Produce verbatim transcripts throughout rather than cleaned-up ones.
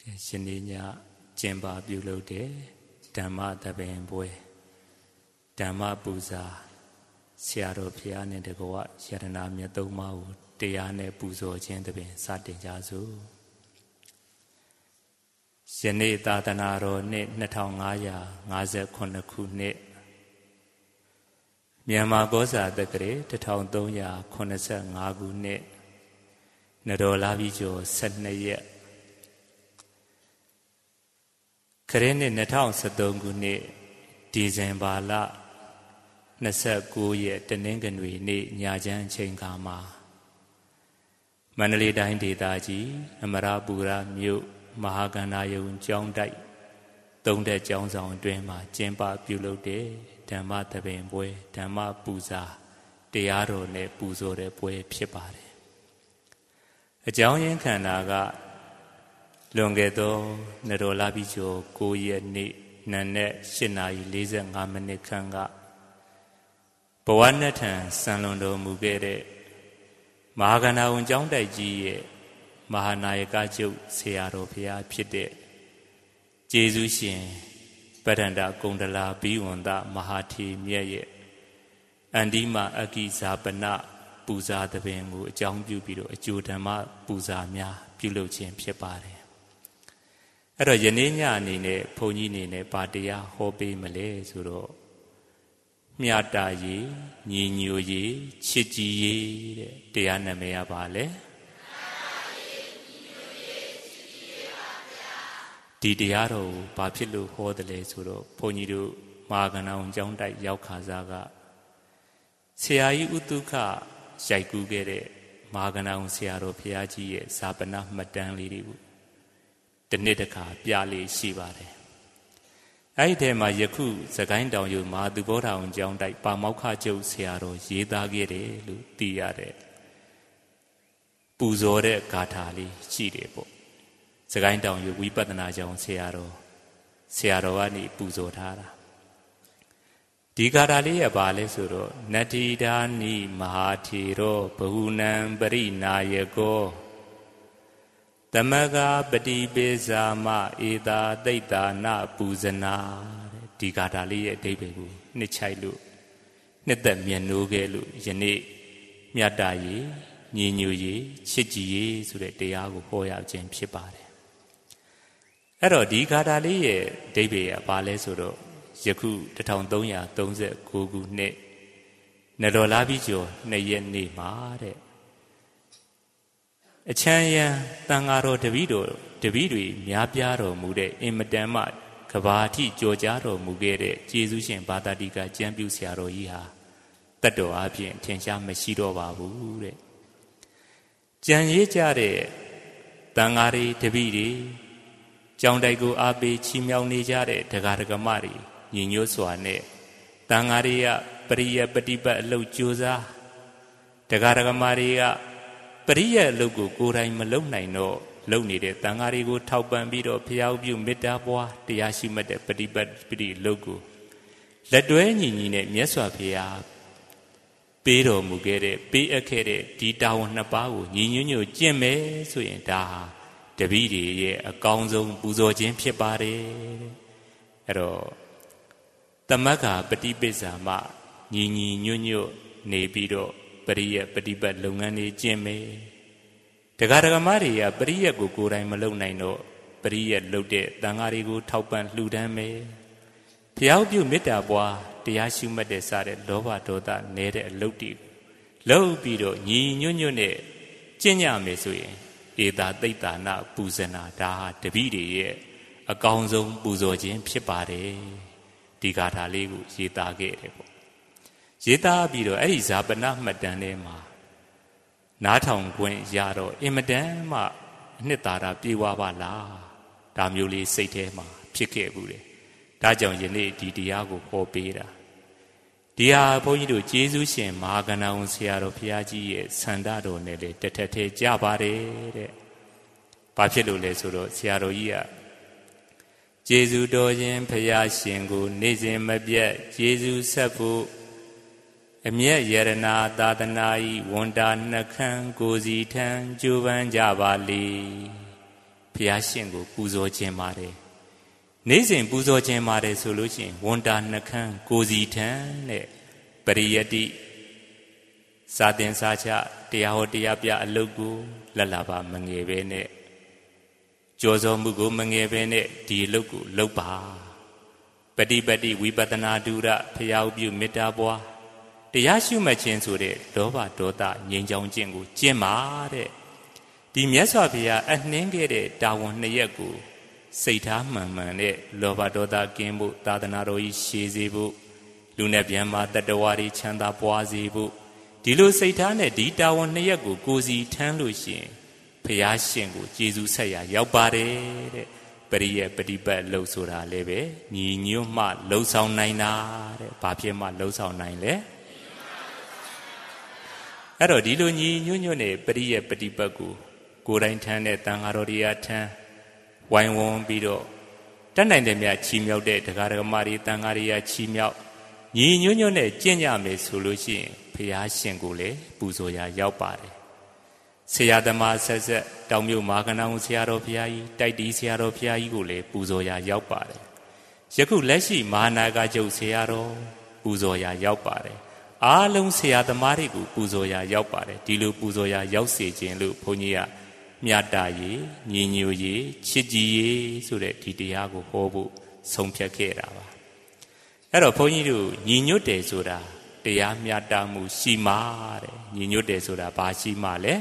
ရှင်နေညကျင်ပါပြုလုပ်တဲ့ဓမ္မသဘင်ပွဲဓမ္မပူဇာဆရာတော်ဘုရားနဲ့တကွယတနာမြတ်သုံးပါးကိုတရားနဲ့ပူဇော်ခြင်းသဘင်စတင်ကြစို့ယနေ့သာသနာတော်နှစ်နှစ်ထောင်ငါးရာငါးဆယ်ခုနှစ်ခုနှစ်မြန်မာကောဇာတက္ကရာတစ်ထောင်သုံးရာခုနှစ်ဆယ်ငါးခုနှစ်နတော်လာပြီးကျော်ဆယ်နှစ်ရက်ခရစ်နှစ်နှစ်ထောင်ဆယ်သုံးခုနှစ်ဒီဇင်ဘာလနှစ်ဆယ်ကိုးရက်တနင်္ဂနွေနေ့ညချမ်းအချိန်ခါမှာမန္တလေးတိုင်းဒေသကြီးအမရပူရမြို့မဟာကန္နာယုံကျောင်းတိုက်သုံးတဲ့ကျောင်းဆောင်အတွင်းမှာကျင်းပပြုလုပ်တဲ့ဓမ္မသဘင်ပွဲဓမ္မပူဇာတရားတော်နဲ့ပူဇော်တဲ့ပွဲဖြစ်ပါတယ်အကြောင်းရင်းခန္ဓာကလွန်ခဲ့သောနတော်လာပြီးကျော်ကိုးရက်နေ့နံနက်၈နာရီ၄၅မိနစ်ခန့်ကဘဝနဲ့ထံဆံလွန်တော်မူခဲ့တဲ့မဟာကန္နာဝန်ကျောင်းတိုက်ကြီးရဲ့မဟာနာယကကျုပ်ဆရာတော်ဘုရားဖြစ်တဲ့ကျေးဇူးရှင်ပဋ္ဌန္တကုန္ဒလာဘိဝန္တမဟာထီမြတ်ရဲ့အန္တိမအကိဇာပနပူဇာသဘင်ကိုအကြောင်းပြုပြီးတော့အကျိုးဓမ္မပူဇာများပြုလုပ်ခြင်းဖြစ်ပါတယ်အဲ့တော့ယနေ့ညအနေနဲ့ဘုန်းကြီးအနေနဲ့ပါတရားဟောပေးမလဲဆိုတော့မြတ်တာရေညီညွတ်ရေချစ်ကြည်ရေတဲ့တရားနာမည်ရပါလေဒီတရားတော်ကိုဘာဖြစ်လို့ဟောတယ်လဲဆိုတော့ဘုန်းကြီးတို့မဟာကန္နာဝန်ကျောင်းတိုက်ရောက်ခါစားကဆရာကြီးဥတုခရိုက်ကူးခဲ့တဲ့မဟာကန္နာဝန်ဆရာတော်ဘုရားကြီးရဲ့ဇာပနမှတ်တမ်းလေးတွေကိုတစ်နှစ်တစ်ခါပြလေးရှိပါတယ်အဲ့ဒီထဲမှာယခုစကိုင်းတောင်ယုံမဟာသူဘောဓဝန်ကျောင်းတိုက်ပါမောက္ခကျုပ်ဆရာတော်ရေးသားခဲ့တယ်လို့သိရတယ်ပူဇော်တဲ့ဂါထာလေးရှိတယ်ပေါ့စကိုင်းတောင်ယုံဝိပဿနာကျောင်းဆရာတော်ဆရာတော်ကနေပူဇော်ထားတာဒီဂါထာလေးရပါလဲဆိုတော့နတ္တိဒါနိမဟာထေရောဘဟုနံပရိနာယကောသမဂပတိပိဇာမဧတာသိတ္တာနပူဇနာတဲ့ဒီဂါထာလေးရဲ့အဓိပ္ပာယ်ကိုနှစ်ချိုက်လို့နှစ်သက်မြတ်နိုးခဲ့လို့ယနေ့မြတ်တာရေညီညွတ်ရေချစ်ကြည်ရေဆိုတဲ့တရားကိုဟောရခြင်းဖြစ်ပါတယ်အဲ့တော့ဒီဂါထာလေးရဲ့အဓိပ္ပာယ်ကဘာလဲဆိုတော့ယခုတစ်ထောင်သုံးရာသုံးဆယ်ကိုးခုနှစ်နတော်လာပြီးကျော်နှစ်ရက်နေ့မှာတဲ့အချမ်းရန်တန်ဃာတော်တပည့်တော်တပည့်တွေများပြားတော်မူတဲ့အင်မတန်မှကဘာတိကြော်ကြားတော်မူခဲ့တဲ့ကျေးဇူးရှင်ဘာသာတိကကျမ်းပြုဆရာတော်ကြီးဟာတတ်တော်အပြင်ထင်ရှားမရှိတော့ပါဘူးတဲ့ကြံရေးကြတဲ့တန်ဃာတွေတပည့်တွေကျောင်းတိုက်ကိုအားပေးချီးမြှောက်နေကြတဲ့ဒကာဒကမတွေညီညွတ်စွာနဲ့တန်ဃာတွေကပရိယပฏิပတ်အလုပ်ကြိုးစားဒကာဒကမတွေကပရိယအလုပ်ကိုကိုယ်တိုင်မလုပ်နိုင်တော့လုပ်နေတဲ့တန်ဃာတွေကိုထောက်ပံ့ပြီးတော့ဖျားပြုမေတ္တာပွားတရားရှိမှတ်တဲ့ပฏิပတ်ပရိအလုပ်ကိုလက်တွဲညီညီနဲ့မြတ်စွာဘုရားပေးတော်မူခဲ့တဲ့ပေးအပ်ခဲ့တဲ့ဒီတာဝန်နှစ်ပါးကိုညီညွတ်ညွတ်ကျင့်မယ်ဆိုရင်ဒါဟာတပည့်တွေရဲ့အကောင်းဆုံးပူဇော်ခြင်းဖြစ်ပါတယ်အဲ့တော့သမဂ္ဂပฏิပိစ္ဆာမညီညီညွတ်ညွတ်နေပြီးတော့ပရိယပฏิပတ်လုပ်ငန်းတွေကျင့်မယ်ဒကာဒကမတွေကပရိယကိုကိုယ်တိုင်မလုပ်နိုင်တော့ပရိယလုပ်တဲ့တန်ဃာတွေကိုထောက်ပံ့လှူဒန်းမယ်ဘုရားပြုမေတ္တာပွားတရားရှုမှတ်တဲ့စတဲ့လောဘဒေါသနဲတဲ့အလုပ်တွေလုပ်ပြီးတော့ညီညွတ်ညွတ်နဲ့ကျင့်ကြမယ်ဆိုရင်ဧတာသိတ္တာနပူဇနာဒါဟာတပည့်တွေရဲ့အကောင်းဆုံးပူဇော်ခြင်းဖြစ်ပါတယ်ဒီဂါထာလေးကိုရေးသားခဲ့တယ်ပေါ့ရေးသားပြီးတော့အဲ့ဒီဇာပနမှတ်တမ်းထဲမှာနားထောင်ခွင့်ရတော့အင်မတန်မှအနှစ်သာရပြေဝပါလားဒါမျိုးလေးစိတ်ထဲမှာဖြစ်ခဲ့ဘူးတယ်ဒါကြောင့်ယနေ့ဒီတရားကိုဟောပေးတာဒီဟာဘုန်းကြီးတို့ကျေးဇူးရှင်မဟာကန္နာဝန်ဆရာတော်ဘုရားကြီးရဲ့ဆန္ဒတော်နဲ့လေတထက်ထဲကြပါတယ်တဲ့ဘာဖြစ်လို့လဲဆိုတော့ဆရာတော်ကြီးကကျေးဇူးတော်ရှင်ဘုရားရှင်ကိုနေ့စဉ်မပြတ်ကျေးဇူးဆက်ဖို့အမြတ်ယရနာသာသနာဤဝန်တာနှခမ်းကိုစီထံကြိုးပမ်းကြပါလေဘုရားရှင်ကိုပူဇော်ခြင်းပါတယ်နေ့စဉ်ပူဇော်ခြင်းပါတယ်ဆိုလို့ရှိရင်ဝန်တာနှခမ်းကိုစီထံတဲ့ပရိယတ္တိစာသင်စာချတရားဟောတရားပြအလုပ်ကိုလက်လာပါမငယ်ပဲနဲ့ကြောစောမှုကိုမငယ်ပဲနဲ့ဒီအလုပ်ကိုလုပ်ပါပฏิပတ္တိဝိပဿနာဒုရဖျားဥပြုမေတ္တာပွားတရားရှုမှတ်ခြင်းဆိုတဲ့ဒေါဘဒေါသငြိမ်းချောင်းခြင်းကိုကျင့်ပါတဲ့ဒီမြတ်စွာဘုရားအနှင်းခဲ့တဲ့တာဝန်နှစ်ရက်ကိုစိတ်ထားမှန်မှန်နဲ့လောဘဒေါသကင်းဖို့သာသနာတော်ကြီးရှည်စေဖို့လူနဲ့ဗျမ်းမာတတ္တဝါတွေချမ်းသာပွားစေဖို့ဒီလိုစိတ်ထားနဲ့ဒီတာဝန်နှစ်ရက်ကိုကိုစီထမ်းလို့ရှိရင်ဘုရားရှင်ကိုကျေးဇူးဆက်ရရောက်ပါတယ်တဲ့ပရိယပฏิပတ်လှုပ်ဆိုတာလည်းပဲညီညွတ်မှလှုပ်ဆောင်နိုင်တာတဲ့ဘာဖြစ်မှလှုပ်ဆောင်နိုင်လဲအဲ့တော့ဒီလိုညီညွတ်ညွတ်နဲ့ပရိယပฏิပတ်ကိုကိုယ်တိုင်ထမ်းတဲ့တန်ဃာတော်တွေကထမ်းဝိုင်းဝန်းပြီးတော့တတ်နိုင်တယ်များချီမြောက်တဲ့တရားဓမ္မတွေတန်ဃာတွေကချီမြောက်ညီညွတ်ညွတ်နဲ့ကျင့်ကြမယ်ဆိုလို့ရှိရင်ဘုရားရှင်ကိုလည်းပူဇော်ရာရောက်ပါတယ်ဆရာသမားဆက်ဆက်တောင်မြို့မာကနောင်ဆရာတော်ဘုရားကြီးတိုက်တီးဆရာတော်ဘုရားကြီးကိုလည်းပူဇော်ရာရောက်ပါတယ်ယခုလက်ရှိမဟာနာဂကျုပ်ဆရာတော်ပူဇော်ရာရောက်ပါတယ်အားလုံးဆရာသမားတွေကိုပူဇော်ရာရောက်ပါတယ်ဒီလိုပူဇော်ရာရောက်စေခြင်းလို့ဘုန်းကြီးကမြတ်တာရေးညီညွတ်ရေးချစ်ကြည်ရေးဆိုတဲ့ဒီတရားကိုဟောဖို့ဆုံးဖြတ်ခဲ့တာပါအဲ့တော့ဘုန်းကြီးတို့ညီညွတ်တယ်ဆိုတာတရားမြတ်တာမှုရှိမှတဲ့ညီညွတ်တယ်ဆိုတာဘာရှိမှလဲ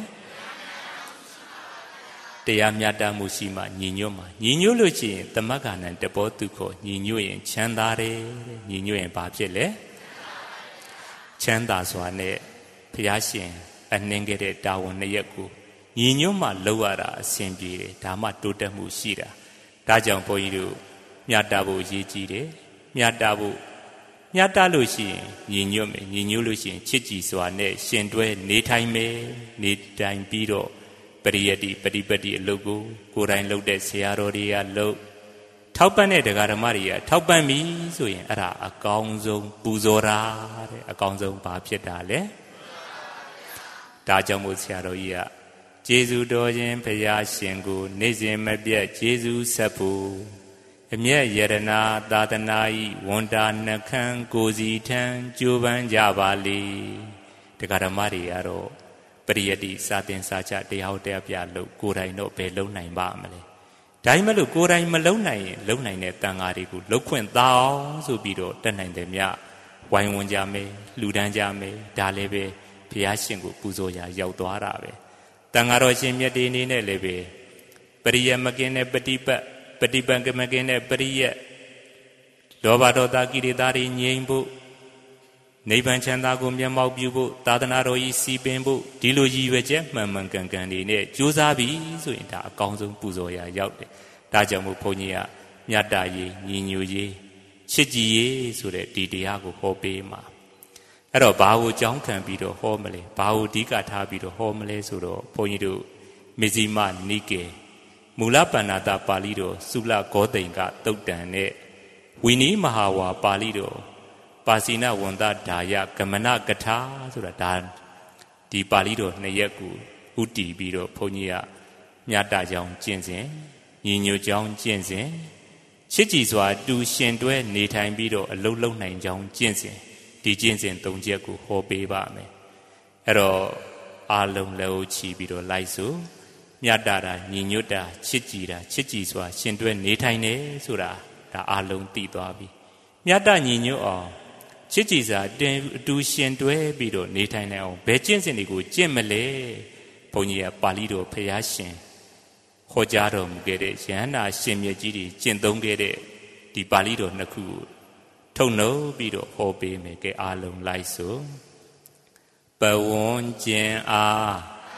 တရားမြတ်တာမှုရှိမှညီညွတ်မှညီညွတ်လို့ရှိရင်သမဂ္ဂနံတဘောတုခောညီညွတ်ရင်ချမ်းသာတယ်ညီညွတ်ရင်ဘာဖြစ်လဲချမ်းသာစွာနဲ့ဘုရားရှင်အနှင်းခဲ့တဲ့တာဝန်နှစ်ရက်ကိုညီညွတ်မှလောက်ရတာအဆင်ပြေတယ်ဒါမှတိုးတက်မှုရှိတာဒါကြောင့်ဘုန်းကြီးတို့မြတ်တာဖို့ရည်ကြည်တယ်မြတ်တာဖို့မြတ်တာလို့ရှိရင်ညီညွတ်မယ်ညီညွတ်လို့ရှိရင်ချစ်ကြည်စွာနဲ့ရှင်တွဲနေထိုင်မယ်နေထိုင်ပြီးတော့ပရိယတ္တိပฏิပတ္တိအလုပ်ကိုကိုယ်တိုင်လုပ်တဲ့ဆရာတော်တွေကလုပ်ထောက်ပံ့တဲ့တရားဓမ္မတွေကထောက်ပံ့ပြီဆိုရင်အဲ့ဒါအကောင်းဆုံးပူဇော်တာတဲ့အကောင်းဆုံးဘာဖြစ်တာလဲဒါကြောင့်မို့ဆရာတော်ကြီးကကျေးဇူးတော်ခြင်းဘုရားရှင်ကိုနေ့စဉ်မပြတ်ကျေးဇူးဆက်ဖို့အမြတ်ယရနာသာသနာဤဝန်တာနှခမ်းကိုစီထံကြိုးပမ်းကြပါလေတရားဓမ္မတွေကတော့ပရိယတ္တိစာသင်စာချတရားဟောတရားပြလို့ကိုယ်တိုင်တော့ဘယ်လုံနိုင်ပါမလဲဒါမှမဟုတ်ကိုယ်တိုင်မလုံနိုင်ရင်လုံနိုင်တဲ့တန်ဃာတွေကိုလှုပ်ခွင့်သားအောင်ဆိုပြီးတော့တတ်နိုင်တယ်မြဝိုင်းဝန်းကြမယ်လှူဒန်းကြမယ်ဒါလည်းပဲဘုရားရှင်ကိုပူဇော်ရာရောက်သွားတာပဲတန်ဃာတော်ရှင်မြတ်ဒီအနေနဲ့လည်းပဲပရိယမကင်းတဲ့ပฏิပတ်ပฏิပံကမကင်းတဲ့ပရိယလောဘဒေါသကိလေသာတွေငြိမ်းဖို့နိဗ္ဗာန်ချမ်းသာကိုမျက်မှောက်ပြုဖို့သာသနာတော်ကြီးစီပင်ဖို့ဒီလိုရည်ရွယ်ချက်မှန်မှန်ကန်ကန်နေနဲ့ကြိုးစားပြီးဆိုရင်ဒါအကောင်းဆုံးပူဇော်ရာရောက်တယ်ဒါကြောင့်မို့ဘုန်းကြီးကမြတ်တာရေးညီညွတ်ရေးချစ်ကြည်ရေးဆိုတဲ့ဒီတရားကိုဟောပေးမှာအဲ့တော့ဘာကိုကြောင်းခံပြီးတော့ဟောမလဲဘာကိုအဓိကထားပြီးတော့ဟောမလဲဆိုတော့ဘုန်းကြီးတို့မေဇိမနိကေမူလပဏ္ဏတာပါဠိတော်သုလဂောတိန်ကတုတ်တန်နဲ့ဝီနီမဟာဝါပါဠိတော်ပါစီနဝန္တဒါယကမနကထာဆိုတာဒါဒီပါဠိတော်နှစ်ရက်ကိုဥတည်ပြီးတော့ဘုန်းကြီးကမြတ်တာကြောင့်ကျင့်စဉ်ညီညွတ်ကြောင်းကျင့်စဉ်ချစ်ကြည်စွာတူရှင်တွဲနေထိုင်ပြီးတော့အလုံးလုံးနိုင်ကြောင်းကျင့်စဉ်ဒီကျင့်စဉ်သုံးချက်ကိုဟောပေးပါမယ်အဲ့တော့အာလုံးလည်းချီပြီးတော့လိုက်စို့မြတ်တာတာညီညွတ်တာချစ်ကြည်တာချစ်ကြည်စွာရှင်တွဲနေထိုင်နေဆိုတာဒါအာလုံးသိသွားပြီမြတ်တာညီညွတ်အောင်ချစ်ကြည်စွာတင်အတူရှင်တွဲပြီးတော့နေထိုင်နိုင်အောင်ဘယ်ကျင့်စဉ်တွေကိုကျင့်မလဲဘုန်းကြီးကပါဠိတော်ဖျားရှင်ဟောကြားတော်မူခဲ့တဲ့ယန္နာရှင်မြတ်ကြီးတွေကျင့်သုံးခဲ့တဲ့ဒီပါဠိတော်နှစ်ခုကိုထုတ်နှုတ်ပြီးတော့ဟောပေးမယ်ကဲအားလုံးလိုက်စို့ပဝွန်ကျင်အား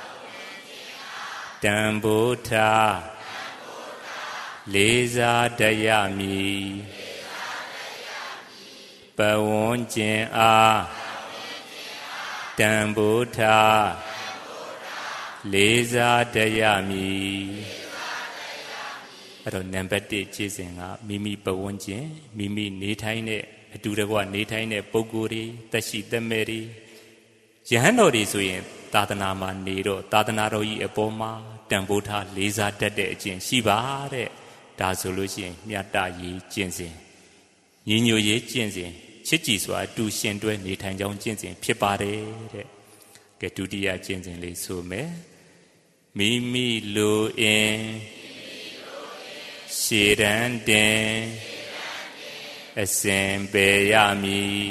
တံဘုထာလေးစားတရမည်ပဝွန်ကျင်အားတံဘုထာလေးစားတရမည်အဲ့တော့နံပါတ်တစ်ခြေစဉ်ကမိမိပဝန်းကျင်မိမိနေထိုင်တဲ့အတူတကွနေထိုင်တဲ့ပုဂ္ဂိုလ်တွေတက်ရှိတက်မဲ့တွေယဟန်တော်တွေဆိုရင်တသာသနာမှာနေတော့သာသနာတော်ကြီးအပေါ်မှာတန်ဖိုးထားလေးစားတတ်တဲ့အကျင့်ရှိပါတဲ့ဒါဆိုလို့ရှိရင်မြတ်တရေးကျင့်စဉ်ညီညွတ်ရေးကျင့်စဉ်ချစ်ကြည်စွာအတူရှင်တွဲနေထိုင်ကြောင်းကျင့်စဉ်ဖြစ်ပါတယ်တဲ့ကဲဒုတိယကျင့်စဉ်လေးဆိုမယ်မိမိလိုအင်ရှေရန်တင်အစဉ်ပေရမည်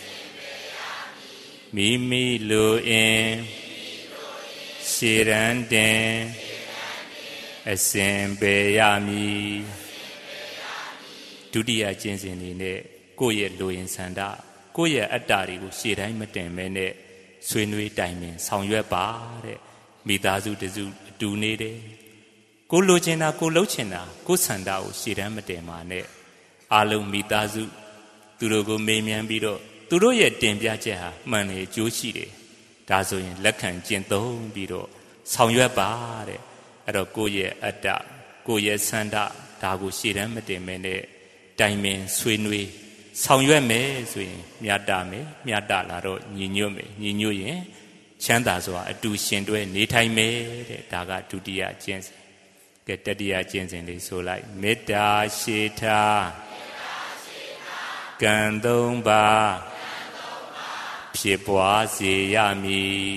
မိမိလိုအင်ရှေရန်တင်အစဉ်ပေရမည်ဒုတိယကျင့်စဉ်နေနဲ့ကိုယ့်ရဲ့လိုရင်ဆန္ဒကိုယ့်ရဲ့အတ္တတွေကိုရှေ့တိုင်းမတင်မဲနဲ့ဆွေးနွေးတိုင်ပင်ဆောင်ရွက်ပါတဲ့မိသားစုတစုအတူနေတယ်ကိုလိုချင်တာကိုလှုပ်ချင်တာကိုဆန္ဒကိုရှေ့တန်းမတင်ပါနဲ့အားလုံးမိသားစုသူတို့ကိုမေးမြန်းပြီးတော့သူတို့ရဲ့တင်ပြချက်ဟာမှန်တယ်အကျိုးရှိတယ်ဒါဆိုရင်လက်ခံကျင့်သုံးပြီးတော့ဆောင်ရွက်ပါတဲ့အဲ့တော့ကိုယ့်ရဲ့အတ္တကိုယ့်ရဲ့ဆန္ဒဒါကိုရှေ့တန်းမတင်မဲနဲ့တိုင်ပင်ဆွေးနွေးဆောင်ရွက်မယ်ဆိုရင်မြတ်တာမယ်မြတ်တာလာတော့ညီညွတ်မယ်ညီညွတ်ရင်ချမ်းသာစွာအတူရှင်တွဲနေထိုင်မယ်တဲ့ဒါကဒုတိယကျင့်စဉ်ကဲတတိယကျင့်စဉ်လေးဆိုလိုက်မေတ္တာရှေထားကံသုံးပါးဖြစ်ပွားစေရမည်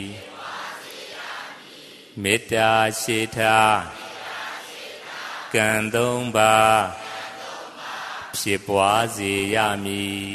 မေတ္တာရှေထားကံသုံးပါးဖြစ်ပွားစေရမည်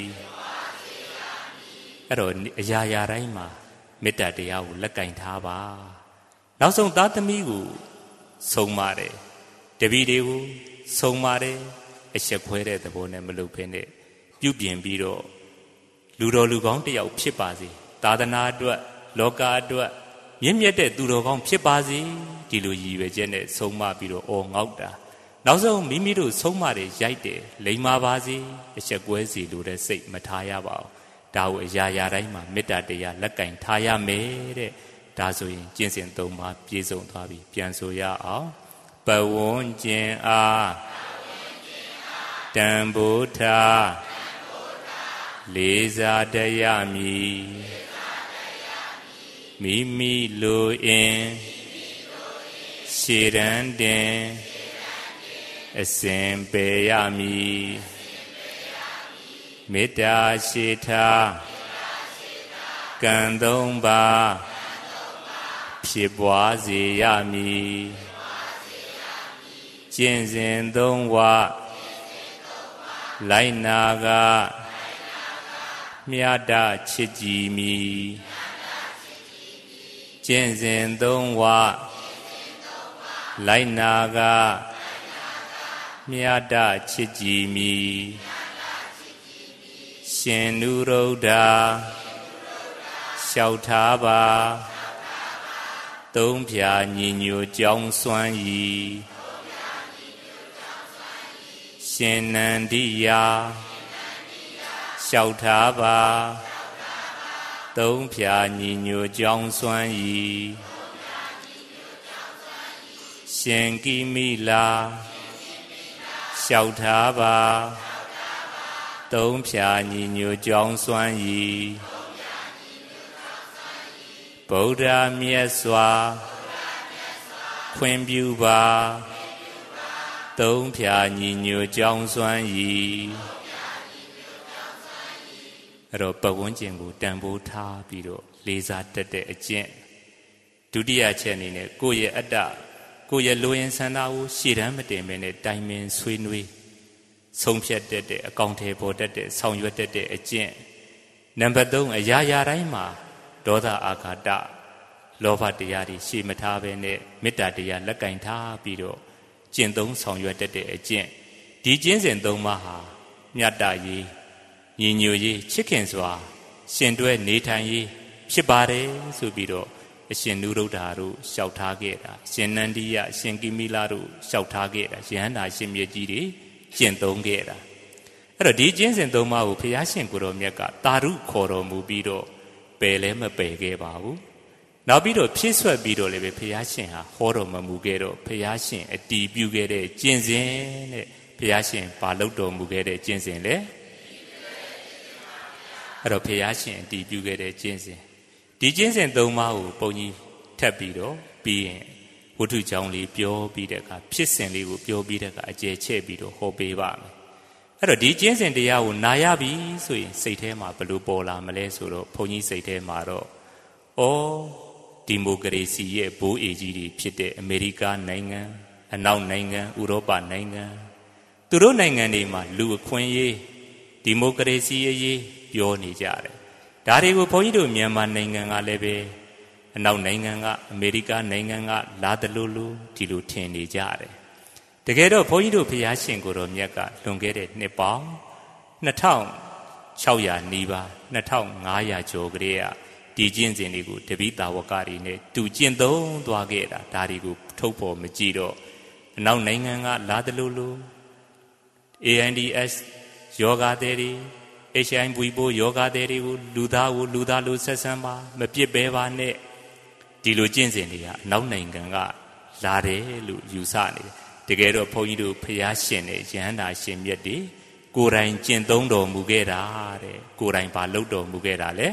အဲ့တော့အရာရာတိုင်းမှာမေတ္တာတရားကိုလက်ကင်ထားပါနောက်ဆုံးသားသမီးကိုဆုံးပါတယ်တပည့်တွေကိုဆုံးပါတယ်အချက်ခွဲတဲ့သဘောနဲ့မလုပ်ဘဲနဲ့ပြုပြင်ပြီးတော့လူတော်လူကောင်းတစ်ယောက်ဖြစ်ပါစေသာသနာအတွက်လောကအတွက်မြင့်မြတ်တဲ့သူတော်ကောင်းဖြစ်ပါစေဒီလိုရည်ရွယ်ချက်နဲ့ဆုံးမပြီးတော့အော်ငေါက်တာနောက်ဆုံးမိမိတို့ဆုံးမတယ်ရိုက်တယ်လိမ်မာပါစေအချက်ကွဲစီလိုတဲ့စိတ်မထားရပါဘူးဒါကိုအရာရာတိုင်းမှာမေတ္တာတရားလက်ကင်ထားရမယ်တဲ့ဒါဆိုရင်ကျင့်စဉ်သုံးပါးပြည့်စုံသွားပြီပြန်ဆိုရအောင်ပဝန်းကျင်အားတန်ဖိုးထားလေးစားတရမည်မိမိလိုအင်ရှေရန်တင်အစဉ်ပေရမည်မေတ္တာရှေထားကံသုံးပါးဖြစ်ပွားစေရမည်ကျင့်စဉ်သုံးဝလိုက်နာကမြတ်တချစ်ကြည်မည်ကျင့်စဉ်သုံးဝလိုက်နာကမြတ်တချစ်ကြည်မည်ရှင်နုရုဒ္ဓလျှောက်ထားပါသုံးဖြာညီညွတ်ကြောင်းစွမ်း၏ရှင်နန္ဒိယလျှောက်ထားပါသုံးဖြာညီညွတ်ကြောင်းစွမ်း၏ရှင်ကိမိလာလျှောက်ထားပါသုံးဖြာညီညွတ်ကြောင်းစွမ်း၏ဗုဒ္ဓမြတ်စွာခွင့်ပြုပါသုံးဖြာညီညွတ်ကြောင်းစွမ်း၏အဲ့တော့ပတ်ဝန်းကျင်ကိုတန်ဖိုးထားပြီးတော့လေးစားတတ်တဲ့အကျင့်ဒုတိယချက်အနေနဲ့ကိုယ့်ရဲ့အတ္တကိုယ့်ရဲ့လိုရင်ဆန္ဒကိုရှေ့တန်းမတင်ဘဲနဲ့တိုင်ပင်ဆွေးနွေးဆုံးဖြတ်တတ်တဲ့အကောင့်ထဲပေါ်တတ်တဲ့ဆောင်ရွက်တတ်တဲ့အကျင့်နံပါတ်သုံးအရာရာတိုင်းမှာဒေါသအာဃာတလောဘတရားတွေရှေ့မထားဘဲနဲ့မေတ္တာတရားလက်ကင်ထားပြီးတော့ကျင့်သုံးဆောင်ရွက်တတ်တဲ့အကျင့်ဒီကျင့်စဉ်သုံးပါးဟာမြတ်တာရေးညီညွတ်ရေးချစ်ခင်စွာရှင်တွဲနေထိုင်ရေးဖြစ်ပါတယ်ဆိုပြီးတော့အရှင်နုရုဒ္ဓတို့လျှောက်ထားခဲ့တာရှင်နန္ဒိယရှင်ကိမိလတို့လျှောက်ထားခဲ့တာယဟန္တာရှင်မြတ်ကြီးတွေကျင့်သုံးခဲ့တာအဲ့တော့ဒီကျင့်စဉ်သုံးပါးကိုဘုရားရှင်ကိုယ်တော်မြတ်ကတာရုခေါ်တော်မူပြီးတော့ပယ်လည်းမပယ်ခဲ့ပါဘူးနောက်ပြီးတော့ဖြည့်ဆွက်ပြီးတော့လည်းပဲဘုရားရှင်ဟာဟောတော်မမူခဲ့တော့ဘုရားရှင်အတည်ပြုခဲ့တဲ့ကျင့်စဉ်တဲ့ဘုရားရှင်ဘာလုပ်တော်မူခဲ့တဲ့ကျင့်စဉ်လဲအဲ့တော့ဘုရားရှင်အတည်ပြုခဲ့တဲ့ကျင့်စဉ်ဒီကျင့်စဉ်သုံးပါးကိုဘုန်းကြီးထပ်ပြီးတော့ပြီးရင်ဝတ္ထုကြောင်းလေးပြောပြီးတဲ့အခါဖြစ်စဉ်လေးကိုပြောပြီးတဲ့အခါအကျယ်ချဲ့ပြီးတော့ဟောပေးပါမယ်အဲ့တော့ဒီကျင့်စဉ်တရားကိုနာရပြီဆိုရင်စိတ်ထဲမှာဘယ်လိုပေါ်လာမလဲဆိုတော့ဘုန်းကြီးစိတ်ထဲမှာတော့ဩဒီမိုကရေစီရဲ့ဘိုးအေကြီးတွေဖြစ်တဲ့အမေရိကနိုင်ငံအနောက်နိုင်ငံဥရောပနိုင်ငံသူတို့နိုင်ငံတွေမှာလူအခွင့်အရေးဒီမိုကရေစီရေးပြောနေကြတယ်ဒါတွေကိုဘုန်းကြီးတို့မြန်မာနိုင်ငံကလည်းပဲအနောက်နိုင်ငံကအမေရိကနိုင်ငံကလာတယ်လို့လို့ဒီလိုထင်နေကြတယ်တကယ်တော့ဘုန်းကြီးတို့ဘုရားရှင်ကိုယ်တော်မြတ်ကလွန်ခဲ့တဲ့နှစ်ပေါင်းနှစ်ထောင်ခြောက်ရာနီးပါးနှစ်ထောင်ငါးရာကျော်ကလေးကဒီကျင့်စဉ်တွေကိုတပိသာဝကတွေနဲ့တူကျင့်သုံးသွားခဲ့တာဒါတွေကိုထုတ်ဖော်မကြည့်တော့အနောက်နိုင်ငံကလာတယ်လို့လို့ အေ အန် ဒီ အက်စ် ယောဂသည်တွေ H I V ပိုးယောဂသည်တွေကိုလူသားကိုလူသားလိုဆက်ဆံပါမပြစ်ဘဲပါနဲ့ဒီလိုကျင့်စဉ်တွေကအနောက်နိုင်ငံကလာတယ်လို့ယူဆနေတယ်တကယ်တော့ဘုန်းကြီးတို့ဖျားရှင်နဲ့ယဟန္တာရှင်မြတ်တွေကိုယ်တိုင်ကျင့်သုံးတော်မူခဲ့တာတဲ့ကိုယ်တိုင်ပါလုပ်တော်မူခဲ့တာလေ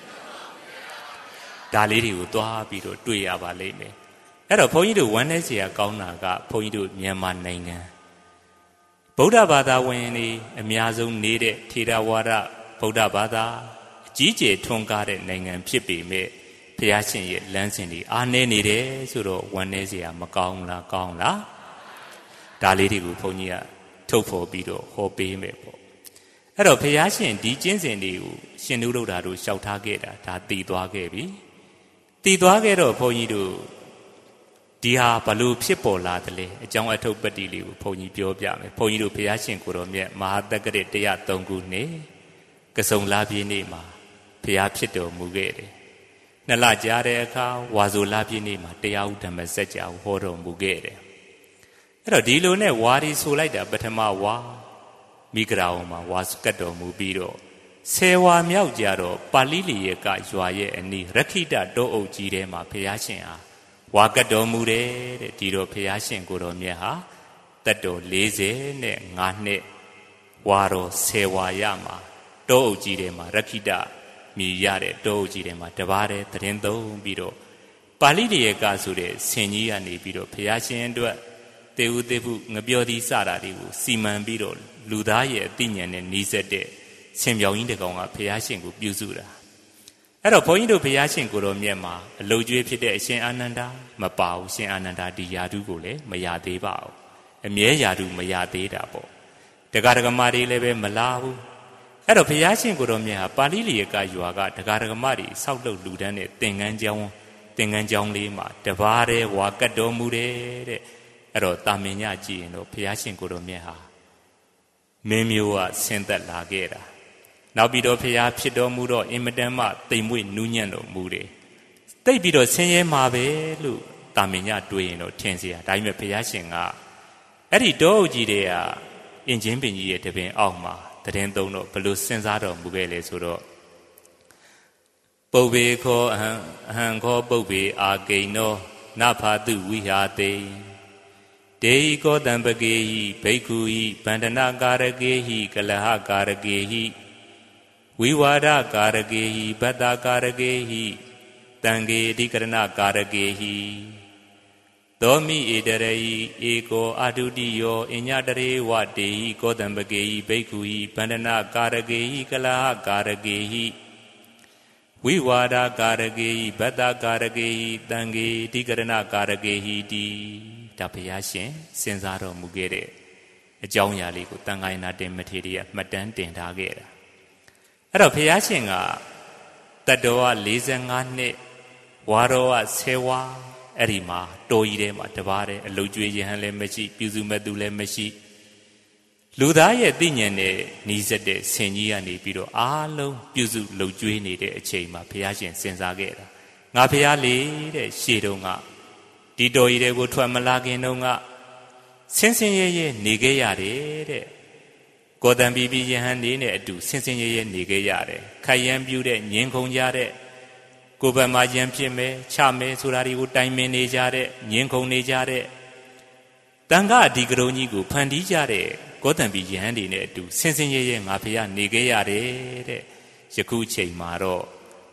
ဒါလေးတွေကိုသွားပြီးတော့တွေ့ရပါလိမ့်မယ်အဲ့တော့ဘုန်းကြီးတို့ဝမ်းနည်းစရာကောင်းတာကဘုန်းကြီးတို့မြန်မာနိုင်ငံဗုဒ္ဓဘာသာဝင်တွေအများဆုံးနေတဲ့ထေရဝါဒဗုဒ္ဓဘာသာအကြီးကျယ်ထွန်းကားတဲ့နိုင်ငံဖြစ်ပေမဲ့ဘုရားရှင်ရဲ့လမ်းစဉ်တွေအားနည်းနေတယ်ဆိုတော့ဝမ်းနည်းစရာမကောင်းလားကောင်းလားဒါလေးတွေကိုဘုန်းကြီးကထုတ်ဖော်ပြီးတော့ဟောပေးမယ်ပေါ့အဲ့တော့ဘုရားရှင်ဒီကျင့်စဉ်တွေကိုရှင်နုဒ္ဒရာတို့လျှောက်ထားခဲ့တာဒါတည်သွားခဲ့ပြီတည်သွားခဲ့တော့ဘုန်းကြီးတို့ဒီဟာဘလို့ဖြစ်ပေါ်လာတယ်လဲအကြောင်းအထုပ်ပတ္တိလေးကိုဘုန်းကြီးပြောပြမယ်ဘုန်းကြီးတို့ဘုရားရှင်ကိုယ်တော်မြတ်မဟာတက္ကရာတစ်ရာသုံးခုနှစ်ကစုံလပြည့်နေ့မှာဘုရားဖြစ်တော်မူခဲ့တယ်နှစ်လကြာတဲ့အခါဝါဆိုလပြည့်နေ့မှာတရားဥဓမ္မစကြာကိုဟောတော်မူခဲ့တယ်အဲ့တော့ဒီလိုနဲ့ဝါဒီဆိုလိုက်တာပထမဝါမိဂရာဝမှာဝါကတ်တော်မူပြီးတော့ဆယ်ဝါမြောက်ကြတော့ပါဠိလီရကရွာရဲ့အနီးရခိတတောအုပ်ကြီးထဲမှာဘုရားရှင်ဟာဝါကတ်တော်မူတယ်တဲ့ဒီတော့ဘုရားရှင်ကိုယ်တော်မြတ်ဟာတတ်တော်၄၀နဲ့၅နှစ်ဝါတော်ဆယ်ဝါရမှာတောအုပ်ကြီးထဲမှာရခိတမြည်ရတဲ့တောအုပ်ကြီးထဲမှာတပါးတဲ့သတင်းသုံးပြီးတော့ပါဠိလီရကဆိုတဲ့ဆင်ကြီးကနေပြီးတော့ဘုရားရှင်အတွက်တေဟုတေဖို့ငပြောသည်စတာတွေကိုစီမံပြီးတော့လူသားရဲ့အသိဉာဏ်နဲ့နှီးစက်တဲ့ဆင်ပြောင်ကြီးတကောင်ကဘုရားရှင်ကိုပြုစုတာအဲ့တော့ဘုန်းကြီးတို့ဘုရားရှင်ကိုယ်တော်မြတ်မှာအလုကျွေးဖြစ်တဲ့အရှင်အာနန္ဒာမပါဘူးရှင်အာနန္ဒာဒီယာတုကိုလည်းမရသေးပါဘူးအမြဲယာတုမရသေးတာပေါ့တက္ကရာကမတွေလည်းပဲမလာဘူးအဲ့တော့ဘုရားရှင်ကိုယ်တော်မြတ်ဟာပါဠိလီရကရွာကတက္ကရာကမတွေဆောက်လုပ်လူတန်းတဲ့သင်္ကန်းကျောင်းသင်္ကန်းကျောင်းလေးမှာတပါးတဲ့ဝါကတ်တော်မူတယ်တဲ့အဲ့တော့တာမင်ညကြည့်ရင်တော့ဘုရားရှင်ကိုယ်တော်မြတ်ဟာမင်းမျိုးကဆင်းသက်လာခဲ့တာနောက်ပြီးတော့ဘုရားဖြစ်တော်မူတော့အင်မတန်မှတိမ်မွေ့နူးညံ့တော်မူတယ်တိတ်ပြီးတော့ဆင်းရဲမှာပဲလို့တာမင်ညတွေးရင်တော့ထင်เสียဒါပေမဲ့ဘုရားရှင်ကအဲ့ဒီတောအုပ်ကြီးတွေကအင်ချင်းပင်ကြီးရဲ့တပင်အောက်မှာတရင်သုံးတော့ဘလို့စဉ်းစားတော်မူခဲ့လဲဆိုတော့ပုဗ္ဗေခောအဟံအဟံခောပုဗ္ဗေအာဂိဏောနဖာတုဝိဟာတေဒေဟိကောတံပကေဟိဘိက္ခုဟိဗန္ဒနာကာရကေဟိကလဟကာရကေဟိဝိဝါဒကာရကေဟိဘတ္တကာရကေဟိတံဂေအဓိကရဏကာရကေဟိသောမိဧတရေဟိဧကောအတုတိယောအညတရေဝတေဟိကောတံပကေဟိဘိက္ခုဟိဗန္ဒနာကာရကေဟိကလဟကာရကေဟိဝိဝါဒကာရကေဟိဘတ္တကာရကေဟိတံဂေအဓိကရဏကာရကေဟိတိဒါဘုရားရှင်စဉ်းစားတော်မူခဲ့တဲ့အကြောင်းအရာလေးကိုတန်ခါယနာတင်မထေရကမှတ်တမ်းတင်ထားခဲ့တာအဲ့တော့ဘုရားရှင်ကတတ္တဝ၄၅နှစ်ဝါရောကဆယ်ဝါအဲ့ဒီမှာတော်ကြီးထဲမှာတပါးတဲ့အလုတ်ကျွေးရဟန်းလည်းမရှိပြုစုမဲ့သူလည်းမရှိလူသားရဲ့သိဉာဏ်နဲ့နီးစပ်တဲ့ဆင်ကြီးကနေပြီးတော့အားလုံးပြုစုလုတ်ကျွေးနေတဲ့အချိန်မှာဘုရားရှင်စဉ်းစားခဲ့တာငါဘုရားလေတဲ့ရှေ့တုန်းကဒီတော်ကြီးတွေကိုထွက်မလာခင်တုန်းကဆင်းဆင်းရဲရဲနေခဲ့ရတယ်တဲ့ကောတံပိပိယဟန်နေနဲ့အတူဆင်းဆင်းရဲရဲနေခဲ့ရတယ်ခိုင်ရန်ပြူတဲ့ငင်းခုန်ကြတဲ့ကိုယ်ဘက်မှာယံဖြစ်မယ်ချမယ်ဆိုတာတွေကိုတိုင်ပင်နေကြတဲ့ငင်းခုန်နေကြတဲ့တန်ခါအဒီကရုံကြီးကိုဖန်တီးကြတဲ့ကောတံပိယဟန်တွေနဲ့အတူဆင်းဆင်းရဲရဲငါဖျားနေခဲ့ရတယ်တဲ့ယခုချိန်မှာတော့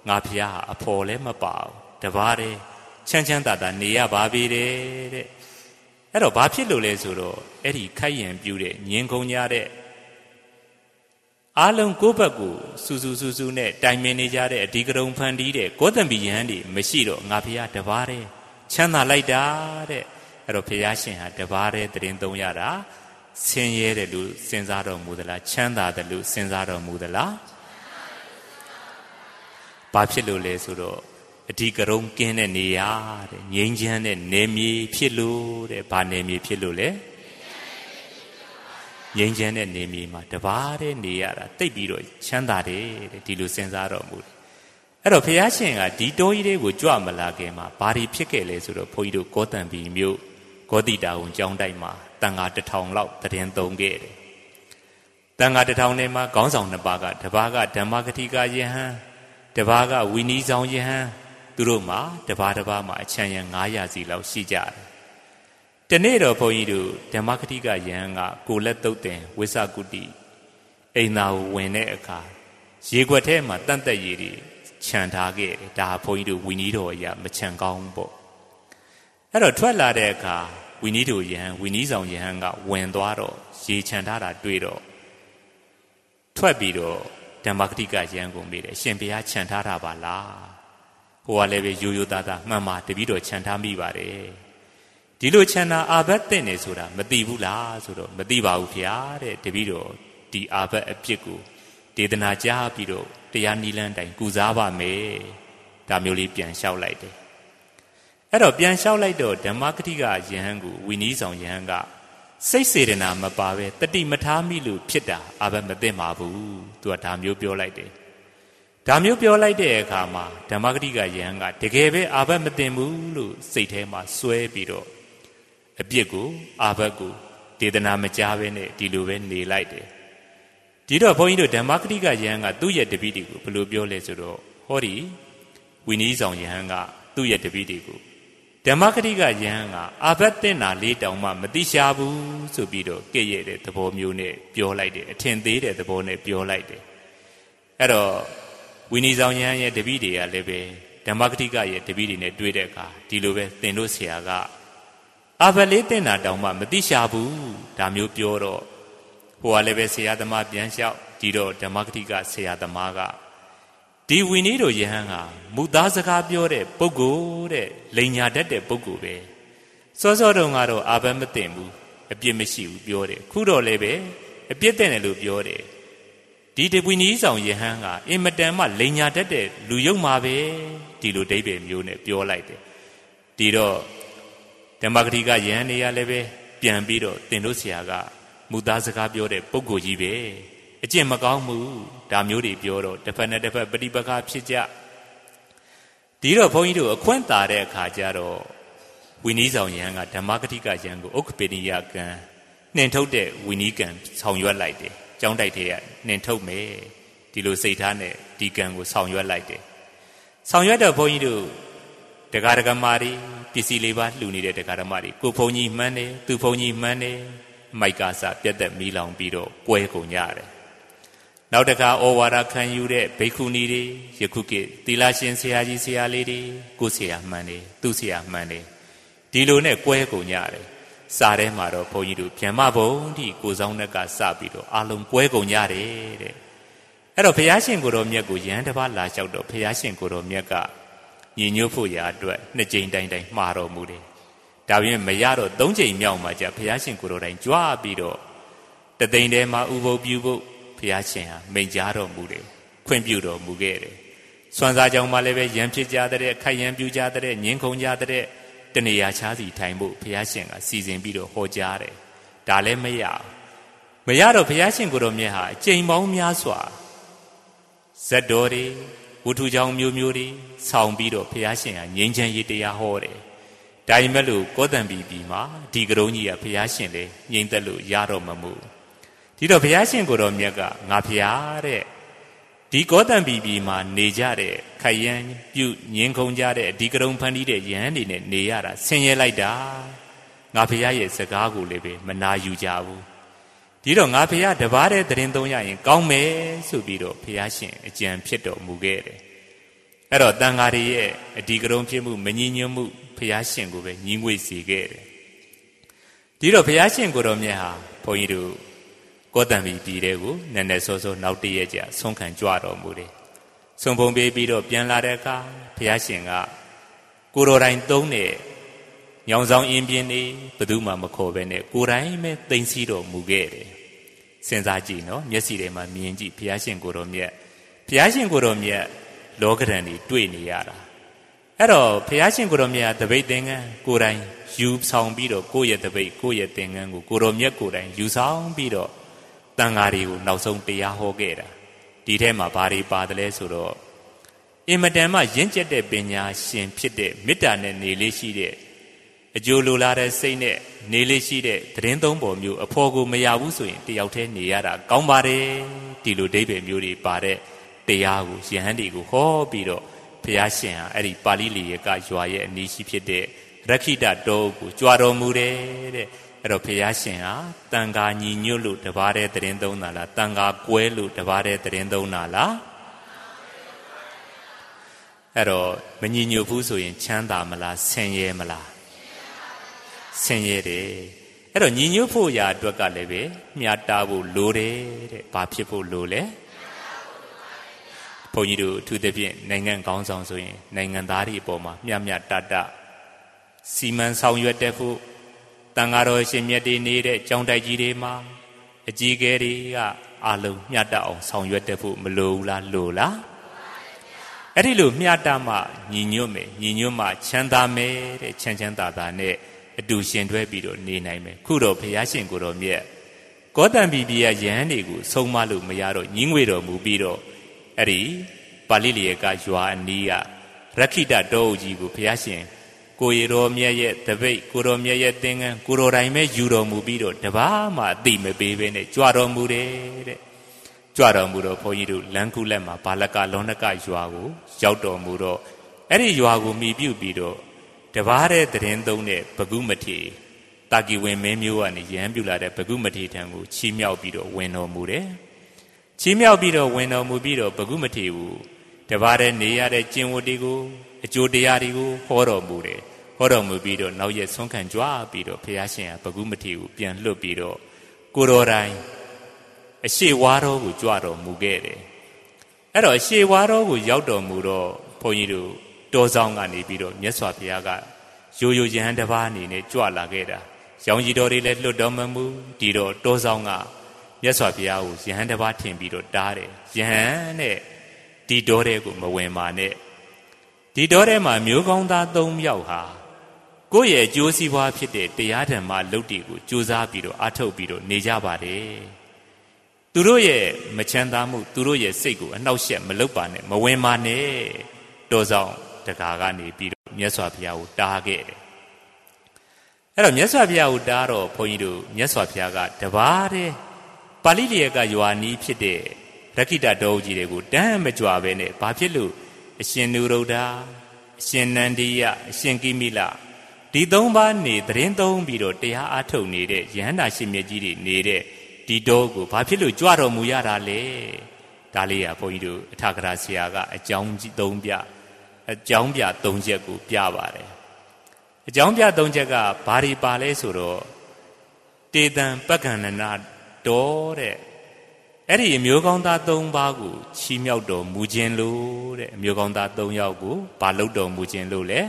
ငါဖျားအဖော်လည်းမပါဘူးတပါးတည်းချမ်းချမ်းသာသာနေရပါပြီတဲ့အဲ့တော့ဘာဖြစ်လို့လဲဆိုတော့အဲ့ဒီခိုက်ရန်ပြူတဲ့ညင်ခုန်ကြတဲ့အားလုံးကိုယ့်ဘက်ကိုစူးစူးစူးစူးနဲ့တိုင်ပင်နေကြတဲ့အဒီကရုံဖန်တီးတဲ့ဂေါတံပီယဟန်တွေမရှိတော့ငါဖျားတပါးတည်းချမ်းသာလိုက်တာတဲ့အဲ့တော့ဘုရားရှင်ဟာတပါးတည်းတရင်သုံးရတာဆင်းရဲတယ်လို့စဉ်းစားတော်မူသလားချမ်းသာတယ်လို့စဉ်းစားတော်မူသလားဘာဖြစ်လို့လဲဆိုတော့အဒီကရုံကင်းတဲ့နေရာတဲ့ငြိမ်းချမ်းတဲ့နေမြေဖြစ်လို့တဲ့ဘာနေမြေဖြစ်လို့လဲငြိမ်းချမ်းတဲ့နေမြေမှာတပါးတည်းနေရတာတိတ်ပြီးတော့ချမ်းသာတယ်တဲ့ဒီလိုစဉ်းစားတော်မူတယ်အဲ့တော့ဘုရားရှင်ကဒီတောကြီးတွေကိုကြွမလာခင်မှာဘာတွေဖြစ်ခဲ့လဲဆိုတော့ဘုန်းကြီးတို့ကောတံပီမြို့ဂေါတိတာဝန်ကျောင်းတိုက်မှာတန်ဃာတစ်ထောင်လောက်တရင်သုံးခဲ့တယ်တန်ဃာတစ်ထောင်ထဲမှာခေါင်းဆောင်နှစ်ပါးကတစ်ပါးကဓမ္မဂတိကယဟန်တစ်ပါးကဝီနီးဆောင်ယဟန်သူတို့မှာတစ်ပါးတစ်ပါးမှာအချမ်းရံငါးရာစီလောက်ရှိကြတယ်တနေ့တော့ဘုန်းကြီးတို့ဓမ္မဂတိကယဟန်ကကိုလက်တုတ်တင်ဝိသကုတိအိမ်သာကိုဝင်တဲ့အခါရေခွက်ထဲမှာတန့်တက်ရည်တွေခြံထားခဲ့တယ်ဒါဘုန်းကြီးတို့ဝီနီးတော်အရာမခြံကောင်းပေါ့အဲ့တော့ထွက်လာတဲ့အခါဝီနီးတို့ယဟန်ဝီနီးဆောင်ယဟန်ကဝင်သွားတော့ရေခြံထားတာတွေ့တော့ထွက်ပြီးတော့ဓမ္မဂတိကယဟန်ကိုမေးတယ်အရှင်ဘုရားခြံထားတာပါလားဟိုကလည်းပဲရိုးရိုးသားသားမှန်ပါတပည့်တော်ခြံထားမိပါတယ်ဒီလိုခြံတာအာဘတ်တဲ့နေဆိုတာမသိဘူးလားဆိုတော့မသိပါဘူးဗျာတဲ့တပည့်တော်ဒီအာဘတ်အပြစ်ကိုဒေသနာကြားပြီးတော့တရားနိလန်းတိုင်ကုစားပါမယ်ဒါမျိုးလေးပြန်လျှောက်လိုက်တယ်အဲ့တော့ပြန်လျှောက်လိုက်တော့ဓမ္မဂတိကယဟန်ကိုဝီနီးဆောင်ယဟန်ကစိတ်စေတနာမပါပဲတတိမထားမိလို့ဖြစ်တာအာဘတ်မသိမှာဘူးသူကဒါမျိုးပြောလိုက်တယ်ဒါမျိုးပြောလိုက်တဲ့အခါမှာဓမ္မဂတိကယဟန်ကတကယ်ပဲအာဘတ်မသိဘူးလို့စိတ်ထဲမှာစွဲပြီးတော့အပြစ်ကိုအာဘတ်ကိုဒေသနာမကြားပဲနဲ့ဒီလိုပဲနေလိုက်တယ်ဒီတော့ဘုန်းကြီးတို့ဓမ္မဂတိကယဟန်ကသူ့ရဲ့တပည့်တွေကိုဘယ်လိုပြောလဲဆိုတော့ဟောဒီဝီနီးဆောင်ယဟန်ကသူ့ရဲ့တပည့်တွေကိုဓမ္မဂတိကယဟန်ကအာဘတ်တင်တာလေးတောင်မှမသိရှာဘူးဆိုပြီးတော့ကြည့်ရတဲ့သဘောမျိုးနဲ့ပြောလိုက်တယ်အထင်သေးတဲ့သဘောနဲ့ပြောလိုက်တယ်အဲ့တော့ဝီနီးဆောင်ယဟန်ရဲ့တပည့်တွေကလည်းပဲဓမ္မဂတိကရဲ့တပည့်တွေနဲ့တွေ့တဲ့အခါဒီလိုပဲသင်တို့ဆရာကအာဘတ်လေးတင်တာတောင်မှမသိရှာဘူးဒါမျိုးပြောတော့ဟိုကလည်းပဲဆရာသမားပြန်လျှောက်ဒီတော့ဓမ္မဂတိကဆရာသမားကဒီဝီနီးတို့ယဟန်ကမူသားစကားပြောတဲ့ပုဂ္ဂိုလ်တဲ့လိန်ညာတတ်တဲ့ပုဂ္ဂိုလ်ပဲစောစောတုန်းကတော့အာဘတ်မသိဘူးအပြစ်မရှိဘူးပြောတယ်ခုတော့လည်းပဲအပြစ်တဲ့တယ်လို့ပြောတယ်ဒီတဝီနီးဆောင်ယဟန်ကအင်မတန်မှလိန်ညာတတ်တဲ့လူယုံမှာပဲဒီလိုဒိဗေမျိုးနဲ့ပြောလိုက်တယ်ဒီတော့ဓမ္မဂတိကယဟန်နေရလည်းပဲပြန်ပြီးတော့သင်တို့ဆရာကမူသားစကားပြောတဲ့ပုဂ္ဂိုလ်ကြီးပဲအကျင့်မကောင်းဘူးဒါမျိုးတွေပြောတော့တစ်ဖက်နဲ့တစ်ဖက်ပဋိပက္ခဖြစ်ကြဒီတော့ဘုန်းကြီးတို့အခွင့်တာတဲ့အခါကျတော့ဝီနီးဆောင်ယဟန်ကဓမ္မဂတိကယဟန်ကိုဥက္ကပေနိယကံနှင်ထုတ်တဲ့ဝီနီးကံဆောင်ရွက်လိုက်တယ်ကျောင်းတိုက်ထဲကနှင်ထုတ်မယ်ဒီလိုစိတ်ထားနဲ့ဒီကံကိုဆောင်ရွက်လိုက်တယ်ဆောင်ရွက်တော့ဘုန်းကြီးတို့တရားဓမ္မတွေပစ္စည်းလေးပါလှူနေတဲ့တရားဓမ္မတွေကိုဘုန်းကြီးမှန်းတယ်သူဘုန်းကြီးမှန်းတယ်မိုက်ကာစာပြတ်သက်မီးလောင်ပြီးတော့ကွဲကုန်ကြတယ်နောက်တစ်ခါဩဝါဒခံယူတဲ့ဘိက္ခုနီတွေယခုခေတ်သီလရှင်ဆရာကြီးဆရာလေးတွေကိုဆရာမှန်တယ်သူဆရာမှန်တယ်ဒီလိုနဲ့ကွဲကုန်ကြတယ်စာထဲမှာတော့ဘုန်းကြီးတို့ဗျမ္မဘုံဒီကိုဆောင်တဲ့ကစပြီးတော့အလုံးကွဲကုန်ကြတယ်တဲ့အဲ့တော့ဘုရားရှင်ကိုယ်တော်မြတ်ကိုယဟန်တစ်ပါးလာလျှောက်တော့ဘုရားရှင်ကိုယ်တော်မြတ်ကညီညွတ်ဖို့ရာအတွက်နှစ်ကြိမ်တိုင်းတိုင်းမှာတော်မူတယ်ဒါပြင်မရတော့သုံးကြိမ်မြောက်မှာကြဘုရားရှင်ကိုယ်တော်တိုင်းကြွားပြီးတော့တသိန်းထဲမှာဥပုပ်ပြုဖို့ဘုရားရှင်ဟာမိန့်ကြားတော်မူတယ်ခွင့်ပြုတော်မူခဲ့တယ်စွမ်းစားကြောင်မှလည်းပဲရံဖြစ်ကြတဲ့ခိုက်ရံပြူကြတဲ့ငင်းခုန်ကြတဲ့တနေရာချားစီထိုင်ဖို့ဘုရားရှင်ကစီစဉ်ပြီးတော့ဟောကြားတယ်ဒါလည်းမရမရတော့ဘုရားရှင်ကိုယ်တော်မြတ်ဟာအကျိန်ပေါင်းများစွာဇတ်တော်တွေဝတ္ထုကြောင့်မျိုးမျိုးတွေဆောင်းပြီးတော့ဘုရားရှင်ဟာငြိမ်းချမ်းရေးတရားဟောတယ်ဒါပေမဲ့လို့ကောတံပီပြည်မှာဒီကရုံးကြီးကဘုရားရှင်လေငြိမ်သက်လို့ရတော့မမှုဒီတော့ဘုရားရှင်ကိုယ်တော်မြတ်ကငါဘုရားတဲ့ဒီကောတံပီပြည်မှာနေကြတဲ့ခိုက်ရန်ပြုငင်းခုန်ကြတဲ့ဒီကရုံဖန်တီးတဲ့ယဟန်တွေနဲ့နေရတာဆင်းရဲလိုက်တာငါဘုရားရဲ့စကားကိုလည်းပဲမနာယူကြဘူးဒီတော့ငါဘုရားတပါးတဲ့တရင်သုံးရရင်ကောင်းမယ်ဆိုပြီးတော့ဘုရားရှင်အကြံဖြစ်တော်မူခဲ့တယ်အဲ့တော့တန်ဃာတွေရဲ့အဒီကရုံဖြစ်မှုမညီညွတ်မှုဘုရားရှင်ကိုပဲညီငွေစေခဲ့တယ်ဒီတော့ဘုရားရှင်ကိုတော်မြတ်ဟာဘုန်းကြီးတို့ကောတံပြည်ပြည်တဲ့ကိုနည်းနည်းစောစောနောက်တည့်ရက်ကြာဆုံးခံကြွတော်မူတယ်ဆုံးဖုံပေးပြီးတော့ပြန်လာတဲ့အခါဘုရားရှင်ကကိုတော်တိုင်သုံးတဲ့ညောင်ဆောင်အင်းပြင်းနေဘယ်သူမှမခေါ်ပဲနဲ့ကိုယ်တိုင်ပဲသိမ့်စီတော်မူခဲ့တယ်စဉ်းစားကြည့်နော်မျက်စိထဲမှာမြင်ကြည့်ဘုရားရှင်ကိုတော်မြတ်ဘုရားရှင်ကိုတော်မြတ်လောကဓာတ်တွေတွေ့နေရတာအဲ့တော့ဘုရားရှင်ကိုတော်မြတ်တပိတ်သင်္ကန်းကိုယ်တိုင်ယူဆောင်ပြီးတော့ကိုယ့်ရဲ့တပိတ်ကိုယ့်ရဲ့သင်္ကန်းကိုကိုတော်မြတ်ကိုယ်တိုင်ယူဆောင်ပြီးတော့တန်ဃာတွေကိုနောက်ဆုံးတရားဟောခဲ့တာဒီထဲမှာဘာတွေပါတယ်လဲဆိုတော့အင်မတန်မှရင့်ကျက်တဲ့ပညာရှင်ဖြစ်တဲ့မေတ္တာနဲ့နေလေးရှိတဲ့အကျိုးလိုလားတဲ့စိတ်နဲ့နေလေးရှိတဲ့သတင်းသုံးပေါ်မျိုးအဖို့ကိုမရဘူးဆိုရင်တယောက်တည်းနေရတာကောင်းပါတယ်ဒီလိုဒိဗေမျိုးတွေပါတဲ့တရားကိုယဟန်တွေကိုဟောပြီးတော့ဘုရားရှင်ဟာအဲ့ဒီပါဠိလေကရွာရဲ့အနီးရှိဖြစ်တဲ့ရခိတတောကိုကြွားတော်မူတယ်တဲ့အဲ့တော့ဘုရားရှင်ဟာတန်ဃာညီညွတ်လို့တပါးတဲ့သတင်းသုံးတာလားတန်ဃာကွဲလို့တပါးတဲ့သတင်းသုံးတာလားအဲ့တော့မညီညွတ်ဘူးဆိုရင်ချမ်းသာမလားဆင်းရဲမလားဆင်းရဲတယ်အဲ့တော့ညီညွတ်ဖို့ရာအတွက်ကလည်းပဲမြတ်တာဖို့လိုတယ်တဲ့ဘာဖြစ်ဖို့လိုလဲဘုန်းကြီးတို့အထူးသဖြင့်နိုင်ငံကောင်းဆောင်ဆိုရင်နိုင်ငံသားတွေအပေါ်မှာမြတ်မြတ်တတစီမံဆောင်ရွက်တဲ့ဖို့တန်ဃာတော်ရှင်မြတ်တွေနေတဲ့ကျောင်းတိုက်ကြီးတွေမှာအကြီးအကဲတွေကအာလုံးမြတ်တအောင်ဆောင်ရွက်တဲ့ဖို့မလိုဘူးလားလိုလားအဲ့ဒီလိုမြတ်တမှညီညွတ်မယ်ညီညွတ်မှချမ်းသာမယ်တဲ့ချမ်းချမ်းသာသာနဲ့အတူရှင်တွဲပြီးတော့နေနိုင်မယ်ခုတော့ဘုရားရှင်ကိုတော်မြတ်ကောတံပြည်ပြည်ရယဟန်တွေကိုဆုံးမလို့မရတော့ညီငွေတော်မူပြီးတော့အဲ့ဒီပါဠိလေကရွာအနီးကရခိတတောကြီးကိုဘုရားရှင်ကိုရတော်မြတ်ရဲ့တပိတ်ကိုတော်မြတ်ရဲ့သင်္ကန်းကိုတော်တိုင်ပဲယူတော်မူပြီးတော့တပါးမှအတိမပေးဘဲနဲ့ကြွတော်မူတယ်တဲ့ကြွတော်မူတော့ဘုန်းကြီးတို့လမ်းကူးလက်မှာဘာလကလောနကရွာကိုရောက်တော်မူတော့အဲ့ဒီရွာကိုမိပြုပြီးတော့တပါးတဲ့သတင်းသုံးတဲ့ဘဂုမထေတာကီဝင်မင်းမျိုးကနေရဟန်းပြုလာတဲ့ဘဂုမထေထံကိုချီးမြှောက်ပြီးတော့ဝင်တော်မူတယ်ချီးမြှောက်ပြီးတော့ဝင်တော်မူပြီးတော့ဘဂုမထေကိုတပါးတဲ့နေရတဲ့ကျင့်ဝတ်တွေကိုအကျိုးတရားတွေကိုဟောတော်မူတယ်ဟောတော်မူပြီးတော့နောက်ရက်ဆုံးခံကြွားပြီးတော့ဘုရားရှင်ကဘဂုမထေကိုပြန်လွတ်ပြီးတော့ကိုတော်တိုင်အရှိဝါတော်ကိုကြွတော်မူခဲ့တယ်အဲ့တော့အရှိဝါတော်ကိုရောက်တော်မူတော့ဘုန်းကြီးတို့တောဆောင်ကနေပြီးတော့မြတ်စွာဘုရားကရိုးရိုးယဟန်တစ်ပါးအနေနဲ့ကြွလာခဲ့တာရောင်ကြီးတော်တွေလည်းလွတ်တော်မမူဒီတော့တောဆောင်ကမြတ်စွာဘုရားကိုယဟန်တစ်ပါးထင်ပြီးတော့တားတယ်ယဟန်နဲ့ဒီတော်တဲ့ကိုမဝင်ပါနဲ့ဒီတော်ထဲမှာမျိုးကောင်းသားသုံးယောက်ဟာကိုယ့်ရဲ့အကျိုးစီးပွားဖြစ်တဲ့တရားဓမ္မလုပ်တွေကိုကြိုးစားပြီးတော့အားထုတ်ပြီးတော့နေကြပါတယ်သူတို့ရဲ့မချမ်းသာမှုသူတို့ရဲ့စိတ်ကိုအနှောက်အယှက်မလုပ်ပါနဲ့မဝင်ပါနဲ့တောဆောင်တကာကနေပြီးတော့မြတ်စွာဘုရားကိုတားခဲ့တယ်အဲ့တော့မြတ်စွာဘုရားကိုတားတော့ဘုန်းကြီးတို့မြတ်စွာဘုရားကတပါးတဲ့ပါဠိလေကရွာနီးဖြစ်တဲ့ရခိတတောကြီးတွေကိုတန်းမကြွပဲနဲ့ဘာဖြစ်လို့အရှင်နုရုဒ္ဓအရှင်နန္ဒီယအရှင်ကိမိလဒီသုံးပါးနေသတင်းသုံးပြီးတော့တရားအားထုတ်နေတဲ့ယဟန္တာရှင်မြတ်ကြီးတွေနေတဲ့ဒီတောကိုဘာဖြစ်လို့ကြွတော်မူရတာလဲဒါလေးကဘုန်းကြီးတို့အထာဂရဆရာကအကြောင်းသုံးပြအကြောင်းပြသုံးချက်ကိုပြပါတယ်အကြောင်းပြသုံးချက်ကဘာတွေပါလဲဆိုတော့တေတံပက္ခန္နနာတော်တဲ့အဲ့ဒီအမျိုးကောင်းသားသုံးပါးကိုချီးမြှောက်တော်မူခြင်းလို့တဲ့အမျိုးကောင်းသားသုံးယောက်ကိုဘာလုပ်တော်မူခြင်းလို့လဲ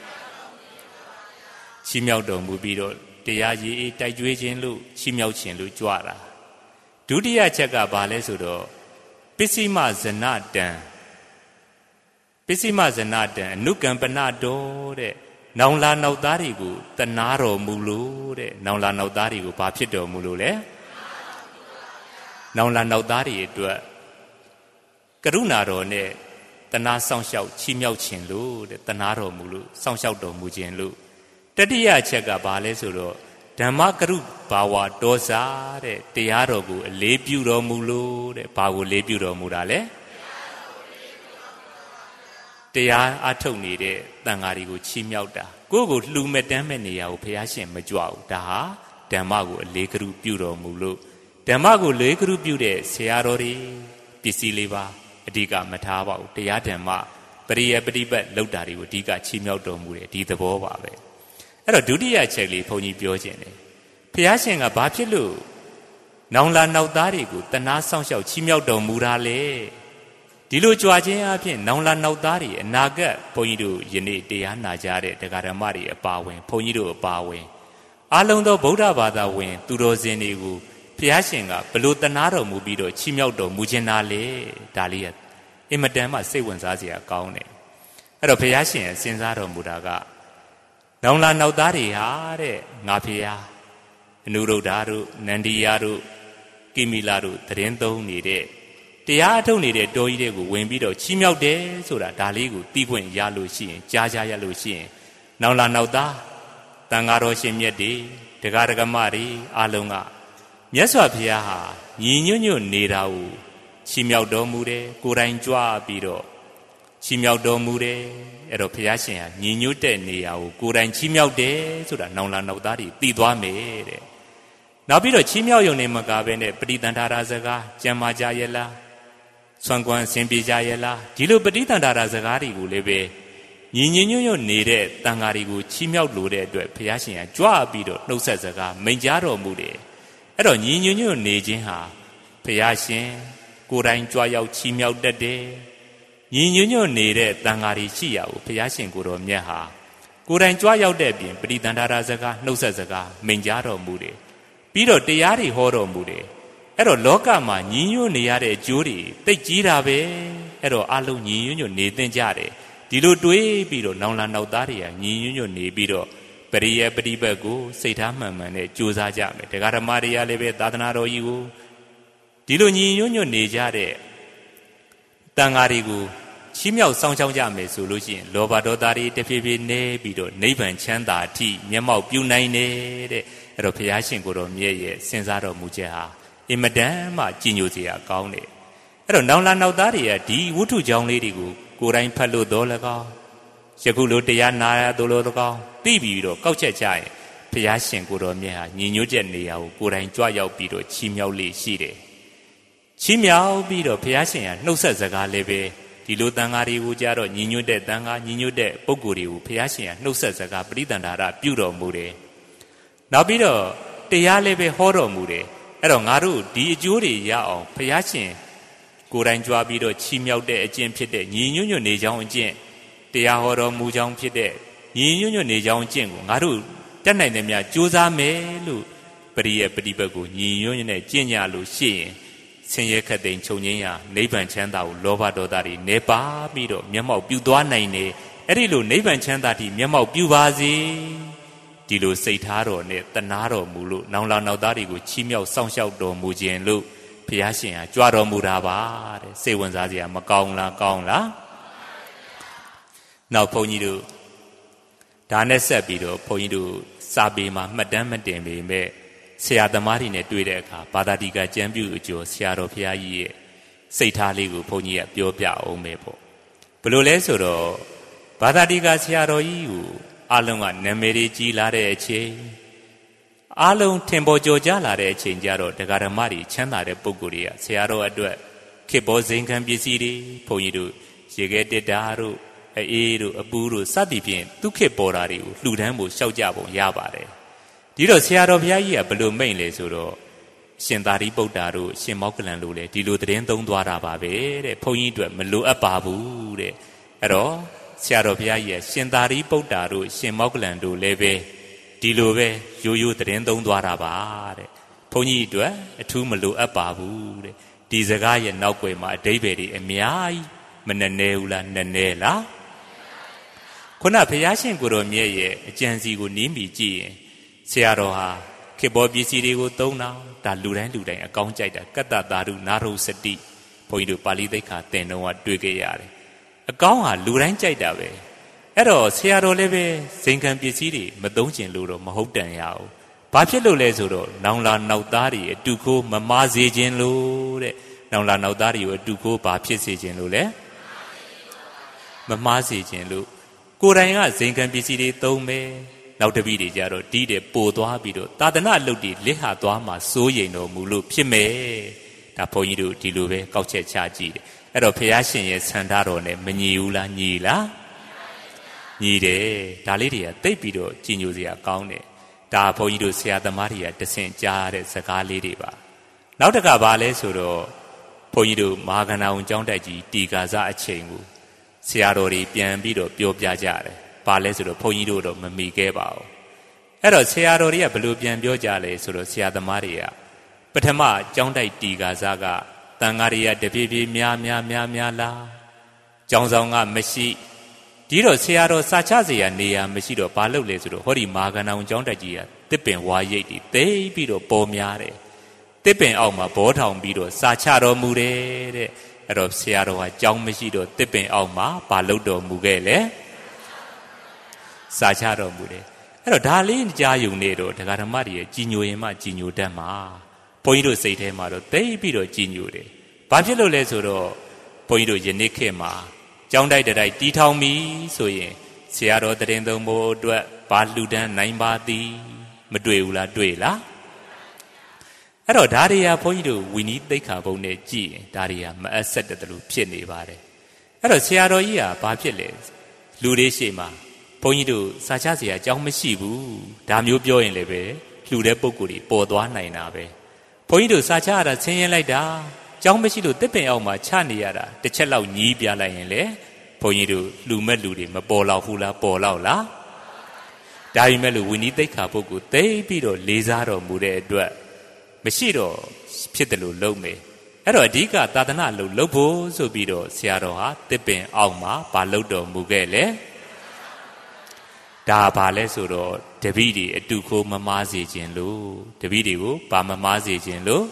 ချီးမြှောက်တော်မူပြီးတော့တရားရည်အေးတိုက်ကြွေးခြင်းလို့ချီးမြှောက်ခြင်းလို့ကြွတာဒုတိယချက်ကဘာလဲဆိုတော့ပစ္စည်းမဇနတံပစ္စည်းမဇနတံအနုကံပနတော်တဲ့နောင်လာနောက်သားတွေကိုတနာတော်မူလို့တဲ့နောင်လာနောက်သားတွေကိုဘာဖြစ်တော်မူလို့လဲနောင်လာနောက်သားတွေအတွက်ကရုဏာတော်နဲ့တနာဆောင်လျှောက်ချီးမြှောက်ခြင်းလို့တဲ့တနာတော်မူလို့ဆောင်လျှောက်တော်မူခြင်းလို့တတိယချက်ကဘာလဲဆိုတော့ဓမ္မကရုဘာဝဒေါစာတဲ့တရားတော်ကိုအလေးပြုတော်မူလို့တဲ့ဘာကိုလေးပြုတော်မူတာလဲတရားအထုတ်နေတဲ့တန်ဃာတွေကိုချီးမြှောက်တာကိုယ့်ကိုလှူမဲ့တမ်းမဲ့နေရာကိုဘုရားရှင်မကြွဘူးဒါဟာဓမ္မကိုအလေးကရုပြုတော်မူလို့ဓမ္မကိုလေးကရုပြုတဲ့ဆရာတော်တွေပစ္စည်းလေးပါအဓိကမထားပါဘူးတရားဓမ္မပရိယပฏิပတ်လောက်တာတွေကိုအဓိကချီးမြှောက်တော်မူတယ်ဒီသဘောပါပဲအဲ့တော့ဒုတိယချက်လေးဘုန်းကြီးပြောခြင်းတယ်ဘုရားရှင်ကဘာဖြစ်လို့နောင်လာနောက်သားတွေကိုတနာဆောင်ရှောက်ချီးမြှောက်တော်မူတာလေဒီလိုကြွားခြင်းအပြင်နောင်လာနောက်သားတွေအနာဂတ်ဘုန်းကြီးတို့ယနေ့တရားနာကြတဲ့တရားဓမ္မတွေအပါဝင်ဘုန်းကြီးတို့အပါဝင်အလုံးသောဗုဒ္ဓဘာသာဝင်သူတော်စင်တွေကိုဘုရားရှင်ကဘလို့တနာတော်မူပြီးတော့ချီးမြှောက်တော်မူခြင်းလားလေဒါလေးကအင်မတန်မှစိတ်ဝင်စားစရာကောင်းတယ်အဲ့တော့ဘုရားရှင်စဉ်းစားတော်မူတာကနောင်လာနောက်သားတွေဟာတဲ့ငါဘုရားအနုရုဒ္ဓတို့နန္ဒီယတို့ကိမိလာတို့တရင်သုံးနေတဲ့တရားထုတ်နေတဲ့တော်ကြီးတွေကိုဝင်ပြီးတော့ချီးမြှောက်တယ်ဆိုတာဒါလေးကိုသိခွင့်ရလို့ရှိရင်ကြားကြားရလို့ရှိရင်နောင်လာနောက်သားတန်ဃာတော်ရှင်မြတ်တွေတရားဓမ္မတွေအားလုံးကမြတ်စွာဘုရားဟာညီညွတ်ညွတ်နေတာကိုချီးမြှောက်တော်မူတယ်ကိုယ်တိုင်ကြွပြီးတော့ချီးမြှောက်တော်မူတယ်အဲ့တော့ဘုရားရှင်ဟာညီညွတ်တဲ့နေရာကိုကိုယ်တိုင်ချီးမြှောက်တယ်ဆိုတာနောင်လာနောက်သားတွေသိသွားမယ်တဲ့နောက်ပြီးတော့ချီးမြှောက်ရုံနဲ့မကဘဲနဲ့ပဋိသန္ဓာရစကားကြံမာကြရဲ့လားဆွမ်းကွမ်းဆင်ပြေကြရဲ့လားဒီလိုပဋိသန္ဓာရစကားတွေကိုလည်းပဲညီညွတ်ညွတ်နေတဲ့တန်ဃာတွေကိုချီးမြှောက်လို့တဲ့အတွက်ဘုရားရှင်ကကြွပြီးတော့နှုတ်ဆက်စကားမိန့်ကြားတော်မူတယ်အဲ့တော့ညီညွတ်ညွတ်နေခြင်းဟာဘုရားရှင်ကိုယ်တိုင်ကြွရောက်ချီးမြှောက်တတ်တယ်ညီညွတ်ညွတ်နေတဲ့တန်ဃာတွေရှိရကိုဘုရားရှင်ကိုယ်တော်မြတ်ဟာကိုယ်တိုင်ကြွရောက်တဲ့ပြင်ပဋိသန္ဓာရစကားနှုတ်ဆက်စကားမိန့်ကြားတော်မူတယ်ပြီးတော့တရားတွေဟောတော်မူတယ်အဲ့တော့လောကမှာညီညွတ်နေရတဲ့အကျိုးတွေသိကြီးတာပဲအဲ့တော့အလုံးညီညွတ်ညွတ်နေသင့်ကြတယ်ဒီလိုတွေးပြီးတော့နောင်လာနောက်သားတွေကညီညွတ်ညွတ်နေပြီးတော့ပရိယပฏิပတ်ကိုစိတ်ထားမှန်မှန်နဲ့ကြိုးစားကြမယ်တရားဓမ္မတွေကလည်းပဲသာသနာတော်ကြီးကိုဒီလိုညီညွတ်ညွတ်နေကြတဲ့တန်ဃာတွေကိုချီးမြှောက်စောင့်ရှောက်ကြမယ်ဆိုလို့ရှိရင်လောဘဒေါသတွေတဖြည်းဖြည်းနေပြီးတော့နိဗ္ဗာန်ချမ်းသာအထိမျက်မှောက်ပြုနိုင်တဲ့အဲ့တော့ဘုရားရှင်ကိုယ်တော်မြတ်ရဲ့စဉ်းစားတော်မူချက်ဟာအင်မတန်မှကြည်ညိုစရာကောင်းတယ်အဲ့တော့နောင်လာနောက်သားတွေကဒီဝတ္ထုကြောင်းလေးတွေကိုကိုယ်တိုင်ဖတ်လို့တော့လည်းကောင်းယခုလိုတရားနာရတော့လို့ကောင်းသိပြီးတော့ကောက်ချက်ကြရင်ဘုရားရှင်ကိုယ်တော်မြတ်ဟာညီညွတ်တဲ့နေရာကိုကိုယ်တိုင်ကြွရောက်ပြီးတော့ချီးမြှောက်လေးရှိတယ်ချီးမြှောက်ပြီးတော့ဘုရားရှင်ဟာနှုတ်ဆက်စကားလည်းပဲဒီလိုတန်ဃာတွေကိုကြတော့ညီညွတ်တဲ့တန်ဃာညီညွတ်တဲ့ပုဂ္ဂိုလ်တွေကိုဘုရားရှင်ဟာနှုတ်ဆက်စကားပဋိသန္ဓာရပြုတော်မူတယ်နောက်ပြီးတော့တရားလည်းပဲဟောတော်မူတယ်အဲ့တော့ငါတို့ဒီအကျိုးတွေရအောင်ဘုရားရှင်ကိုယ်တိုင်ကြွားပြီးတော့ချီးမြှောက်တဲ့အကျင့်ဖြစ်တဲ့ညီညွတ်ညွတ်နေကြောင်းအကျင့်တရားဟောတော်မူကြောင်းဖြစ်တဲ့ညီညွတ်ညွတ်နေကြောင်းအကျင့်ကိုငါတို့တတ်နိုင်တယ်များကြိုးစားမယ်လို့ပရိယပฏิပတ်ကိုညီညွတ်ညွတ်နဲ့ကျင့်ကြလို့ရှိရင်ဆင်းရဲခတ်သိမ်းချုပ်ငြိမ်းရာနိဗ္ဗာန်ချမ်းသာကိုလောဘဒေါသတွေနေပါပြီးတော့မျက်မှောက်ပြုသွားနိုင်တယ်အဲ့ဒီလိုနိဗ္ဗာန်ချမ်းသာတိမျက်မှောက်ပြုပါစေဒီလိုစိတ်ထားတော်နဲ့တနာတော်မူလို့နောင်လာနောက်သားတွေကိုချီးမြှောက်စောင့်ရှောက်တော်မူခြင်းလို့ဘုရားရှင်ဟာကြွတော်မူတာပါတဲ့စိတ်ဝင်စားစရာမကောင်းလားကောင်းလားနောက်ဘုန်းကြီးတို့ဒါနဲ့ဆက်ပြီးတော့ဘုန်းကြီးတို့စာပေမှာမှတ်တမ်းမတင်ပေမဲ့ဆရာသမားတွေနဲ့တွေ့တဲ့အခါဘာသာတိကကျမ်းပြုအကျော်ဆရာတော်ဘုရားကြီးရဲ့စိတ်ထားလေးကိုဘုန်းကြီးကပြောပြအောင်ပဲပေါ့ဘယ်လိုလဲဆိုတော့ဘာသာတိကဆရာတော်ကြီးကိုအလုံးကနာမည်ကြီးလာတဲ့အချိန်အလုံးထင်ပေါ်ကျော်ကြားလာတဲ့အချိန်ကျတော့တရားဓမ္မတွေချမ်းသာတဲ့ပုဂ္ဂိုလ်တွေကဆရာတော်အတွက်ခေဘောဇိမ်ခံပစ္စည်းတွေဘုန်းကြီးတို့ရေခဲတက်တာတို့အေးတို့အပူတို့စသည်ဖြင့်သူခေပေါ်တာတွေကိုလှူဒန်းဖို့ရှောက်ကြပုံရပါတယ်ဒီတော့ဆရာတော်ဘုရားကြီးကဘယ်လိုမိန့်လဲဆိုတော့ရှင်သာရိပုတ္တရာတို့ရှင်မောက္ကလန်တို့လည်းဒီလိုသတင်းသုံးသွားတာပါပဲတဲ့ဘုန်းကြီးအတွက်မလိုအပ်ပါဘူးတဲ့အဲ့တော့ဆရာတော်ဘုရားကြီးကရှင်သာရိပုတ္တရာတို့ရှင်မောက္ကလန်တို့လည်းပဲဒီလိုပဲရိုးရိုးသတင်းသုံးသွားတာပါတဲ့ဘုန်းကြီးအတွက်အထူးမလိုအပ်ပါဘူးတဲ့ဒီစကားရဲ့နောက်ွယ်မှာအဓိပ္ပာယ်တွေအများကြီးမနှနဲဘူးလားနှနဲလားခုနဘုရားရှင်ကိုယ်တော်မြတ်ရဲ့အကြံစီကိုနင်းပြီးကြည့်ရင်ဆရာတော်ဟာခေဘောပစ္စည်းတွေကိုသုံးတာဒါလူတိုင်းလူတိုင်းအကောင်းကြိုက်တာကတ္တသာရုနာရုစတိဘုန်းကြီးတို့ပါဠိသိက္ခာသင်တော့တွေ့ကြရတယ်အကောင်းဟာလူတိုင်းကြိုက်တာပဲအဲ့တော့ဆရာတော်လည်းပဲဇိမ်ခံပစ္စည်းတွေမသုံးကျင်လို့တော့မဟုတ်တန်ရဘူးဘာဖြစ်လို့လဲဆိုတော့နောင်လာနောက်သားတွေအတူခိုးမမားစေခြင်းလို့တဲ့နောင်လာနောက်သားတွေကိုအတူခိုးဘာဖြစ်စေခြင်းလို့လဲမမားစေခြင်းလို့ကိုယ်တိုင်ကဇိမ်ခံပစ္စည်းတွေသုံးမယ်နောက်တပည့်တွေကြတော့ဒီတဲ့ပို့သွားပြီးတော့သာသနာ့အလုပ်တွေလက်ဟာသွားမှစိုးရိမ်တော်မူလို့ဖြစ်မယ်ဒါဘုန်းကြီးတို့ဒီလိုပဲကောက်ချက်ချကြည့်တယ်အဲ့တော့ဘုရားရှင်ရဲ့ဆန္ဒတော်နဲ့မညီဘူးလားညီလားညီတယ်ဒါလေးတွေကသိပ်ပြီးတော့ကြည်ညိုစရာကောင်းတယ်ဒါဘုန်းကြီးတို့ဆရာသမားတွေကတဆင့်ကြားတဲ့စကားလေးတွေပါနောက်တစ်ခါဘာလဲဆိုတော့ဘုန်းကြီးတို့မဟာကဏ္ဍဝန်ကျောင်းတိုက်ကြီးတီကာစအချိန်ကိုဆရာတော်တွေပြန်ပြီးတော့ပြောပြကြတယ်ဘာလဲဆိုတော့ဘုန်းကြီးတို့တော့မမီခဲ့ပါဘူးအဲ့တော့ဆရာတော်တွေကဘယ်လိုပြန်ပြောကြလဲဆိုတော့ဆရာသမားတွေကပထမကျောင်းတိုက်တီကာစကတန်ဃာတွေကတပြေးပြေးများများများများလားကျောင်းဆောင်ကမရှိဒီတော့ဆရာတော်စာချစရာနေရာမရှိတော့ဘာလုပ်လဲဆိုတော့ဟောဒီမဟာကဏ္ဍဝန်ကျောင်းတိုက်ကြီးကတစ်ပင်ဝါရိပ်တွေသိပြီးတော့ပေါ်များတယ်တစ်ပင်အောက်မှာဘောထောင်ပြီးတော့စာချတော်မူတယ်တဲ့အဲ့တော့ဆရာတော်ကကျောင်းမရှိတော့တစ်ပင်အောက်မှာဘာလုပ်တော်မူခဲ့လဲစာချတော်မူတယ်အဲ့တော့ဒါလေးကြားယုံနေတော့ဒကာဓမ္မတွေရဲ့ကြီးညိုရင်မှကြီးညိုတတ်မှာဘုန်းကြီးတို့စိတ်ထဲမှာတော့သိပြီးတော့ကြီးညိုတယ်ဘာဖြစ်လို့လဲဆိုတော့ဘုန်းကြီးတို့ယနေ့ခေတ်မှာကျောင်းတိုက်တိုက်တီးထောင်ပြီဆိုရင်ဆရာတော်တရင်သုံးဖို့အတွက်ဘာလှူဒန်းနိုင်ပါသည်မတွေ့ဘူးလားတွေ့လားအဲ့တော့ဒါတွေကဘုန်းကြီးတို့ဝီနီးသိက္ခာပုဒ်နဲ့ကြည့်ရင်ဒါတွေကမအပ်ဆက်တဲ့လို့ဖြစ်နေပါတယ်အဲ့တော့ဆရာတော်ကြီးကဘာဖြစ်လဲလူတွေရှိမှဘုန်းကြီးတို့စာချစရာအကြောင်းမရှိဘူးဒါမျိုးပြောရင်လည်းပဲလှူတဲ့ပုံကိုယ်ကြီးပေါ်သွားနိုင်တာပဲဘုန်းကြီးတို့စာချရတာဆင်းရဲလိုက်တာကျောင်းမရှိလို့တစ်ပင်အောက်မှာချနေရတာတစ်ချက်လောက်ညီးပြလိုက်ရင်လေဘုန်းကြီးတို့လူမဲ့လူတွေမပေါ်လောက်ဘူးလားပေါ်လောက်လားဒါပေမဲ့လို့ဝိနည်းသိက္ခာပုဂ္ဂိုလ်သိပြီးတော့လေးစားတော်မူတဲ့အတွက်မရှိတော့ဖြစ်တယ်လို့လုံးမယ်အဲ့တော့အဓိကသာသနာလို့လုပ်ဖို့ဆိုပြီးတော့ဆရာတော်ဟာတစ်ပင်အောက်မှာဘာလုပ်တော်မူခဲ့လဲဒါဘာလဲဆိုတော့တပည့်တွေအတူခိုးမမားစေခြင်းလို့တပည့်တွေကိုဘာမမားစေခြင်းလို့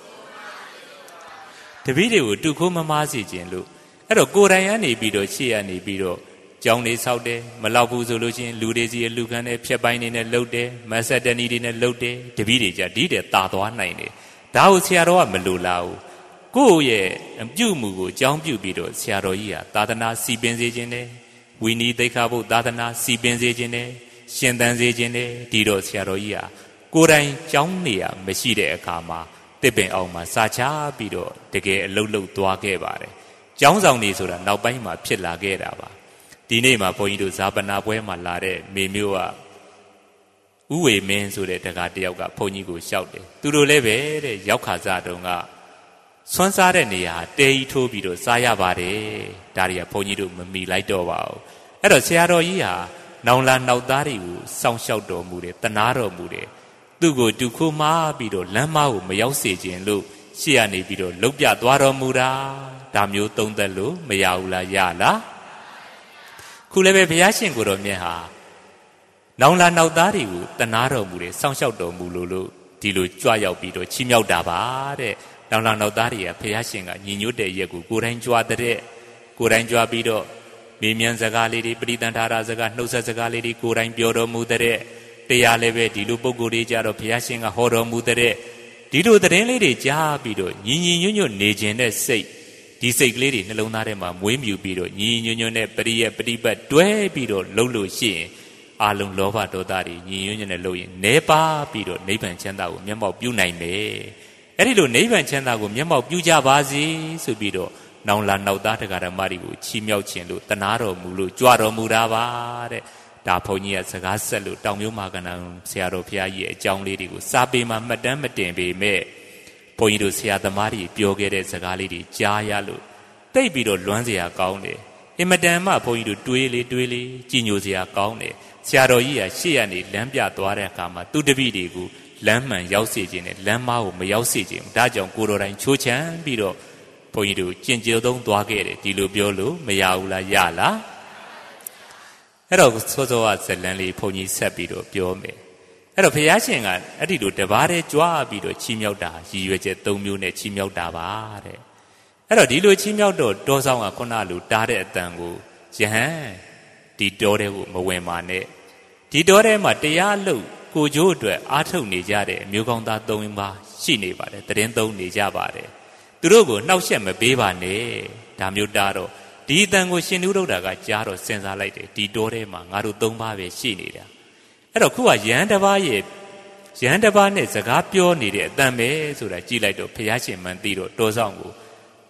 တပည့်တွေကိုတူခိုးမမားစေခြင်းလို့အဲ့တော့ကိုယ်တိုင်ကနေပြီးတော့ရှေ့ကနေပြီးတော့ကျောင်းလေးဆောက်တယ်မလောက်ဘူးဆိုလို့ချင်းလူတွေစီအလူခံနဲ့ဖြက်ပိုင်းနေနဲ့လှုပ်တယ်မဆက်တနီတွေနဲ့လှုပ်တယ်တပည့်တွေကြဒီတဲ့တာသွားနိုင်တယ်ဒါကိုဆရာတော်ကမလိုလားဘူးကိုယ့်ရဲ့အပြုမှုကိုကြောင်းပြုပြီးတော့ဆရာတော်ကြီးဟာသာသနာစီပင်စေခြင်းနဲ့ဝီနီးသိက္ခာပုဒ်သာသနာစီပင်စေခြင်းနဲ့ရှင်သန်စေခြင်းနဲ့ဒီတော့ဆရာတော်ကြီးဟာကိုယ်တိုင်ကျောင်းနေရမရှိတဲ့အခါမှာတစ်ပင်အောင်မှာစာချပြီးတော့တကယ်အလုတ်လုတ်သွားခဲ့ပါတယ်ကျောင်းဆောင်နေဆိုတာနောက်ပိုင်းမှာဖြစ်လာခဲ့တာပါဒီနေ့မှာဘုန်းကြီးတို့ဇာပနာပွဲမှာလာတဲ့မေမျိုးကဥဝေမင်းဆိုတဲ့တက္ကတယောက်ကဘုန်းကြီးကိုလျှောက်တယ်သူတို့လည်းပဲတဲ့ရောက်ခါစားတုန်းကဆွမ်းစားတဲ့နေရာတဲကြီးထိုးပြီးတော့စားရပါတယ်ဒါတွေကဘုန်းကြီးတို့မမီလိုက်တော့ပါဘူးအဲ့တော့ဆရာတော်ကြီးဟာနောင်လာနောက်သားတွေကိုစောင့်ရှောက်တော်မူတယ်တနာတော်မူတယ်သူ့ကိုတူခိုးမားပြီးတော့လမ်းမကိုမရောက်စေခြင်းလို့ရှေ့ကနေပြီးတော့လှုပ်ပြသွားတော်မူတာဒါမျိုးသုံးသက်လို့မရဘူးလားရလားခုလည်းပဲဘုရားရှင်ကိုယ်တော်မြတ်ဟာနောင်လာနောက်သားတွေကိုတနာတော်မူတယ်စောင့်ရှောက်တော်မူလို့လို့ဒီလိုကြွရောက်ပြီးတော့ချီးမြှောက်တာပါတဲ့နောင်လာနောက်သားတွေကဘုရားရှင်ကညီညွတ်တဲ့ရက်ကိုကိုယ်တိုင်ကြွတဲ့ကိုယ်တိုင်ကြွပြီးတော့မေမြန်းစကားလေးတွေပရိသန္ဓာရစကားနှုတ်ဆက်စကားလေးတွေကိုယ်တိုင်ပြောတော်မူတဲ့တရားလည်းပဲဒီလိုပုံကိုယ်တွေကြတော့ဘုရားရှင်ကဟောတော်မူတဲ့ဒီလိုသတင်းလေးတွေကြားပြီးတော့ညီညီညွတ်ညွတ်နေခြင်းတဲ့စိတ်ဒီစိတ်ကလေးတွေနှလုံးသားထဲမှာမွေးမြူပြီးတော့ညီညီညွတ်ညွတ်နဲ့ပရိယပฏิပတ်တွဲပြီးတော့လှုပ်လို့ရှိရင်အာလုံးလောဘဒေါသတွေညီညွတ်ညွတ်နဲ့လှုပ်ရင်နေပါပြီးတော့နိဗ္ဗာန်ချမ်းသာကိုမျက်မှောက်ပြုနိုင်မယ်အဲ့ဒီလိုနိဗ္ဗာန်ချမ်းသာကိုမျက်မှောက်ပြုကြပါစေဆိုပြီးတော့နောင်လာနောက်သားတရားဓမ္မတွေကိုချီးမြှောက်ခြင်းလို့တနာတော်မူလို့ကြွတော်မူတာပါတဲ့ဒါဘုန်းကြီးကစကားဆက်လို့တောင်မျိုးမာကဏ္ဍဆရာတော်ဘုရားကြီးရဲ့အကြောင်းလေးတွေကိုစာပေမှာမှတ်တမ်းမတင်ပေမဲ့ဘုန်းကြီးတို့ဆရာသမားတွေပြောခဲ့တဲ့စကားလေးတွေကြားရလို့တိတ်ပြီးတော့လွမ်းစရာကောင်းတယ်အင်မတန်မှဘုန်းကြီးတို့တွေးလေတွေးလေကြည်ညိုစရာကောင်းတယ်ဆရာတော်ကြီးကရှေ့ကနေလမ်းပြသွားတဲ့အခါမှာသူတပည့်တွေကိုလမ်းမှန်ရောက်စေခြင်းနဲ့လမ်းမကိုမရောက်စေခြင်းဒါကြောင့်ကိုယ်တော်တိုင်ချိုးချမ်းပြီးတော့ဘုန်းကြီးတို့ကျင့်ကြံသုံးသွားခဲ့တယ်ဒီလိုပြောလို့မရဘူးလားရလားအဲ့တော့စောစောကဇလန်းလေးဘုန်းကြီးဆက်ပြီးတော့ပြောမယ်အဲ့တော့ဘုရားရှင်ကအဲ့ဒီလိုတပါးတည်းကြွားပြီးတော့ချီးမြှောက်တာရည်ရွယ်ချက်၃မျိုးနဲ့ချီးမြှောက်တာပါတဲ့အဲ့တော့ဒီလိုချီးမြှောက်တော့တောဆောင်ကခုနလိုတားတဲ့အတန်ကိုယဟန်ဒီတောထဲကိုမဝင်ပါနဲ့ဒီတောထဲမှာတရားလို့ကိုကျိုးအတွက်အားထုတ်နေကြတဲ့အမျိုးကောင်းသား၃ပါးရှိနေပါတယ်တရင်သုံးနေကြပါတယ်သူတို့ကိုနှောက်ယှက်မပေးပါနဲ့ဒါမျိုးတားတော့ဒီအတန်ကိုရှင်နုဒ္ဒတာကကြားတော့စဉ်းစားလိုက်တယ်ဒီတောထဲမှာငါတို့၃ပါးပဲရှိနေတာအဲ့တော့ခုကယဟန်တစ်ပါးရဲ့ယဟန်တစ်ပါးနဲ့စကားပြောနေတဲ့အတန်ပဲဆိုတာကြည့်လိုက်တော့ဘုရားရှင်မှန်သိတော့တောဆောင်ကို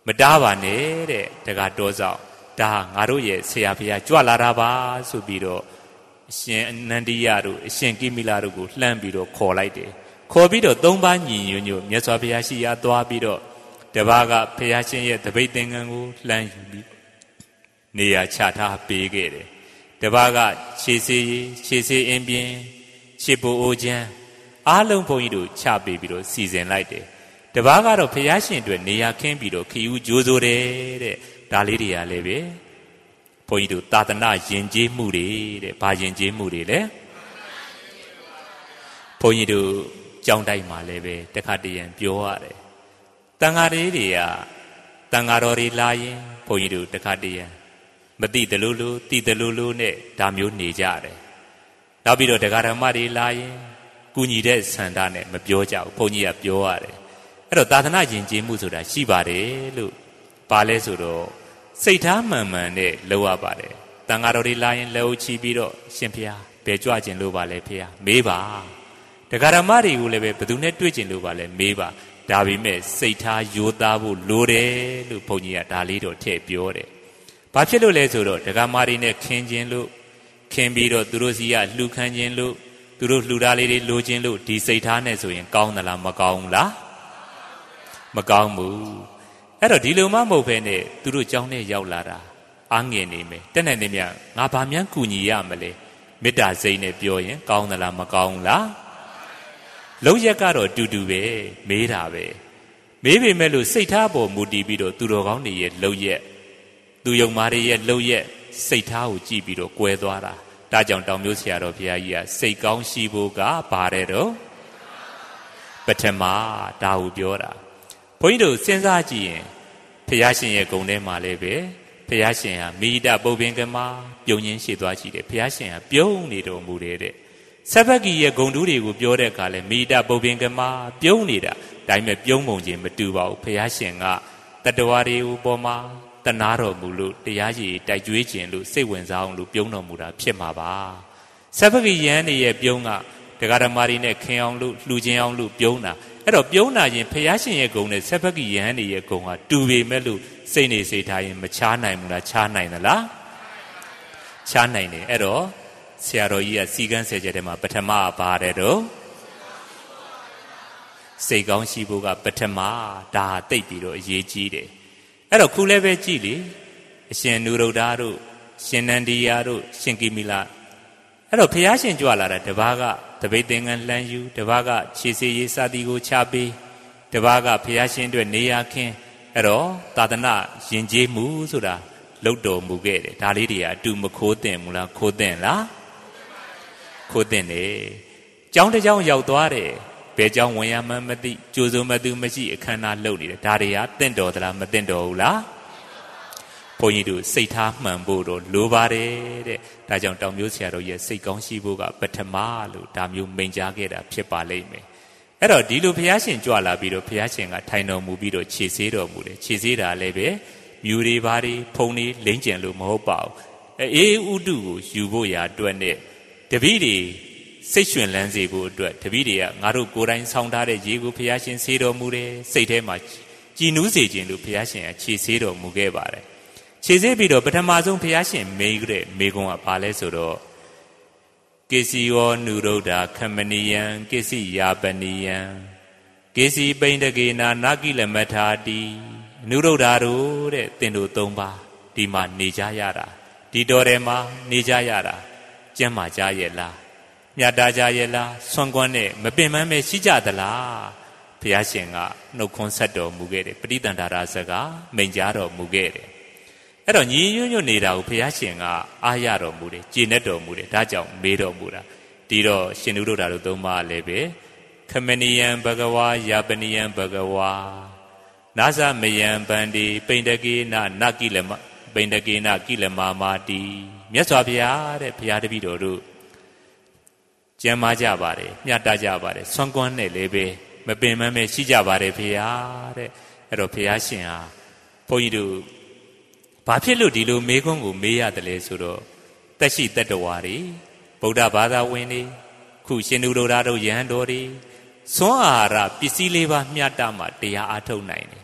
Madavane, Tagatoza, Da, Naruye, Seapia, Jualaraba, Subido, Shen Nandiaru, Shen Gimilaru, Lambido, Colaide. Cobido, Domba, Nino, Yasapiasia, Doabido, Devaga, Piasin, the Baitingu, Land, Nia Chata, Bigade. Devaga, Chisi, Chisi, Ambien, Chipo Ojan, Alum Poidu, Chabido, season like The Baga of Piasin to Nia Cambido, Kiu Juzore, Dalidia Leve, Poidu, Tatana, Jinji Moody, the Pajinji Moody, le Poidu, John Daima Leve, the Cadian Pioare. Tangaria, Tangarori lying, Poidu, the Cadian. But did the Lulu, did the Lulu ne, Damu Nijare. Dabido the Garamari lying, Gunides Sandane, Mabioja, Ponia Pioare. Ero Tatana Jinji Musura, Shibare, Lu, Palesuro, Satan Mamane, Loa Bare, Tangarori lying, Low Chibido, Simpia, Pejuajin Lubale Pia, Meba. The Garamari will have a Pedunet Twitching Lubale, Meba, Davime, Sata, Yodabu, Lure, Luponia, Dalido, Te Piore. Papilo Lesuro, the Gamarine, Kenjin Lu, Kembido, Durosia, Lucanjin Lu, Duro Ludali, Lujin Lu, Di Sataneso in Gaunala, Magaunla Magaumu. Ero Diluma Mopene, Duru Jone Yaulara, Angenime, Tenemia, Napamian Kuni Yamale, Meda Zane Bioyen, Gaunala Magaunla Loyakaro Dudube, Medave. Maybe Melu Satabo Mudibido, Durogoni, Loye. Do young Maria Loye, Satao Gibido, Guedora, Dajon Domusiaro Pia, Segon Shibuga, Barero, Betema, Daubiora. Poindo Sensaji, Piasin Gone Malebe, Piasin, Mida Bobingama, Yonin Shiduachi, Piasin, Bionido Murede. Sabagi Gonduri will Biore Kale, Mida Bobingama, Bionida, Dime Biomonji, Meduba, Piasin, Tadawari Uboma. The Naro Mulu, the Yaji, Dajuichi, Lu, Sewenzang, Lu, Biono Mura, Piemaba. Sabagi Yani, Bionga, the Gadamarine, Keon Lu, Lujian Lu, Biona. At a Biona in Piasin Gone, Sabagi Yani, Gonga, Duve Melu, Sene Seta in Machana, Muna Chana in la Chana in at all. Siaroia, Sigan Sejedema, Betama, Barredo Segon Shibuga, Betama, Da, Debido, Yejide. Ero Kuleve Chili, Shen Nurodaru, Shenandiaru, Shinkimila. Ero Piasin Juala, the Vaga, the Bating and Lanyu, the Vaga, Chisi Sadigo Chabi, the Vaga Piasin to Nea King, Ero, Tatana, Shinji Musura, Lodo Mugere, Dalidia, do Makoten, Mula Koden la Kodene. John the John Yauduare. Bejan Wayamadi, Josomadu Maji, Kana Lodi, Daria, Tendo, the Matendo la Poidu, Sata, Mambodo, Lubare, Dajan Damusiaro, yes, Segon Shibuga, Betamalu, Damu Menjageda, Pepaleme. Ero Dilu Piasin, Juala Bido Piasin, a Tino Mubido, Chisero Mude, Chisera Lebe, Muri Bari, Pony, Linjan Lumobao, E Udu, Yuboya, Duane, Davidi. Sexual Lanzibu, Tavidia, Naru Gorain Soundare, Jigu Piasin, Sedo Mure, Sate much. Ginusi Jindu Piasin, Chisedo Mugebare. Chisebido, but Amazon Piasin, Megre, Megon Palesoro. Gesi or Nuroda, Kamanian, Gesi Yabanian. Gesi Baindagina, Nagila Metadi, Nurodaru, Tendo Tomba, Dima Nijayara, Didorema, Nijayara, Gemma Jayela. Yadaja yela, Songone, Mabimame Sijadala, Piasinga, no concerto Mugere, Pridandara Saga, Menjaro Mugere. Eron you need out Piasinga, Ayaro Mure, Gineto Mure, Daja, Medo Mura, Dido, Shinura Doma Lebe, Kamenian Bagawa, Yabanian Bagawa, Naza Mayan Bandi, Paindagina, Nakilema, Paindagina, Kilema di, Miasabia, Piadabido. Jamaja bare, Yadaja bare, Songone lebe, Mabimame Sijabare Piare, Eropiasia, Poidu Papilu Dilu Megongu Mea de Lesuro, Tashi Tatawari, Boda Bada Winnie, Kushinurado Yandori, Soara, Pisileva Miatama, Dea Ato Nine.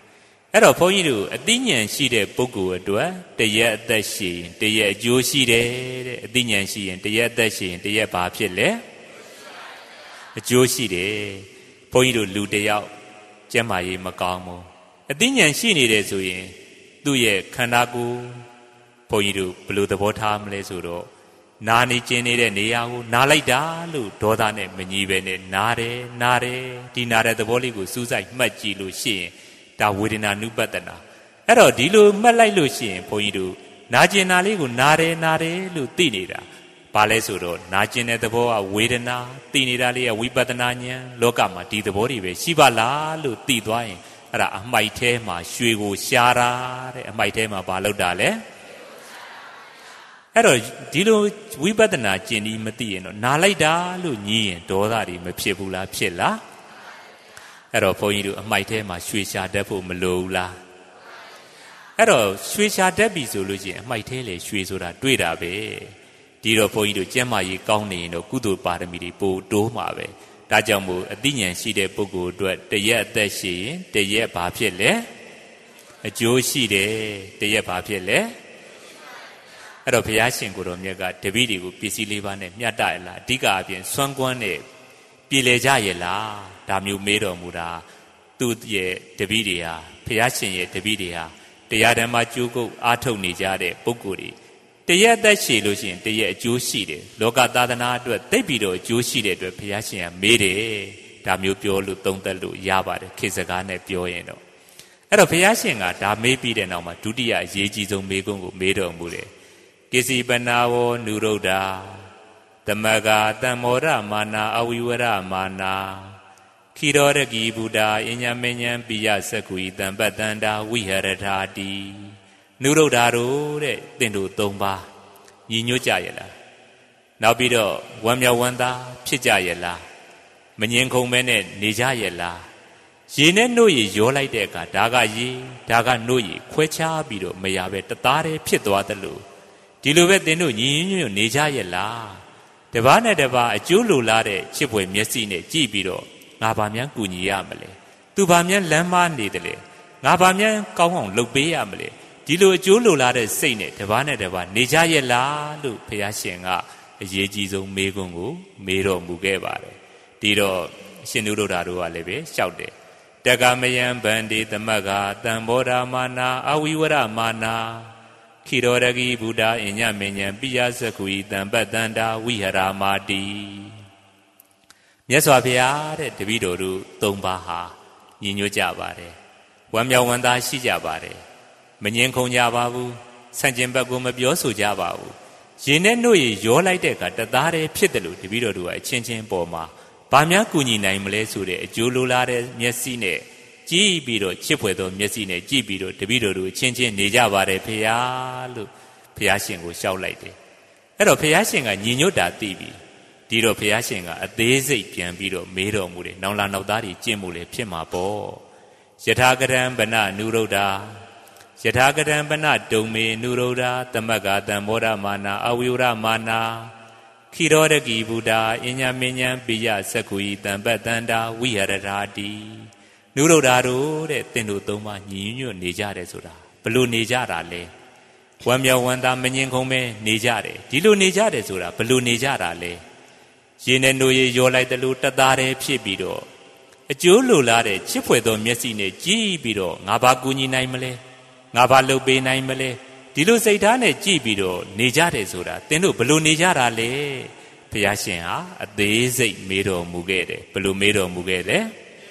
အဲ့တော့ဘုန်းကြီးတို့အသိဉာဏ်ရှိတဲ့ပုဂ္ဂိုလ်အတွက်တရက်အသက်ရှိရင်တရက်အကျိုးရှိတယ်တဲ့အသိဉာဏ်ရှိရင်တရက်အသက်ရှိရင်တရက်ဘာဖြစ်လဲအကျိုးရှိတယ်ဘုန်းကြီးတို့လူတယောက်ကျန်းမာရေးမကောင်းဘူးအသိဉာဏ်ရှိနေတယ်ဆိုရင်သူ့ရဲ့ခန္ဓာကိုယ်ဘုန်းကြီးတို့ဘယ်လိုသဘောထားမလဲဆိုတော့နာနေကျင်နေတဲ့နေရာကိုနာလိုက်တာလို့ဒေါသနဲ့မညီပဲနဲ့နာတယ်နာတယ်ဒီနာတဲ့သဘောလေးကိုစူးစိုက်မှတ်ကြည့်လို့ရှိရင်ဒါဝေဒနာနုပတနာအဲ့တော့ဒီလိုမှတ်လိုက်လို့ရှိရင်ဘုန်းကြီးတို့နာကျင်နာလေးကိုနာတယ်နာတယ်လို့သိနေတာဘာလဲဆိုတော့နာကျင်တဲ့သဘောကဝေဒနာသိနေတာလေးကဝိပဿနာဉာဏ်လောကမှာဒီသဘောတွေပဲရှိပါလားလို့သိသွားရင်အဲ့ဒါအမှိုက်ထဲမှာရွှေကိုရှားတာတဲ့အမှိုက်ထဲမှာဘာလုပ်တာလဲအဲ့တော့ဒီလိုဝိပဿနာကျင့်ပြီးမသိရင်တော့နာလိုက်တာလို့ညည်းရင်ဒေါသတွေမဖြစ်ဘူးလားဖြစ်လားအဲ့တော့ဘုန်းကြီးတို့အမှိုက်ထဲမှာရွှေရှာတတ်ဖို့မလိုဘူးလားအဲ့တော့ရွှေရှာတတ်ပြီဆိုလို့ရှိရင်အမှိုက်ထဲလေရွှေဆိုတာတွေ့တာပဲဒီတော့ဘုန်းကြီးတို့ကျမ်းမာရေးကောင်းနေရင်တော့ကုသိုလ်ပါရမီတွေပိုတိုးမှာပဲဒါကြောင့်မို့အသိဉာဏ်ရှိတဲ့ပုဂ္ဂိုလ်အတွက်တရက်အသက်ရှိရင်တရက်ဘာဖြစ်လဲအကျိုးရှိတယ်တရက်ဘာဖြစ်လဲအဲ့တော့ဘုရားရှင်ကိုယ်တော်မြတ်ကတပည့်တွေကိုပစ္စည်းလေးပါးနဲ့မြတ်တရလားအဓိကအပြင်စွမ်းကွမ်းနဲ့ပြည်လေကြရဲ့လားဒါမျိုးမေးတော်မူတာသူ့ရဲ့တပည့်တွေဟာဘုရားရှင်ရဲ့တပည့်တွေဟာတရားဓမ္မကျိုးကုတ်အားထုတ်နေကြတဲ့ပုဂ္ဂိုလ်တွေတရက်အသက်ရှည်လို့ရှိရင်တရက်အကျိုးရှိတယ်လောကသာသနာအတွက်သိပြီးတော့အကျိုးရှိတဲ့အတွက်ဘုရားရှင်ကမေးတယ်ဒါမျိုးပြောလို့သုံးသက်လို့ရပါတယ်ခေတ်စကားနဲ့ပြောရင်တော့အဲ့တော့ဘုရားရှင်ကဒါမေးပြီးတဲ့နောက်မှာဒုတိယအရေးကြီးဆုံးမေးခွန်းကိုမေးတော်မူတယ်ကိစီပနာဝောနုရုဒ္ဓသမဂာတမ္မောရမာနာအဝိဝရမာနာခိရောရဂီဗုဒ္ဓအညမဉ္ဉံပိယသက္ခုဤတံပတ္တန္တာဝိဟရထာတိနုရုဒ္ဓတို့တဲ့သင်တို့သုံးပါးညီညွတ်ကြရဲ့လားနောက်ပြီးတော့ဝမ်းမြောက်ဝမ်းသာဖြစ်ကြရဲ့လားမငြင်းခုံမဲနဲ့နေကြရဲ့လားရေနဲ့နှုတ်ရည်ရောလိုက်တဲ့အခါဒါကရေဒါကနှုတ်ရည်ခွဲခြားပြီးတော့မရပဲတသားတည်းဖြစ်သွားတယ်လို့ဒီလိုပဲသင်တို့ညီညွတ်နေကြရဲ့လားတပားနဲ့တပားအကျိုးလိုလားတဲ့ချစ်ဖွယ်မျက်စိနဲ့ကြည့်ပြီးတော့ငါဘာများကူညီရမလဲသူဘာများလမ်းမနေတယ်လေငါဘာများကောင်းအောင်လုပ်ပေးရမလဲဒီလိုအကျိုးလိုလားတဲ့စိတ်နဲ့တပားနဲ့တပားနေကြရဲ့လားလို့ဘုရားရှင်ကအရေးကြီးဆုံးမေးခွန်းကိုမေးတော်မူခဲ့ပါတယ်ဒီတော့ရှင်နုရုဒ္ဓတို့ကလည်းပဲလျှောက်တယ်တက္ကမယံဗန္တိသမဂ္ဂတံဘောဓမာနာအဝိဝရမာနာခိရောရဂီဗုဒ္ဓအညမဉ္ဉံပိယသက္ခုဤတံပတ္တန္တာဝိဟရာမာတိမြတ်စွာဘုရားတဲ့တပည့်တော်တို့သုံးပါးဟာညီညွတ်ကြပါတယ်ဝမ်းမြောက်ဝမ်းသာရှိကြပါတယ်မငြင်းခုံကြပါဘူးဆန့်ကျင်ဘက်ကိုမပြောဆိုကြပါဘူးရေနဲ့နှုတ်ရည်ရောလိုက်တဲ့အခါတသားတည်းဖြစ်တယ်လို့တပည့်တော်တို့ကအချင်းချင်းပေါ်မှာဘာများကူညီနိုင်မလဲဆိုတဲ့အကျိုးလိုလားတဲ့မျက်စိနဲ့ကြည့်ပြီးတော့ချစ်ဖွယ်သောမျက်စိနဲ့ကြည့်ပြီးတော့တပည့်တော်တို့အချင်းချင်းနေကြပါတယ်ဖေဟာလို့ဘုရားရှင်ကိုလျှောက်လိုက်တယ်အဲ့တော့ဘုရားရှင်ကညီညွတ်တာသိပြီဒီတော့ဘုရားရှင်ကအသေးစိတ်ပြန်ပြီးတော့မေးတော်မူတယ်နောင်လာနောက်သားတွေကျင့်မှုလေဖြစ်မှာပေါ့ယထာကရံဗနနုရုဒ္ဓယထာကရံဗနဒုံမေနုရုဒ္ဓသမဂ္ဂတံမောရမာနာအဝိဝရမာနာခိရောရဂီဗုဒ္ဓအညမဉ္ဉံပိယသက္ခုဤတံပတ္တန္တာဝိဟရထာတိနုရုဒ္ဓတို့တဲ့သင်တို့သုံးပါးညီညွတ်နေကြတယ်ဆိုတာဘလို့နေကြတာလဲဝမ်းမြောက်ဝမ်းသာမငြင်းခုံမဲနေကြတယ်ဒီလိုနေကြတယ်ဆိုတာဘလို့နေကြတာလဲရေနဲ့နှုတ်ရည်ရောလိုက်တယ်လို့တသားတည်းဖြစ်ပြီးတော့အကျိုးလိုလားတဲ့ချစ်ဖွယ်သောမျက်စိနဲ့ကြည့်ပြီးတော့ငါဘာကူညီနိုင်မလဲငါဘာလုပ်ပေးနိုင်မလဲဒီလိုစိတ်ထားနဲ့ကြည့်ပြီးတော့နေကြတယ်ဆိုတာသင်တို့ဘလို့နေကြတာလဲဘုရားရှင်ဟာအသေးစိတ်မေးတော်မူခဲ့တယ်ဘလို့မေးတော်မူခဲ့လဲ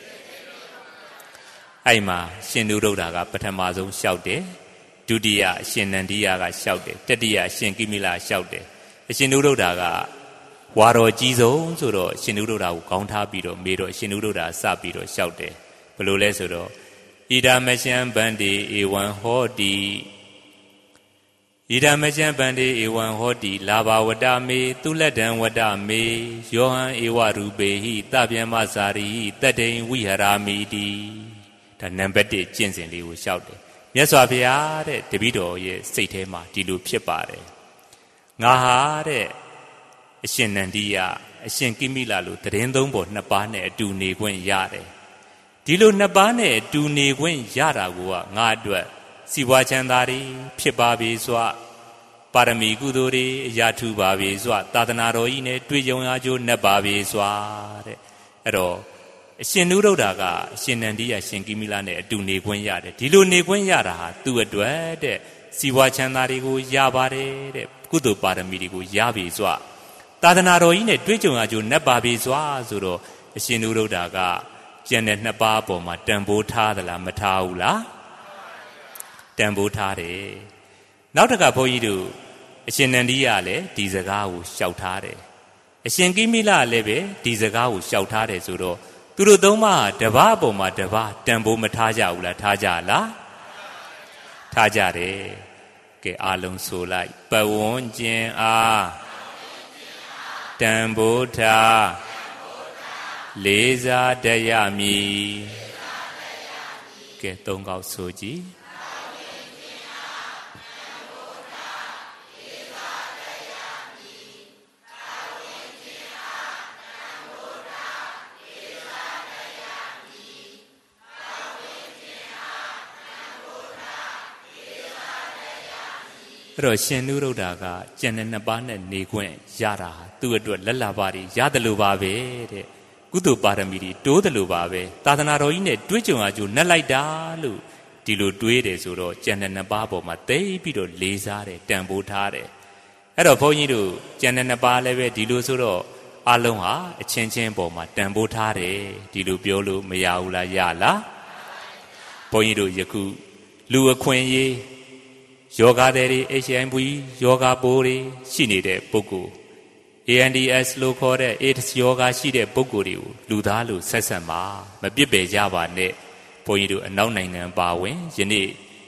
အဲ့မှာရှင်နုရုဒ္ဓကပထမဆုံးလျှောက်တယ်ဒုတိယအရှင်နန္ဒီယကလျှောက်တယ်တတိယအရှင်ကိမိလလျှောက်တယ်အရှင်နုရုဒ္ဓကဝါတော်ကြီးဆုံးဆိုတော့ရှင်နုရုဒ္ဓကိုကောင်းထားပြီးတော့မေးတော့ရှင်နုရုဒ္ဓစပြီးတော့လျှောက်တယ်ဘလို့လဲဆိုတော့ဣဒမရှံဗန္တိဧဝံဟောတိဣဒမရှံဗန္တိဧဝံဟောတိလာဘဝတ္တမေသူလတ္တံဝတ္တမေယောဟံဧဝရူပေဟိတဗျမ္မစာရိဟိတတ္တိံဝိဟရာမိတိဒါနံပါတ်တစ်ကျင့်စဉ်လေးကိုလျှောက်တယ်မြတ်စွာဘုရားတဲ့တပည့်တော်ရဲ့စိတ်ထဲမှာဒီလိုဖြစ်ပါတယ်ငါဟာတဲ့အရှင်နန္ဒီယအရှင်ကိမိလလိုတရင်သုံးပေါ်နှစ်ပါးနဲ့အတူနေခွင့်ရတယ်ဒဒီလိုနှစ်ပါးနဲ့တူနေခွင့်ရတာကငါအတွက်စီဝါချမ်းသာတွေဖြစ်ပါပေစွာပါရမီကုသိုလ်တွေအရာထူပါပေစွာသာသနာတော်ကြီးနဲ့တွေ့ကြုံရကြိုးနှက်ပါပေစွာတဲ့အဲ့တော့အရှင်နုရုဒ္ဓကအရှင်နန္ဒီယရှင်ကိမိလနဲ့အတူနေခွင့်ရတယ်ဒီလိုနေခွင့်ရတာဟာသူ့အတွက်တဲ့စီဝါချမ်းသာတွေကိုရပါတယ်တဲ့ကုသိုလ်ပါရမီတွေကိုရပြီစွာသာသနာတော်ကြီးနဲ့တွေ့ကြုံရကြိုးနှက်ပါပြီစွာဆိုတော့အရှင်နုရုဒ္ဓကကျန်တဲ့နှစ်ပါးအပေါ်မှာတန်ဖိုးထားသလားမထားဘူးလားတန်ဖိုးထားတယ်နောက်တစ်ခါဘုန်းကြီးတို့အရှင်နန္ဒီယလည်းဒီစကားကိုရှောက်ထားတယ်အရှင်ကိမိလလည်းပဲဒီစကားကိုရှောက်ထားတယ်ဆိုတော့သူတို့သုံးပါးတပါးအပေါ်မှာတပါးတန်ဖိုးမထားကြဘူးလားထားကြလားထားကြတယ်ကဲအားလုံးဆိုလိုက်ပဝန်းကျင်အားတန်ဖိုးထားလေးစားတရမည်ကဲသုံးခေါက်ဆိုကြည့်အဲ့တော့ရှင်နုရုဒ္ဓကကျန်တဲ့နှစ်ပါးနဲ့နေခွင့်ရတာသူ့အတွက်လက်လာပါတွေရတယ်လို့ပါပဲတဲ့ကုသိုလ်ပါရမီတွေတိုးတယ်လို့ပါပဲသာသနာတော်ကြီးနဲ့တွေ့ကြုံရကြိုနှက်လိုက်တာလို့ဒီလိုတွေးတယ်ဆိုတော့ကျန်တဲ့နှစ်ပါးပေါ်မှာသိပြီးတော့လေးစားတယ်တန်ဖိုးထားတယ်အဲ့တော့ဘုန်းကြီးတို့ကျန်တဲ့နှစ်ပါးလည်းပဲဒီလိုဆိုတော့အလုံးဟာအချင်းချင်းပေါ်မှာတန်ဖိုးထားတယ်ဒီလိုပြောလို့မရဘူးလားရလားဘုန်းကြီးတို့ယခုလူအခွင့်အရေးယောဂတဲ့တွေ H I V ယောဂပိုးတွေရှိနေတဲ့ပုဂ္ဂိုလ် A N D S လို့ခေါ်တဲ့ AIDS ယောဂရှိတဲ့ပုဂ္ဂိုလ်တွေကိုလူသားလို့ဆက်ဆက်မှာမပြစ်ပယ်ကြပါနဲ့ဘုန်းကြီးတို့အနောက်နိုင်ငံပါဝင်ယနေ့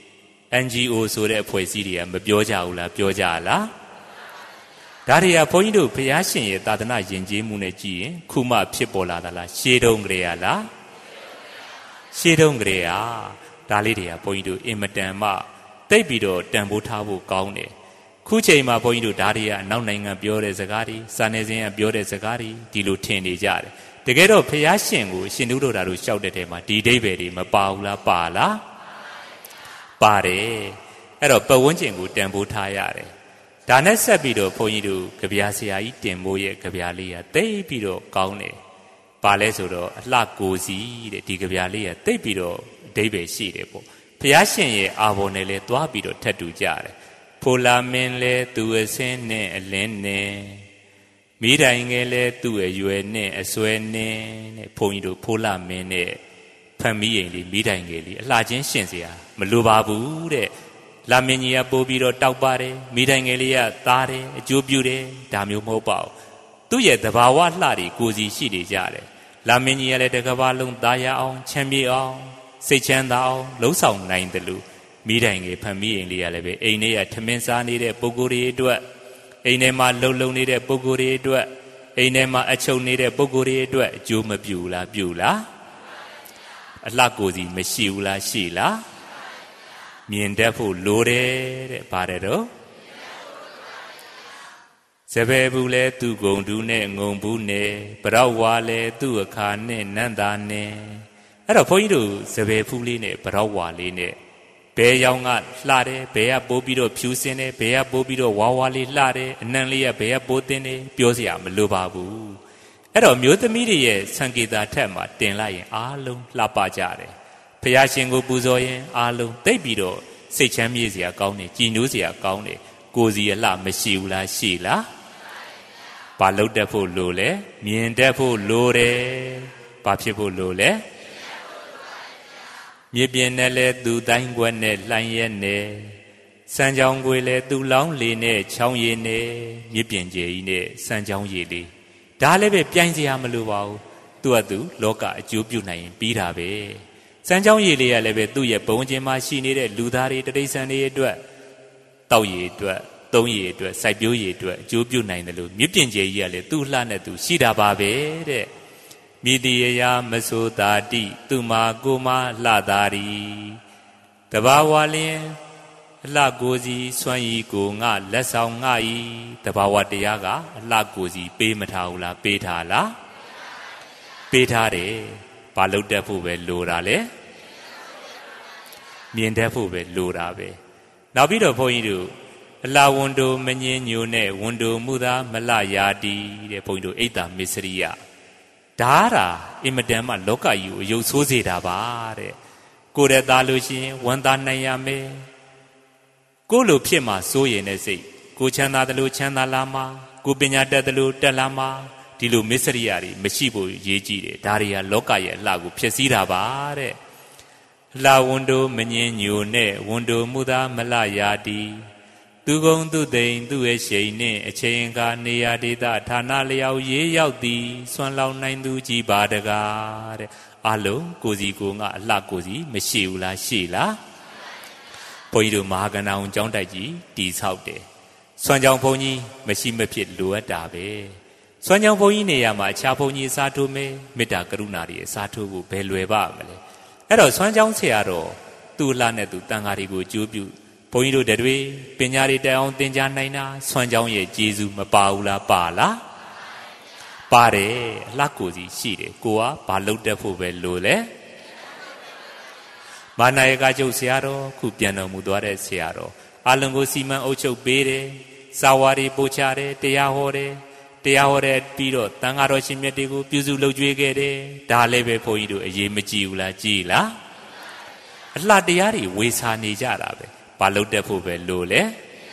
N G O ဆိုတဲ့အဖွဲ့အစည်းတွေကမပြောကြဘူးလားပြောကြလားဒါတွေကဘုန်းကြီးတို့ဘုရားရှင်ရဲ့သာသနာယဉ်ကျေးမှုနဲ့ကြည့်ရင်ခုမှဖြစ်ပေါ်လာတာလားရှေးတုန်းကလေးရလားရှေးတုန်းကလေးอ่ะဒါလေးတွေကဘုန်းကြီးတို့အင်မတန်မှတိတ်ပြီးတော့တန်ဖိုးထားဖို့ကောင်းတယ်ခုချိန်မှာဘုန်းကြီးတို့ဓာရီကအနောက်နိုင်ငံပြောတဲ့စကားတွေစာနယ်ဇင်းကပြောတဲ့စကားတွေဒီလိုထင်နေကြတယ်တကယ်တော့ဘုရားရှင်ကိုရှင်နုဒ္ဓတာတို့ရှောက်တဲ့ထဲမှာဒီအဓိပ္ပာယ်တွေမပါဘူးလားပါလားပါတယ်အဲ့တော့ပဝန်းကျင်ကိုတန်ဖိုးထားရတယ်ဒါနဲ့ဆက်ပြီးတော့ဘုန်းကြီးတို့ကြပြဆရာကြီးတင်မိုးရဲ့ကြပြလေးကတိတ်ပြီးတော့ကောင်းတယ်ပါလဲဆိုတော့အလှကိုစီတဲ့ဒီကြပြလေးကတိတ်ပြီးတော့အဓိပ္ပာယ်ရှိတယ်ပေါ့ဘုရားရှင်ရဲ့အာဘော်နဲ့လဲသွားပြီးတော့ထပ်တူကြတယ်ဖိုလာမင်းလဲသူအစင်းနဲ့အလင်းနဲ့မိတိုင်ငယ်လဲသူ့အရွယ်နဲ့အစွဲနဲ့တဲ့ဘုန်းကြီးတို့ဖိုလာမင်းနဲ့ဖမ်းမီးရင်လေးမိတိုင်ငယ်လေးအလှချင်းရှင်စရာမလိုပါဘူးတဲ့လာမင်းကြီးကပို့ပြီးတော့တောက်ပါတယ်မိတိုင်ငယ်လေးကသားတယ်အကျိုးပြုတယ်ဒါမျိုးမဟုတ်ပါဘူးသူ့ရဲ့သဘာဝလှတွေကိုယ်စီရှိနေကြတယ်လာမင်းကြီးကလည်းတစ်ကမ္ဘာလုံးသားရအောင်ချမ်းမြေအောင်စိတ်ချမ်းသာအောင်လှုံ့ဆော်နိုင်တယ်လို့မိတိုင်ငယ်ဖမ်းမီးရင်လေးရလည်းပဲအိမ်ထဲကထမင်းစားနေတဲ့ပုဂ္ဂိုလ်တွေအတွက်အိမ်ထဲမှာလှုပ်လှုပ်နေတဲ့ပုဂ္ဂိုလ်တွေအတွက်အိမ်ထဲမှာအချုပ်နေတဲ့ပုဂ္ဂိုလ်တွေအတွက်အကျိုးမပြုလားပြုလားအလှကိုယ်စီမရှိဘူးလားရှိလားမြင်တတ်ဖို့လိုတယ်တဲ့ပါတယ်တော့စပယ်ဘူးလဲသူ့ဂုံတူးနဲ့ငုံဘူးနဲ့ပရောက်ဝါလဲသူ့အခါနဲ့နန္တာနဲ့အဲ့တော့ဘုန်းကြီးတို့စပယ်ဖူးလေးနဲ့ပရောက်ဝါလေးနဲ့ဘဲရောင်ကလှတယ်ဘဲကပိုးပြီးတော့ဖြူစင်းတယ်ဘဲကပိုးပြီးတော့ဝါဝါလေးလှတယ်အနံလေးကဘဲကပိုးတင်းတယ်ပြောစရာမလိုပါဘူးအဲ့တော့မျိုးသမီးတွေရဲ့စံကေတာထက်မှာတင်လိုက်ရင်အားလုံးလှပကြတယ်ဘုရားရှင်ကိုပူဇော်ရင်အားလုံးသိပ်ပြီးတော့စိတ်ချမ်းမြေ့စရာကောင်းတယ်ကြည်နူးစရာကောင်းတယ်ကိုယ်စီအလှမရှိဘူးလားရှိလားဘာလုပ်တတ်ဖို့လိုလဲမြင်တတ်ဖို့လိုတယ်ဘာဖြစ်ဖို့လိုလဲမြေပြင်နဲ့လဲသူတိုင်းခွက်နဲ့လှိုင်းရဲနဲ့စံချောင်းခွေလဲသူလောင်းလေနဲ့ချောင်းရည်နဲ့မြေပြင်ကျယ်ကြီးနဲ့စံချောင်းရည်လေးဒါလည်းပဲပြိုင်စရာမလိုပါဘူးသူ့အတူလောကအကျိုးပြုနိုင်ရင်ပြီးတာပဲစံချောင်းရည်လေးကလည်းပဲသူ့ရဲ့ဘုံချင်းမှာရှိနေတဲ့လူသားတွေတိရစ္ဆာန်တွေအတွက်တောက်ရည်အတွက်သုံးရည်အတွက်စိုက်ပျိုးရည်အတွက်အကျိုးပြုနိုင်တယ်လို့မြေပြင်ကျယ်ကြီးကလည်းသူ့လှနဲ့သူရှိတာပါပဲတဲ့မိတိယယမဆိုတာတိသူမာကိုမလှတာရီတဘာဝလင်းအလှကိုစီစွမ်းဤကိုငါလက်ဆောင်ငါဤတဘာဝတရားကအလှကိုစီပေးမထားဘူးလားပေးထားလားပေးထားတယ်ဘာလုပ်တတ်ဖို့ပဲလိုတာလေမြင်တတ်ဖို့ပဲလိုတာပဲနောက်ပြီးတော့ဘုန်းကြီးတို့အလာဝန်တိုမငင်းညိုနဲ့ဝန်တိုမှုသာမလရာတီတဲ့ဘုန်းကြီးတို့အိတ်တာမစ္စရိယဒါဟာအင်မတန်မှလောကကြီးကိုအယုတ်ဆိုးစေတာပါတဲ့ကိုယ်တည်းသားလို့ရှိရင်ဝန်သားနိုင်ရမယ်ကိုယ်လိုဖြစ်မှစိုးရင်တဲ့စိတ်ကိုချမ်းသာတယ်လို့ချမ်းသာလာမှာကိုပညာတတ်တယ်လို့တက်လာမှာဒီလိုမစ္စရိယတွေမရှိဖို့ရေးကြည့်တယ်ဒါတွေကလောကရဲ့အလှကိုဖျက်ဆီးတာပါတဲ့လာဝန်တိုမငင်းညိုနဲ့ဝန်တိုမှုသာမလရာတီသူကုံသူသိမ့်သူရဲ့ရှိန်နှင့်အချိန်ကနေရာဒေသဌာနလျောက်ရေးရောက်သည်ဆွမ်းလောင်းနိုင်သူကြီးပါတကားတဲ့အလုံးကိုစီကိုငါအလှကိုစီမရှိဘူးလားရှိလားဘုန်းကြီးတို့မဟာကဏ္ဍအောင်ကျောင်းတိုက်ကြီးတည်ဆောက်တယ်ဆွမ်းကြောင်ဘုန်းကြီးမရှိမဖြစ်လိုအပ်တာပဲဆွမ်းကြောင်ဘုန်းကြီးနေရာမှာအခြားဘုန်းကြီးအစားထိုးမယ်မေတ္တာကရုဏာတွေအစားထိုးဖို့ဘယ်လွယ်ပါမလဲအဲ့တော့ဆွမ်းကြောင်ဆရာတော်သူ့လှနဲ့သူတန်ဃာတွေကိုကြိုးပြုဘုန်းကြီးတို့တွေပညာတွေတက်အောင်သင်ကြားနိုင်တာဆွမ်းကြောင်ရဲ့ကျေးဇူးမပါဘူးလားပါလားပါတယ်အလှကိုစီရှိတယ်ကိုကဘာလုပ်တတ်ဖို့ပဲလိုလဲမာနာယကကျုပ်ဆရာတော်ခုပြန်တော်မူသွားတဲ့ဆရာတော်အလုံးကိုစီမံအုပ်ချုပ်ပေးတယ်စာဝါတွေပို့ချတယ်တရားဟောတယ်တရားဟောတဲ့ပြီးတော့တန်ဃာတော်ရှင်မြတ်တွေကိုပြုစုလုပ်ကြွေးခဲ့တယ်ဒါလည်းပဲဘုန်းကြီးတို့အရေးမကြည့်ဘူးလားကြည့်လားအလှတရားတွေဝေစာနေကြတာပဲဘာလုပ်တတ်ဖို့ပဲလိုလဲ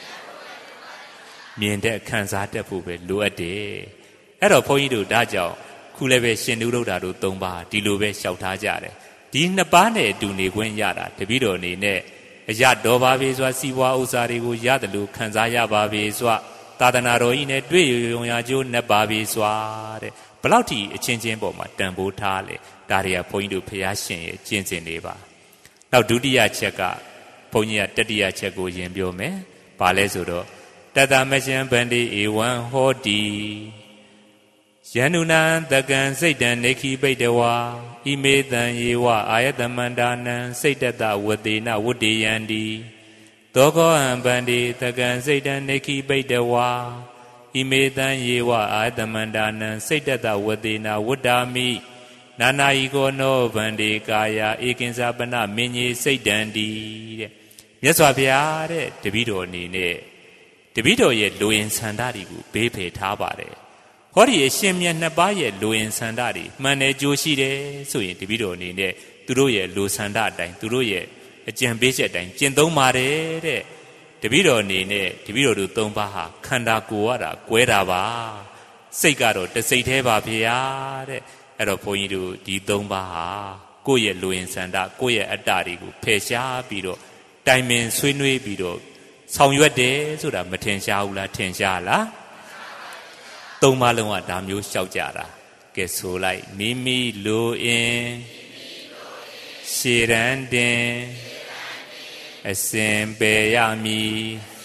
မြင်တဲ့ခံစားတတ်ဖို့ပဲလိုအပ်တယ်အဲ့တော့ဘုန်းကြီးတို့ဒါကြောင့်ခုလည်းပဲရှင်နုရုဒ္ဓတို့သုံးပါးဒီလိုပဲလျှောက်ထားကြတယ်ဒီနှစ်ပါးနဲ့အတူနေခွင့်ရတာတပည့်တော်အနေနဲ့အရတော်ပါပေစွာစီးပွားဥစ္စာတွေကိုရတယ်လို့ခံစားရပါပေစွာသာသနာတော်ကြီးနဲ့တွေ့ရုံရာကျိုးနဲ့ပါပေစွာတဲ့ဘလောက်ထိအချင်းချင်းပေါ်မှာတန်ဖိုးထားလဲဒါတွေကဘုန်းကြီးတို့ဖျားရှင်ရဲ့ကျင့်စဉ်တွေပါနောက်ဒုတိယချက်ကဘုန်းကြီးကတတိယချက်ကိုယင်ပြောမယ်ဘာလဲဆိုတော့တတမရှင်ဗန္တိဧဝံဟောတိယန္နုနံတကံစိတ်တံနေခိပိတဝါဣမေတံယေဝအာယတမန္တာနံစိတ်တတဝတေနဝတ္တေယန္တိသောကောဟံဗန္တိတကံစိတ်တံနေခိပိတဝါဣမေတံယေဝအာယတမန္တာနံစိတ်တတဝတေနဝတ္တာမိနာနာယီကောနောဗန္တိကာယဧကင်္စပနမင်းကြီးစိတ်တံတိတဲ့မြတ်စွာဘုရားတဲ့တပည့်တော်အနေနဲ့တပည့်တော်ရဲ့လူရင်ဆန္ဒတွေကိုဘေးဖယ်ထားပါတယ်ဟောဒီအရှင်မြတ်နှစ်ပါးရဲ့လူရင်ဆန္ဒတွေမှန်တယ်ကြိုးရှိတယ်ဆိုရင်တပည့်တော်အနေနဲ့သူတို့ရဲ့လူဆန္ဒအတိုင်းသူတို့ရဲ့အကြံပေးချက်အတိုင်းကျင့်သုံးပါတယ်တဲ့တပည့်တော်အနေနဲ့တပည့်တော်တို့သုံးပါးဟာခန္ဓာကိုယ်ရတာကွဲတာပါစိတ်ကတော့တစိတ်သေးပါဗျာတဲ့အဲ့တော့ဘုန်းကြီးတို့ဒီသုံးပါးဟာကိုယ့်ရဲ့လူရင်ဆန္ဒကိုယ့်ရဲ့အတ္တတွေကိုဖယ်ရှားပြီးတော့တိုင်ပင်ဆွေးနွေးပြီးတော့ဆောင်ရွက်တယ်ဆိုတာမထင်ရှားဘူးလားထင်ရှားလားသုံးပါးလုံးကဒါမျိုးလျှောက်ကြတာကဲဆိုလိုက်မိမိလူအင်ရှေရန်တင်အစဉ်ပေရမည်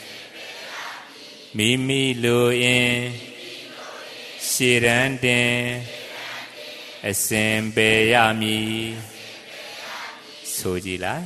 မိမိလူအင်ရှေရန်တင်အစဉ်ပေရမည်ဆိုကြည့်လိုက်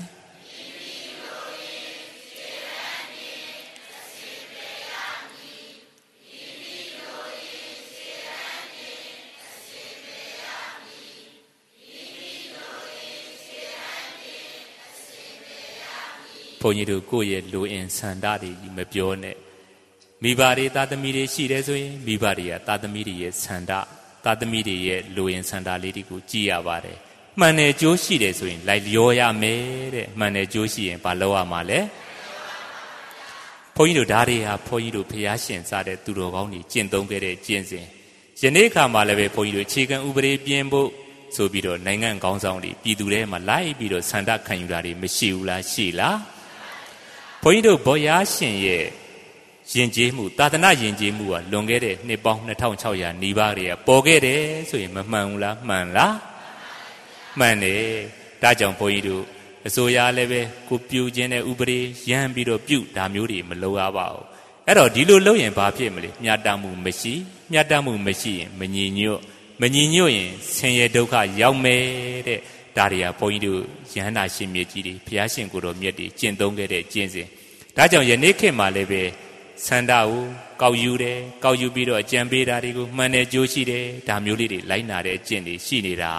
ဘုန်းကြီးတို့ကိုယ့်ရဲ့လူအင်ဆန္ဒတွေမပြောနဲ့မိဘတွေသာသမီတွေရှိတယ်ဆိုရင်မိဘတွေကသာသမီတွေရဲ့ဆန္ဒသာသမီတွေရဲ့လူအင်ဆန္ဒလေးတွေကိုကြည့်ရပါတယ်မှန်တယ်ကြိုးရှိတယ်ဆိုရင်လိုက်လျောရမယ်တဲ့မှန်တယ်ကြိုးရှိရင်ဘာလုပ်ရမှာလဲဘုန်းကြီးတို့ဓာတ်တွေဟာဘုန်းကြီးတို့ဖျားရှင်စားတဲ့သူတော်ကောင်းတွေကျင့်သုံးခဲ့တဲ့ကျင့်စဉ်ယနေ့ခါမှာလည်းပဲဘုန်းကြီးတို့အခြေခံဥပဒေပြင်ဖို့ဆိုပြီးတော့နိုင်ငံကောင်းဆောင်တွေပြည်သူတွေမှာလိုက်ပြီးတော့ဆန္ဒခံယူတာတွေမရှိဘူးလားရှိလားဘုန်းကြီးတို့ဘောရရှင်ရဲ့ယဉ်ကျေးမှုသာသနာယဉ်ကျေးမှုကလွန်ခဲ့တဲ့နှစ်ပေါင်းနှစ်ထောင်ခြောက်ရာနီးပါးတွေကပေါ်ခဲ့တယ်ဆိုရင်မမှန်ဘူးလားမှန်လားမှန်တယ်ဒါကြောင့်ဘုန်းကြီးတို့အစိုးရလည်းပဲကိုပြုခြင်းတဲ့ဥပဒေရမ်းပြီးတော့ပြုဒါမျိုးတွေမလုပ်ရပါဘူးအဲ့တော့ဒီလိုလုပ်ရင်ဘာဖြစ်မလဲမြတ်တမှုမရှိမြတ်တမှုမရှိရင်မညီညွတ်မညီညွတ်ရင်ဆင်းရဲဒုက္ခရောက်မယ်တဲ့ဒါတွေကဘုန်းကြီးတို့ယန္တာရှင်မြတ်ကြီးတွေဘုရားရှင်ကိုယ်တော်မြတ်တွေကျင့်သုံးခဲ့တဲ့ကျင့်စဉ်ဒါကြောင့်ယနေ့ခေတ်မှာလည်းပဲဆန္ဒကိုကောက်ယူတယ်ကောက်ယူပြီးတော့အကြံပေးတာတွေကိုမှန်တယ်ကြိုးရှိတယ်ဒါမျိုးလေးတွေလိုက်နာတဲ့အကျင့်တွေရှိနေတာ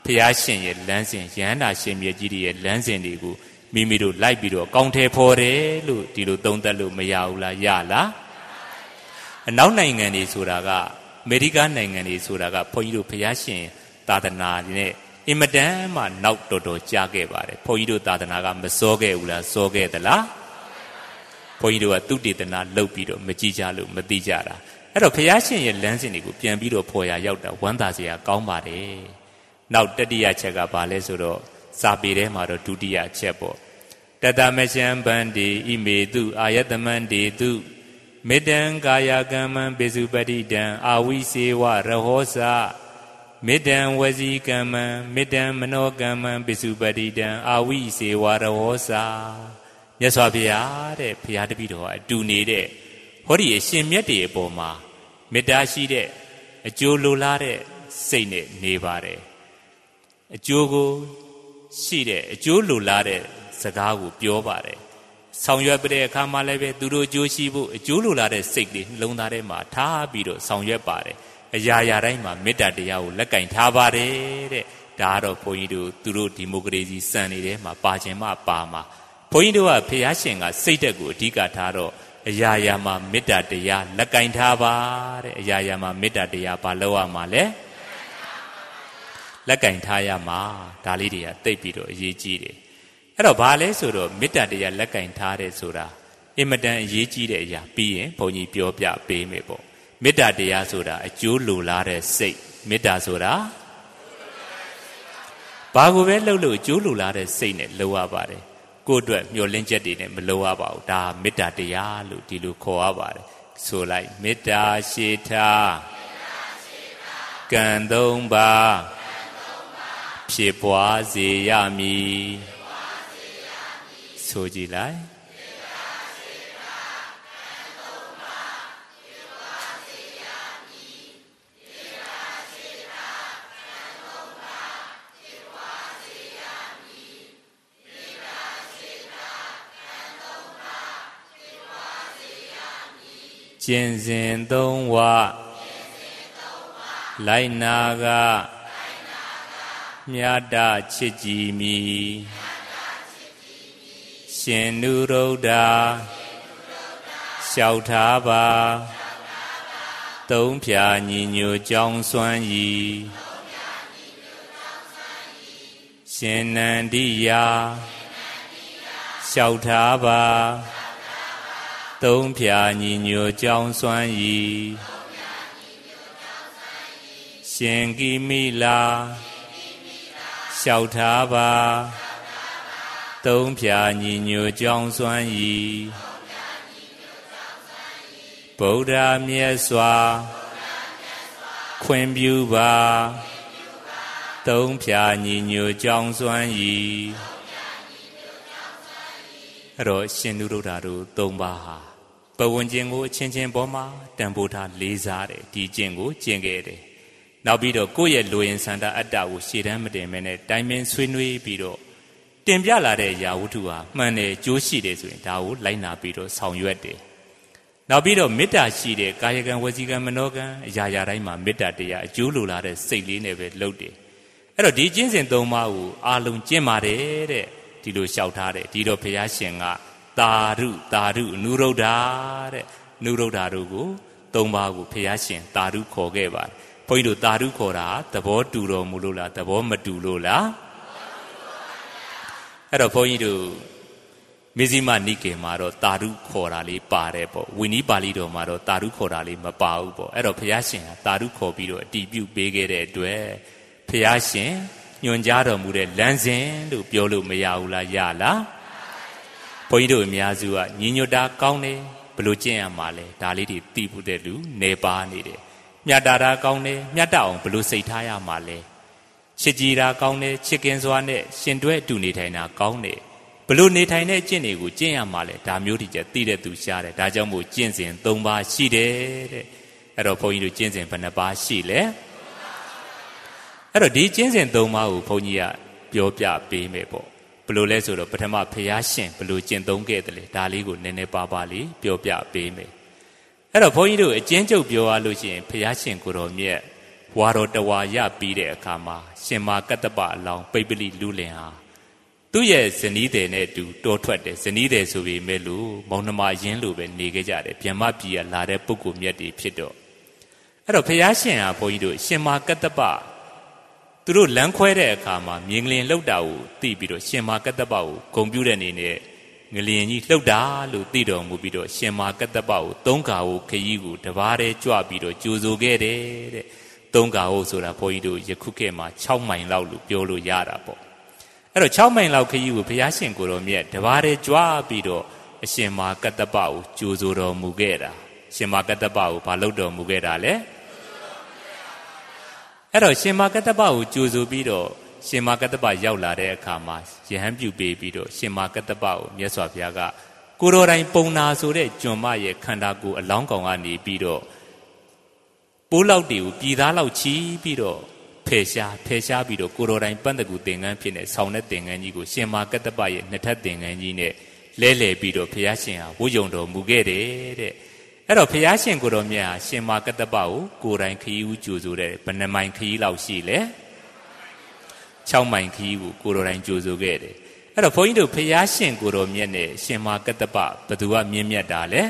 ဖျားရှင်ရဲ့လမ်းစဉ်ရဟန္တာရှင်မြတ်ကြီးတွေရဲ့လမ်းစဉ်တွေကိုမိမိတို့လိုက်ပြီးတော့ကောင်းထဲဖော်တယ်လို့ဒီလိုသုံးသပ်လို့မရဘူးလားရလားအနောက်နိုင်ငံတွေဆိုတာကအမေရိကန်နိုင်ငံတွေဆိုတာကဘုန်းကြီးတို့ဖျားရှင်သာသနာနဲ့အင်မတန်မှနောက်တော်တော်ကြာခဲ့ပါတယ်ဘုန်းကြီးတို့သာသနာကမစောခဲ့ဘူးလားစောခဲ့သလားဘုန်းကြီးတို့ကသုတေသနလုပ်ပြီးတော့မကြည့်ကြလို့မသိကြတာအဲ့တော့ဘုရားရှင်ရဲ့လမ်းစဉ်တွေကိုပြန်ပြီးတော့ဖော်ရရောက်တာဝမ်းသာစရာကောင်းပါတယ်နောက်တတိယချက်ကဘာလဲဆိုတော့စာပေထဲမှာတော့ဒုတိယချက်ပေါ့တတမရှံဗန္တိဣမေတုအာယတမန္တိတုမေတ္တံကာယကမ္မံပိစုပတိတံအာဝိစေဝရဟောစမေတ္တံဝစီကမ္မံမေတ္တံမနောကမ္မံပိစုပတိတံအာဝိစေဝရဟောစမြတ်စွာဘုရားတဲ့ဘုရားတပည့်တော်ကအတူနေတဲ့ဟောဒီအရှင်မြတ်တွေအပေါ်မှာမေတ္တာရှိတဲ့အကျိုးလိုလားတဲ့စိတ်နဲ့နေပါတယ်အကျိုးကိုရှိတဲ့အကျိုးလိုလားတဲ့စကားကိုပြောပါတယ်ဆောင်ရွက်တဲ့အခါမှာလည်းပဲသူတို့အကျိုးရှိဖို့အကျိုးလိုလားတဲ့စိတ်တွေနှလုံးသားထဲမှာထားပြီးတော့ဆောင်ရွက်ပါတယ်အရာရာတိုင်းမှာမေတ္တာတရားကိုလက်ကင်ထားပါတယ်တဲ့ဒါကတော့ဘုန်းကြီးတို့သူတို့ဒီမိုကရေစီစံနေထဲမှာပါခြင်းမပါမှာဘုန်းကြီးတို့ကဘုရားရှင်ကစိတ်ဓာတ်ကိုအဓိကထားတော့အရာရာမှာမေတ္တာတရားလက်ကင်ထားပါတဲ့အရာရာမှာမေတ္တာတရားဘာလို့ရမှာလဲလက်ကင်ထားရမှာဒါလေးတွေကသိပြီးတော့အရေးကြီးတယ်အဲ့တော့ဘာလဲဆိုတော့မေတ္တာတရားလက်ကင်ထားတဲ့ဆိုတာအင်မတန်အရေးကြီးတဲ့အရာပြီးရင်ဘုန်းကြီးပြောပြပေးမယ်ပေါ့မေတ္တာတရားဆိုတာအကျိုးလိုလားတဲ့စိတ်မေတ္တာဆိုတာဘာကိုပဲလှုပ်လို့အကျိုးလိုလားတဲ့စိတ်နဲ့လုပ်ရပါတယ်ကိုယ့်အတွက်မျှော်လင့်ချက်တွေနဲ့မလုပ်ရပါဘူးဒါမေတ္တာတရားလို့ဒီလိုခေါ်ရပါတယ်ဆိုလိုက်မေတ္တာရှိထားကံသုံးပါးဖြစ်ပွားစေရမည်ဆိုကြည့်လိုက်ကျင့်စဉ်သုံးဝလိုက်နာကမြတ်တချစ်ကြည်မည်ရှင်နုရုဒ္ဓလျှောက်ထားပါသုံးဖြာညီညွတ်ကြောင်းစွမ်းဤရှင်နန္ဒီယာလျှောက်ထားပါသုံးဖြာညီညွတ်ကြောင်းစွမ်းဤရှင်ကိမိလာလျှောက်ထားပါသုံးဖြာညီညွတ်ကြောင်းစွမ်းဤဗုဒ္ဓမြတ်စွာခွင့်ပြုပါသုံးဖြာညီညွတ်ကြောင်းစွမ်းဤအဲ့တော့ရှင်နုရုဒ္ဓတို့သုံးပါးဟာပဝန်းကျင်ကိုအချင်းချင်းပေါ်မှာတန်ဖိုးထားလေးစားတယ်ဒီကျင့်ကိုကျင့်ခဲ့တယ်နောက်ပြီးတော့ကိုယ့်ရဲ့လူရင်ဆန္ဒအတ္တကိုရှေ့တန်းမတင်မဲနဲ့တိုင်ပင်ဆွေးနွေးပြီးတော့တင်ပြလာတဲ့ယာဝတ္ထုဟာမှန်တယ်ကြိုးရှိတယ်ဆိုရင်ဒါကိုလိုက်နာပြီးတော့ဆောင်ရွက်တယ်နောက်ပြီးတော့မေတ္တာရှိတဲ့ကာယကံဝစီကံမနောကံအရာရာတိုင်းမှာမေတ္တာတရားအကျိုးလိုလားတဲ့စိတ်လေးနဲ့ပဲလုပ်တယ်အဲ့တော့ဒီကျင့်စဉ်သုံးပါးကိုအာလုံးကျင့်ပါတယ်တဲ့ဒီလိုလျှောက်ထားတယ်ဒီတော့ဘုရားရှင်ကတာရုတာရုနုရုဒ္ဓတဲ့နုရုဒ္ဓတို့ကိုသုံးပါးကိုဘုရားရှင်တာရုခေါ်ခဲ့ပါတယ်ဘုန်းကြီးတို့တာရုခေါ်တာသဘောတူတော်မူလို့လားသဘောမတူလို့လားအဲ့တော့ဘုန်းကြီးတို့မေဇိမနိကေမှာတော့တာရုခေါ်တာလေးပါတယ်ပေါ့ဝိနည်းပါဠိတော်မှာတော့တာရုခေါ်တာလေးမပါဘူးပေါ့အဲ့တော့ဘုရားရှင်ကတာရုခေါ်ပြီးတော့အတီးပြုတ်ပေးခဲ့တဲ့အတွက်ဘုရားရှင်ညွှန်ကြားတော်မူတဲ့လမ်းစဉ်လို့ပြောလို့မရဘူးလားရလားဘုန်းကြီးတို့အများစုကညီညွတ်တာကောင်းတယ်ဘယ်လိုကျင့်ရမှာလဲဒါလေးတွေသိဖို့တဲ့လူနေပါနေတယ်မြတ်တာတာကောင်းတယ်မြတ်တအောင်ဘယ်လိုစိတ်ထားရမှာလဲချစ်ကြည်တာကောင်းတယ်ချစ်ခင်စွာနဲ့ရှင်တွဲအတူနေထိုင်တာကောင်းတယ်ဘယ်လိုနေထိုင်တဲ့ကျင့်တွေကိုကျင့်ရမှာလဲဒါမျိုးတွေကျသိတဲ့သူရှားတယ်ဒါကြောင့်မို့ကျင့်စဉ်၃ပါးရှိတယ်တဲ့အဲ့တော့ဘုန်းကြီးတို့ကျင့်စဉ်ဘယ်နှပါးရှိလဲအဲ့တော့ဒီကျင့်စဉ်၃ပါးကိုဘုန်းကြီးကပြောပြပေးမယ်ပေါ့ဘယ်လိုလဲဆိုတော့ပထမဘုရားရှင်ဘယ်လိုကျင့်သုံးခဲ့တယ်လဲဒါလေးကိုနည်းနည်းပါးပါးလေးပြောပြပေးမယ်အဲ့တော့ဘုန်းကြီးတို့အကျဉ်းချုပ်ပြောရလို့ရှိရင်ဘုရားရှင်ကိုယ်တော်မြတ်ဝါတော်တဝါရပြီးတဲ့အခါမှာရှင်မာကတ္တပအလောင်းပိပလိလူလင်ဟာသူ့ရဲ့ဇနီးတဲ့နဲ့အတူတောထွက်တယ်ဇနီးတဲ့ဆိုပြီးမဲ့လို့မောင်နှမရင်းလို့ပဲနေခဲ့ကြတယ်ဗျမပြည်ကလာတဲ့ပုဂ္ဂိုလ်မြတ်တွေဖြစ်တော့အဲ့တော့ဘုရားရှင်ဟာဘုန်းကြီးတို့ရှင်မာကတ္တပသူတို့လမ်းခွဲတဲ့အခါမှာမြင်ကလင်လှုပ်တာကိုသိပြီးတော့ရှင်မာကတ္တပကိုဂုဏ်ပြုတဲ့အနေနဲ့ငလျင်ကြီးလှုပ်တာလို့သိတော်မူပြီးတော့ရှင်မာကတ္တပကိုသုံးခါကိုခရီးကိုတပါးတည်းကြွပြီးတော့ကြိုဆိုခဲ့တယ်တဲ့သုံးခါဟုတ်ဆိုတာဘုန်းကြီးတို့ယခုခေတ်မှာ၆မိုင်လောက်လို့ပြောလို့ရတာပေါ့အဲ့တော့၆မိုင်လောက်ခရီးကိုဘုရားရှင်ကိုယ်တော်မြတ်တပါးတည်းကြွပြီးတော့အရှင်မာကတ္တပကိုကြိုဆိုတော်မူခဲ့တာရှင်မာကတ္တပကိုဘာလုပ်တော်မူခဲ့တာလဲအဲ့တော့ရှင်မာကတ္တပကိုကြိုဆိုပြီးတော့ရှင်မာကတ္တပရောက်လာတဲ့အခါမှာယဟန်ပြုပေးပြီးတော့ရှင်မာကတ္တပကိုမြတ်စွာဘုရားကကိုယ်တော်တိုင်ပုံနာဆိုတဲ့ကျွန်မရဲ့ခန္ဓာကိုယ်အလောင်းကောင်ကနေပြီးတော့ပိုးလောက်တွေကိုပြည်သားလောက်ချီးပြီးတော့ဖယ်ရှားဖယ်ရှားပြီးတော့ကိုယ်တော်တိုင်ပန်းတကူသင်္ကန်းဖြစ်နေဆောင်းတဲ့သင်္ကန်းကြီးကိုရှင်မာကတ္တပရဲ့နှစ်ထပ်သင်္ကန်းကြီးနဲ့လဲလှယ်ပြီးတော့ဘုရားရှင်ဟာဝတ်ယုံတော်မူခဲ့တယ်တဲ့အဲ့တော့ဘုရားရှင်ကိုယ်တော်မြတ်ဟာရှင်မာကတ္တပကိုကိုယ်တိုင်ခရီးဦးကြိုဆိုတဲ့ဘယ်နှမိုင်ခရီးလောက်ရှိလဲ၆မိုင်ခရီးကိုကိုယ်တော်တိုင်ကြိုဆိုခဲ့တယ်အဲ့တော့ဘုန်းကြီးတို့ဘုရားရှင်ကိုယ်တော်မြတ်နဲ့ရှင်မာကတ္တပဘယ်သူကမြင့်မြတ်တာလဲ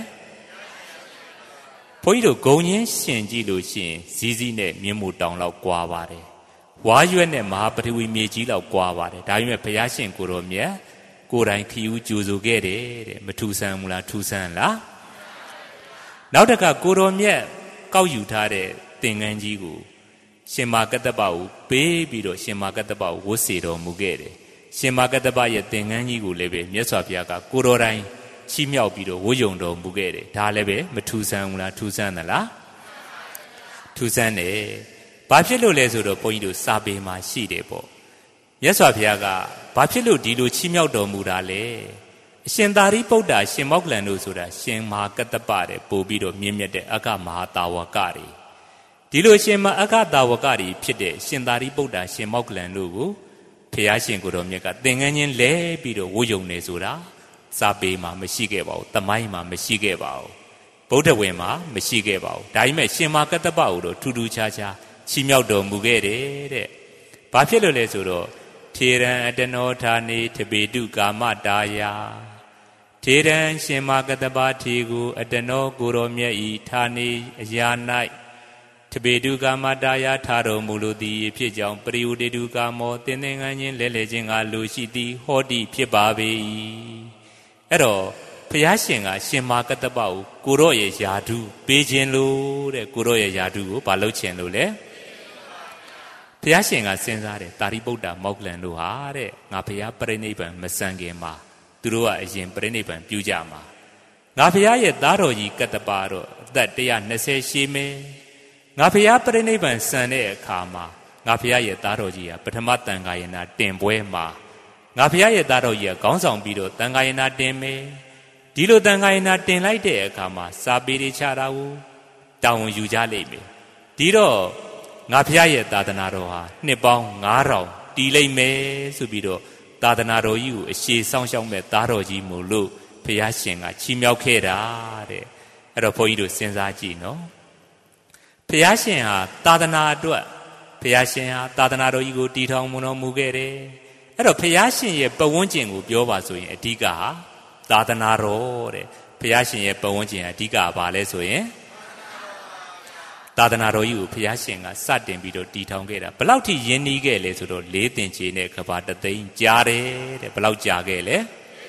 ဘုန်းကြီးတို့ဂုံချင်းရှင်ကြည့်လို့ရှိရင်ဇီးဇီးနဲ့မြင်းမူတောင်လောက်ကွာပါတယ်ဝါရွက်နဲ့မဟာပထဝီမြေကြီးလောက်ကွာပါတယ်ဒါပေမဲ့ဘုရားရှင်ကိုယ်တော်မြတ်ကိုယ်တိုင်ခရီးဦးကြိုဆိုခဲ့တယ်တဲ့မထူဆန်းဘူးလားထူဆန်းလားနောက်တစ်ခါကိုတော်မြတ်ကောက်ယူထားတဲ့သင်္ကန်းကြီးကိုရှင်မာကတ္တပကိုပေးပြီးတော့ရှင်မာကတ္တပကိုဝတ်စေတော်မူခဲ့တယ်ရှင်မာကတ္တပရဲ့သင်္ကန်းကြီးကိုလည်းပဲမြတ်စွာဘုရားကကိုတော်တိုင်ချီးမြှောက်ပြီးတော့ဝတ်ယုံတော်မူခဲ့တယ်ဒါလည်းပဲမထူဆန်းဘူးလားထူဆန်းသလားထူဆန်းတယ်ဘာဖြစ်လို့လဲဆိုတော့ဘုန်းကြီးတို့စာပေမှာရှိတယ်ပေါ့မြတ်စွာဘုရားကဘာဖြစ်လို့ဒီလိုချီးမြှောက်တော်မူတာလဲအရှင်သာရိပုတ္တရှင်မောက္ကလန်တို့ဆိုတာရှင်မဟာကတ္တပတဲ့ပို့ပြီးတော့မြင့်မြတ်တဲ့အက္ခမဟာတာဝကတွေဒီလိုရှင်မအက္ခတာဝကတွေဖြစ်တဲ့ရှင်သာရိပုတ္တရှင်မောက္ကလန်တို့ကိုဘုရားရှင်ကိုယ်တော်မြတ်ကသင်္ကန်းချင်းလဲပြီးတော့ဝတ်ယုံနေဆိုတာစာပေမှာမရှိခဲ့ပါဘူးသမိုင်းမှာမရှိခဲ့ပါဘူးဗုဒ္ဓဝင်မှာမရှိခဲ့ပါဘူးဒါပေမဲ့ရှင်မကတ္တပကိုတော့ထူးထူးခြားခြားချီးမြှောက်တော်မူခဲ့တယ်တဲ့ဘာဖြစ်လို့လဲဆိုတော့ထေရံအတနောဌာနေတပေတုကာမတာယာထေရန်ရှင်မာကတ္တပထေကိုအတနောကိုရောမြတ်ဤဌာနေအရာ၌တပေတုကာမတာယာထာတော်မူလိုသည်ဖြစ်ကြောင်းပရိယုတေတုကာမောသင်္သင်္ကန်းချင်းလဲလှယ်ခြင်းကလိုရှိသည်ဟောတိဖြစ်ပါပေ၏အဲ့တော့ဘုရားရှင်ကရှင်မာကတ္တပကိုကိုရောရဲ့ယာဓုပေးခြင်းလို့တဲ့ကိုရောရဲ့ယာဓုကိုဘာလုပ်ခြင်းလို့လဲဘုရားရှင်ကစဉ်းစားတယ်တာရိပုတ္တမောက္ကလန်တို့ဟာတဲ့ငါဘုရားပြိဋိဘံမစံခင်မှာသူတို့ကအရင်ပြိဋိဘံပြုကြမှာငါဘုရားရဲ့သားတော်ကြီးကတ္တပတော့အသက်one hundred twentyရှိမယ်ငါဘုရားပြိဋိဘံစံတဲ့အခါမှာငါဘုရားရဲ့သားတော်ကြီးကပထမတန်ခါယနာတင်ပွဲမှာငါဘုရားရဲ့သားတော်ကြီးကခေါင်းဆောင်ပြီးတော့တန်ခါယနာတင်မယ်ဒီလိုတန်ခါယနာတင်လိုက်တဲ့အခါမှာစာပေတွေချတာကိုတောင်းဝန်ယူကြလိမ့်မယ်ဒီတော့ငါဘုရားရဲ့သာသနာတော်ဟာနှစ်ပေါင်းnine thousandတီးလိမ့်မယ်ဆိုပြီးတော့သာသနာတော်ကြီးကိုအရှိဆောင်ရှောက်မဲ့သားတော်ကြီးမို့လို့ဘုရားရှင်ကချီးမြှောက်ခဲ့တာတဲ့အဲ့တော့ဘုန်းကြီးတို့စဉ်းစားကြည့်နော်ဘုရားရှင်ဟာသာသနာအတွက်ဘုရားရှင်ဟာသာသနာတော်ကြီးကိုတည်ထောင်မတော်မူခဲ့တယ်အဲ့တော့ဘုရားရှင်ရဲ့ပဝန်းကျင်ကိုပြောပါဆိုရင်အဓိကဟာသာသနာတော်တဲ့ဘုရားရှင်ရဲ့ပဝန်းကျင်အဓိကဘာလဲဆိုရင်သာသနာတော်ကြီးကိုဘုရားရှင်ကစတင်ပြီးတော့တည်ထောင်ခဲ့တာဘယ်လောက်ထိယဉ်နီးခဲ့လဲဆိုတော့လေးသင်္ချေနဲ့ကဘာတသိန်းကြားတယ်တဲ့ဘယ်လောက်ကြားခဲ့လဲ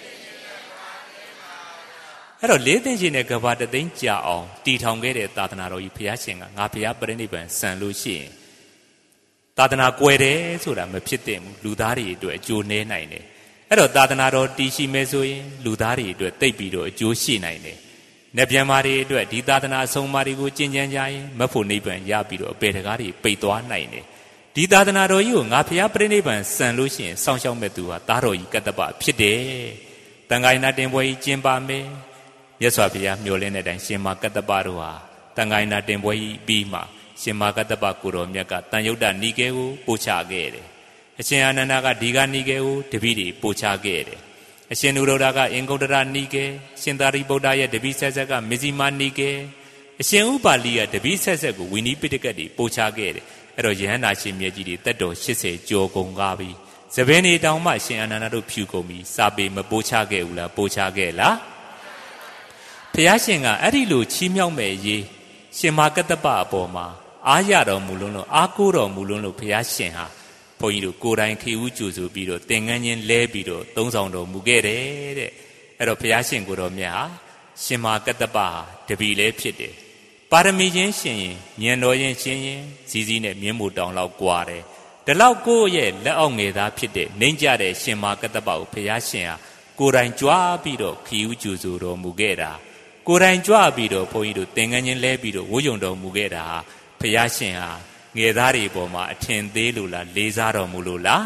အဲ့တော့လေးသင်္ချေနဲ့ကဘာတသိန်းကြားအောင်တည်ထောင်ခဲ့တဲ့သာသနာတော်ကြီးဘုရားရှင်ကငါဘုရားပြိဋိဘံစံလို့ရှိရင်သာသနာကွယ်တယ်ဆိုတာမဖြစ်သင့်ဘူးလူသားတွေအတွက်အကျိုးနည်းနိုင်တယ်အဲ့တော့သာသနာတော်တည်ရှိမယ်ဆိုရင်လူသားတွေအတွက်တိတ်ပြီးတော့အကျိုးရှိနိုင်တယ်နတ်ပြန်မာတွေအတွက်ဒီသာသနာအဆုံးအမတွေကိုကျင့်ကြံကြရင်မဖို့နိဗ္ဗာန်ရပြီးတော့အပေတကားတွေပိတ်သွားနိုင်တယ်ဒီသာသနာတော်ကြီးကိုငါဘုရားပြိဋိဘံစံလို့ရှိရင်စောင့်ရှောက်မဲ့သူဟာသားတော်ကြီးကတ္တပဖြစ်တယ်တန်ခါယနာတင်ပွဲကြီးကျင်းပမယ်မြတ်စွာဘုရားမျှော်လင့်တဲ့အတိုင်းရှင်မာကတ္တပတို့ဟာတန်ခါယနာတင်ပွဲကြီးပြီးမှရှင်မာကတ္တပကိုတော်မြတ်ကတန်ယုတ်တနိကေကိုပို့ချခဲ့တယ်အရှင်အာနန္ဒာကဒီကနိကေကိုတပည့်တွေပို့ချခဲ့တယ်အရှင်နုရောဓကအင်္ဂုတ္တရနိကေရှင်သာရိပုတ္တရဲ့တပည့်ဆက်ဆက်ကမဇ္ဈိမနိကေအရှင်ဥပါလိကတပည့်ဆက်ဆက်ကိုဝိနည်းပိဋကတ်တွေပို့ချခဲ့တယ်အဲ့တော့ယဟန္တာရှင်မြတ်ကြီးတွေတက်တော်ရှစ်ဆယ်ကျော်ကုန်ကားပြီသဘင်နေတောင်မှရှင်အာနန္ဒတို့ဖြူကုန်ပြီစာပေမပို့ချခဲ့ဘူးလားပို့ချခဲ့လားဘုရားရှင်ကအဲ့ဒီလိုချီးမြှောက်မဲ့ရေးရှင်မာကတ္တပအပေါ်မှာအားရတော်မူလုံးလို့အားကိုးတော်မူလုံးလို့ဘုရားရှင်ဟာဘုန်းကြီးတို့ကိုယ်တိုင်ခေဦးကြိုဆိုပြီးတော့သင်္ကန်းချင်းလဲပြီးတော့သုံးဆောင်တော်မူခဲ့တယ်တဲ့အဲ့တော့ဘုရားရှင်ကိုယ်တော်မြတ်ဟာရှင်မာကတ္တပဟာတပည့်လည်းဖြစ်တယ်ပါရမီချင်းရှင်ရင်ဉာဏ်တော်ရင်ရှင်ရင်ဇီးဇီးနဲ့မြင်းမို့တောင်လောက်ကွာတယ်ဒီလောက်ကိုယ့်ရဲ့လက်အောက်ငယ်သားဖြစ်တဲ့နှိမ့်ကြတဲ့ရှင်မာကတ္တပကိုဘုရားရှင်ဟာကိုယ်တိုင်ကြွားပြီးတော့ခေဦးကြိုဆိုတော်မူခဲ့တာကိုယ်တိုင်ကြွပြီးတော့ဘုန်းကြီးတို့သင်္ကန်းချင်းလဲပြီးတော့ဝိုးယုံတော်မူခဲ့တာဘုရားရှင်ဟာငယ်သားတွေပေါ်မှာအထင်သေးလို့လားလေးစားတော်မူလို့လား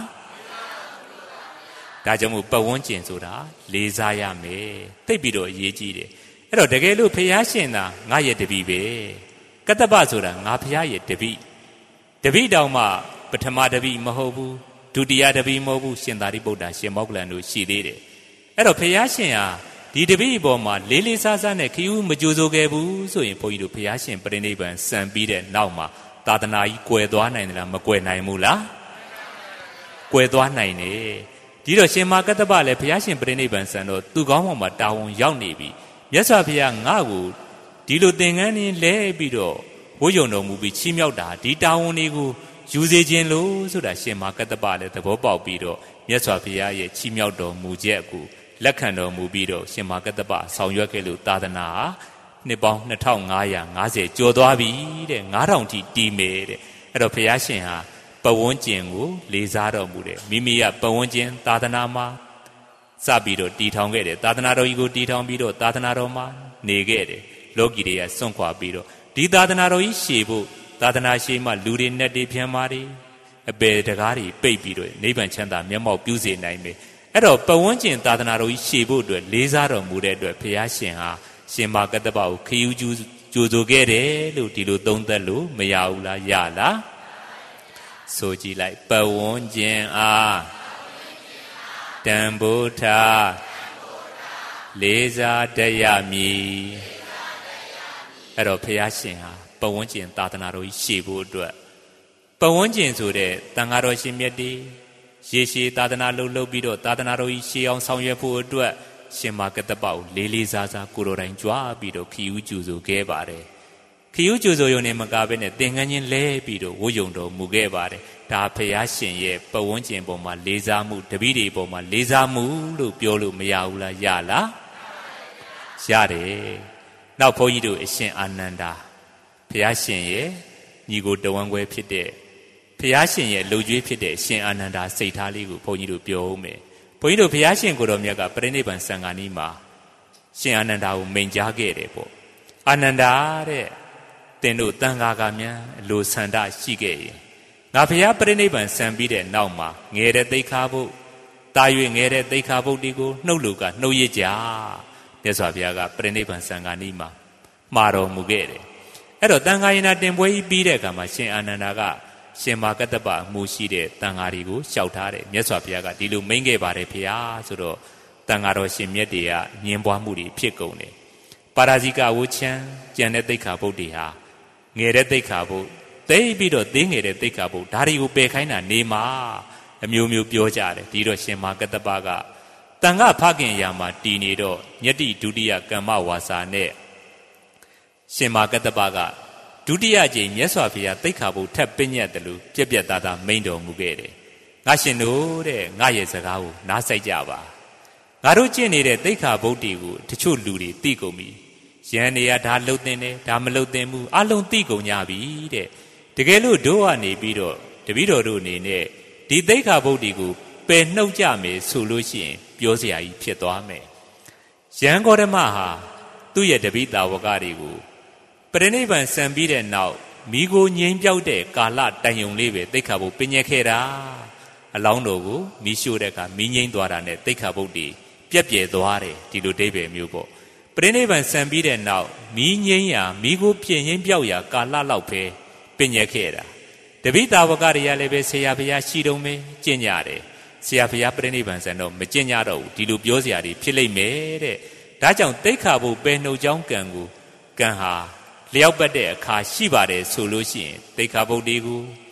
ဒါကြောင့်မို့ပတ်ဝန်းကျင်ဆိုတာလေးစားရမယ်သိပြီးတော့အရေးကြီးတယ်အဲ့တော့တကယ်လို့ဘုရားရှင်သာငါရဲ့တပည့်ပဲကတ္တပဆိုတာငါဘုရားရဲ့တပည့်တပည့်တောင်မှပထမတပည့်မဟုတ်ဘူးဒုတိယတပည့်မဟုတ်ဘူးရှင်သာရိပုတ္တရာရှင်မောဂလန်တို့ရှိသေးတယ်အဲ့တော့ဘုရားရှင်ဟာဒီတပည့်ပေါ်မှာလေးလေးစားစားနဲ့ခီးဦးမကြိုးစိုးခဲ့ဘူးဆိုရင်ဘုန်းကြီးတို့ဘုရားရှင်ပြိဋိဘံစံပြီးတဲ့နောက်မှာသာသနာကြီးကွယ်သွားနိုင်တယ်လားမကွယ်နိုင်ဘူးလားကွယ်သွားနိုင်တယ်ဒီတော့ရှင်မာကတ္တပလည်းဘုရားရှင်ပြိဋိဘံစံတော့သူ့ကောင်းပေါ်မှာတာဝန်ရောက်နေပြီမြတ်စွာဘုရားငါ့ကိုဒီလိုသင်္ကန်းနဲ့လဲပြီးတော့ဝိုးယုံတော်မူပြီးချီးမြှောက်တာဒီတာဝန်တွေကိုယူစေခြင်းလို့ဆိုတာရှင်မာကတ္တပလည်းသဘောပေါက်ပြီးတော့မြတ်စွာဘုရားရဲ့ချီးမြှောက်တော်မူချက်ကိုလက်ခံတော်မူပြီးတော့ရှင်မာကတ္တပဆောင်ရွက်ခဲ့လို့သာသနာဟာနှစ်ပေါင်းနှစ်ထောင်ငါးရာငါးဆယ်ကျော်သွားပြီတဲ့ငါးထောင်ထိတည်မယ်တဲ့အဲ့တော့ဘုရားရှင်ဟာပဝန်းကျင်ကိုလေးစားတော်မူတယ်မိမိကပဝန်းကျင်သာသနာမှာစပြီးတော့တည်ထောင်ခဲ့တယ်သာသနာတော်ကြီးကိုတည်ထောင်ပြီးတော့သာသနာတော်မှာနေခဲ့တယ်လောကီတွေကစွန့်ခွာပြီးတော့ဒီသာသနာတော်ကြီးရှေ့ဖို့သာသနာရှေ့မှာလူတွေနဲ့တွေဖြန်းမာတွေအပေတကားတွေပိတ်ပြီးတော့နိဗ္ဗာန်ချမ်းသာမျက်မှောက်ပြုစေနိုင်မယ်အဲ့တော့ပဝန်းကျင်သာသနာတော်ကြီးရှေ့ဖို့အတွက်လေးစားတော်မူတဲ့အတွက်ဘုရားရှင်ဟာရှင်မာကတ္တပကိုခီးဦးကျူးကြိုဆိုခဲ့တယ်လို့ဒီလိုသုံးသပ်လို့မရဘူးလားရလားဆိုကြည့်လိုက်ပဝန်းကျင်အားတန်ဖိုးထားလေးစားတတ်ရမည်အဲ့တော့ဘုရားရှင်ဟာပဝန်းကျင်သာသနာတော်ကြီးရှေ့ဖို့အတွက်ပဝန်းကျင်ဆိုတဲ့တန်ဃာတော်ရှင်မြတ်တွေရေရှည်သာသနာလုပ်လုပ်ပြီးတော့သာသနာတော်ကြီးရှေ့အောင်ဆောင်ရွက်ဖို့အတွက်ရှင်မာကတ္တပကိုလေးလေးစားစားကိုတော်တိုင်ကြွားပြီးတော့ခီးဦးကျူဆိုခဲ့ပါတယ်ခီးဦးကျူဆိုရုံနဲ့မကဘဲနဲ့သင်္ကန်းချင်းလဲပြီးတော့ဝိုးယုံတော်မူခဲ့ပါတယ်ဒါဘုရားရှင်ရဲ့ပဝန်းကျင်ပေါ်မှာလေးစားမှုတပည့်တွေပေါ်မှာလေးစားမှုလို့ပြောလို့မရဘူးလားရလားရတယ်နောက်ဘုန်းကြီးတို့အရှင်အာနန္ဒာဘုရားရှင်ရဲ့ညီကိုတဝမ်းခွဲဖြစ်တဲ့ဘုရားရှင်ရဲ့လှုပ်ကြွေးဖြစ်တဲ့အရှင်အာနန္ဒာစိတ်ထားလေးကိုဘုန်းကြီးတို့ပြောဦးမယ်ဘုန်းကြီးတို့ဘုရားရှင်ကိုယ်တော်မြတ်ကပြိဋိဘံစံဃာနီးမှာရှင်အာနန္ဒာကိုမိန့်ကြားခဲ့တယ်ပေါ့အာနန္ဒာတဲ့သင်တို့တန်ဃာကများအလိုဆန္ဒရှိခဲ့ရင်ငါဘုရားပြိဋိဘံစံပြီးတဲ့နောက်မှာငယ်တဲ့သိက္ခာပုဒ်တာ၍ငယ်တဲ့သိက္ခာပုဒ်တွေကိုနှုတ်လို့ကနှုတ်ရကြမြတ်စွာဘုရားကပြိဋိဘံစံဃာနီးမှာမှာတော်မူခဲ့တယ်အဲ့တော့တန်ဃာယနာတင်ပွဲကြီးပြီးတဲ့အခါမှာရှင်အာနန္ဒာကရှင်မာကတ္တပအမှုရှိတဲ့တန်ဃာတွေကိုလျှောက်ထားတယ်မြတ်စွာဘုရားကဒီလိုမိန့်ခဲ့ပါတယ်ဖေဟာဆိုတော့တန်ဃာတော်ရှင်မြတ်တွေကညင်ပွားမှုတွေဖြစ်ကုန်တယ်ပါရာဇိကဝုချံကျန်တဲ့သိက္ခာပုဒ်တွေဟာငယ်တဲ့သိက္ခာပုဒ်သိပြီးတော့သေးငယ်တဲ့သိက္ခာပုဒ်ဒါတွေကိုပယ်ခိုင်းတာနေမှာအမျိုးမျိုးပြောကြတယ်ဒီတော့ရှင်မာကတ္တပကတန်ဃာဖခင်ရာမှာတည်နေတော့ညတိဒုတိယကမ္မဝါစာနဲ့ရှင်မာကတ္တပကဒုတိယကြိမ်မြတ်စွာဘုရားသိက္ခာပုဒ်ထပ်ပညတ်တယ်လို့ပြက်ပြက်သားသားမိန့်တော်မူခဲ့တယ်ငါရှင်တို့တဲ့ငါရဲ့စကားကိုနားစိုက်ကြပါငါတို့ကျင့်နေတဲ့သိက္ခာပုဒ်တွေကိုတချို့လူတွေသိကုန်ပြီရန်နေရဒါလှုပ်တင်တယ်ဒါမလှုပ်တင်ဘူးအလုံးသိကုန်ကြပြီတဲ့တကယ်လို့တို့ကနေပြီးတော့တပည့်တော်တို့အနေနဲ့ဒီသိက္ခာပုဒ်တွေကိုပယ်နှုတ်ကြမယ်ဆိုလို့ရှိရင်ပြောစရာကြီးဖြစ်သွားမယ်ရန်ဂေါတမဟာသူ့ရဲ့တပည့်သားဝကတွေကိုပြိဋိဘံစံပြီးတဲ့နောက်မိကိုငြိမ်းပြောက်တဲ့ကာလတိုင်ယုံလေးပဲသိက္ခာပုဒ်ပညက်ခဲ့တာအလောင်းတော်ကိုမိရှို့တဲ့အခါမိငိမ့်သွားတာနဲ့သိက္ခာပုဒ်တွေပြက်ပြဲသွားတယ်ဒီလိုအိဗယ်မျိုးပေါ့ပြိဋိဘံစံပြီးတဲ့နောက်မိငိမ့်ရာမိကိုပြင်းငိမ့်ပြောက်ရာကာလလောက်ပဲပညက်ခဲ့တာတပိသာဝကတွေကလည်းပဲဆရာဘုရားရှိတော်မင်းကျင့်ကြတယ်ဆရာဘုရားပြိဋိဘံစံတော့မကျင့်ကြတော့ဘူးဒီလိုပြောစရာတွေဖြစ်လိမ့်မယ်တဲ့ဒါကြောင့်သိက္ခာပုဒ်ပယ်နှုတ်ကြောင်းကံကိုကံဟာလျောက်ပတ်တဲ့အခါရှိပါတယ်ဆိုလို့ရှိရင်သိက္ခာပုဒ်တွေကို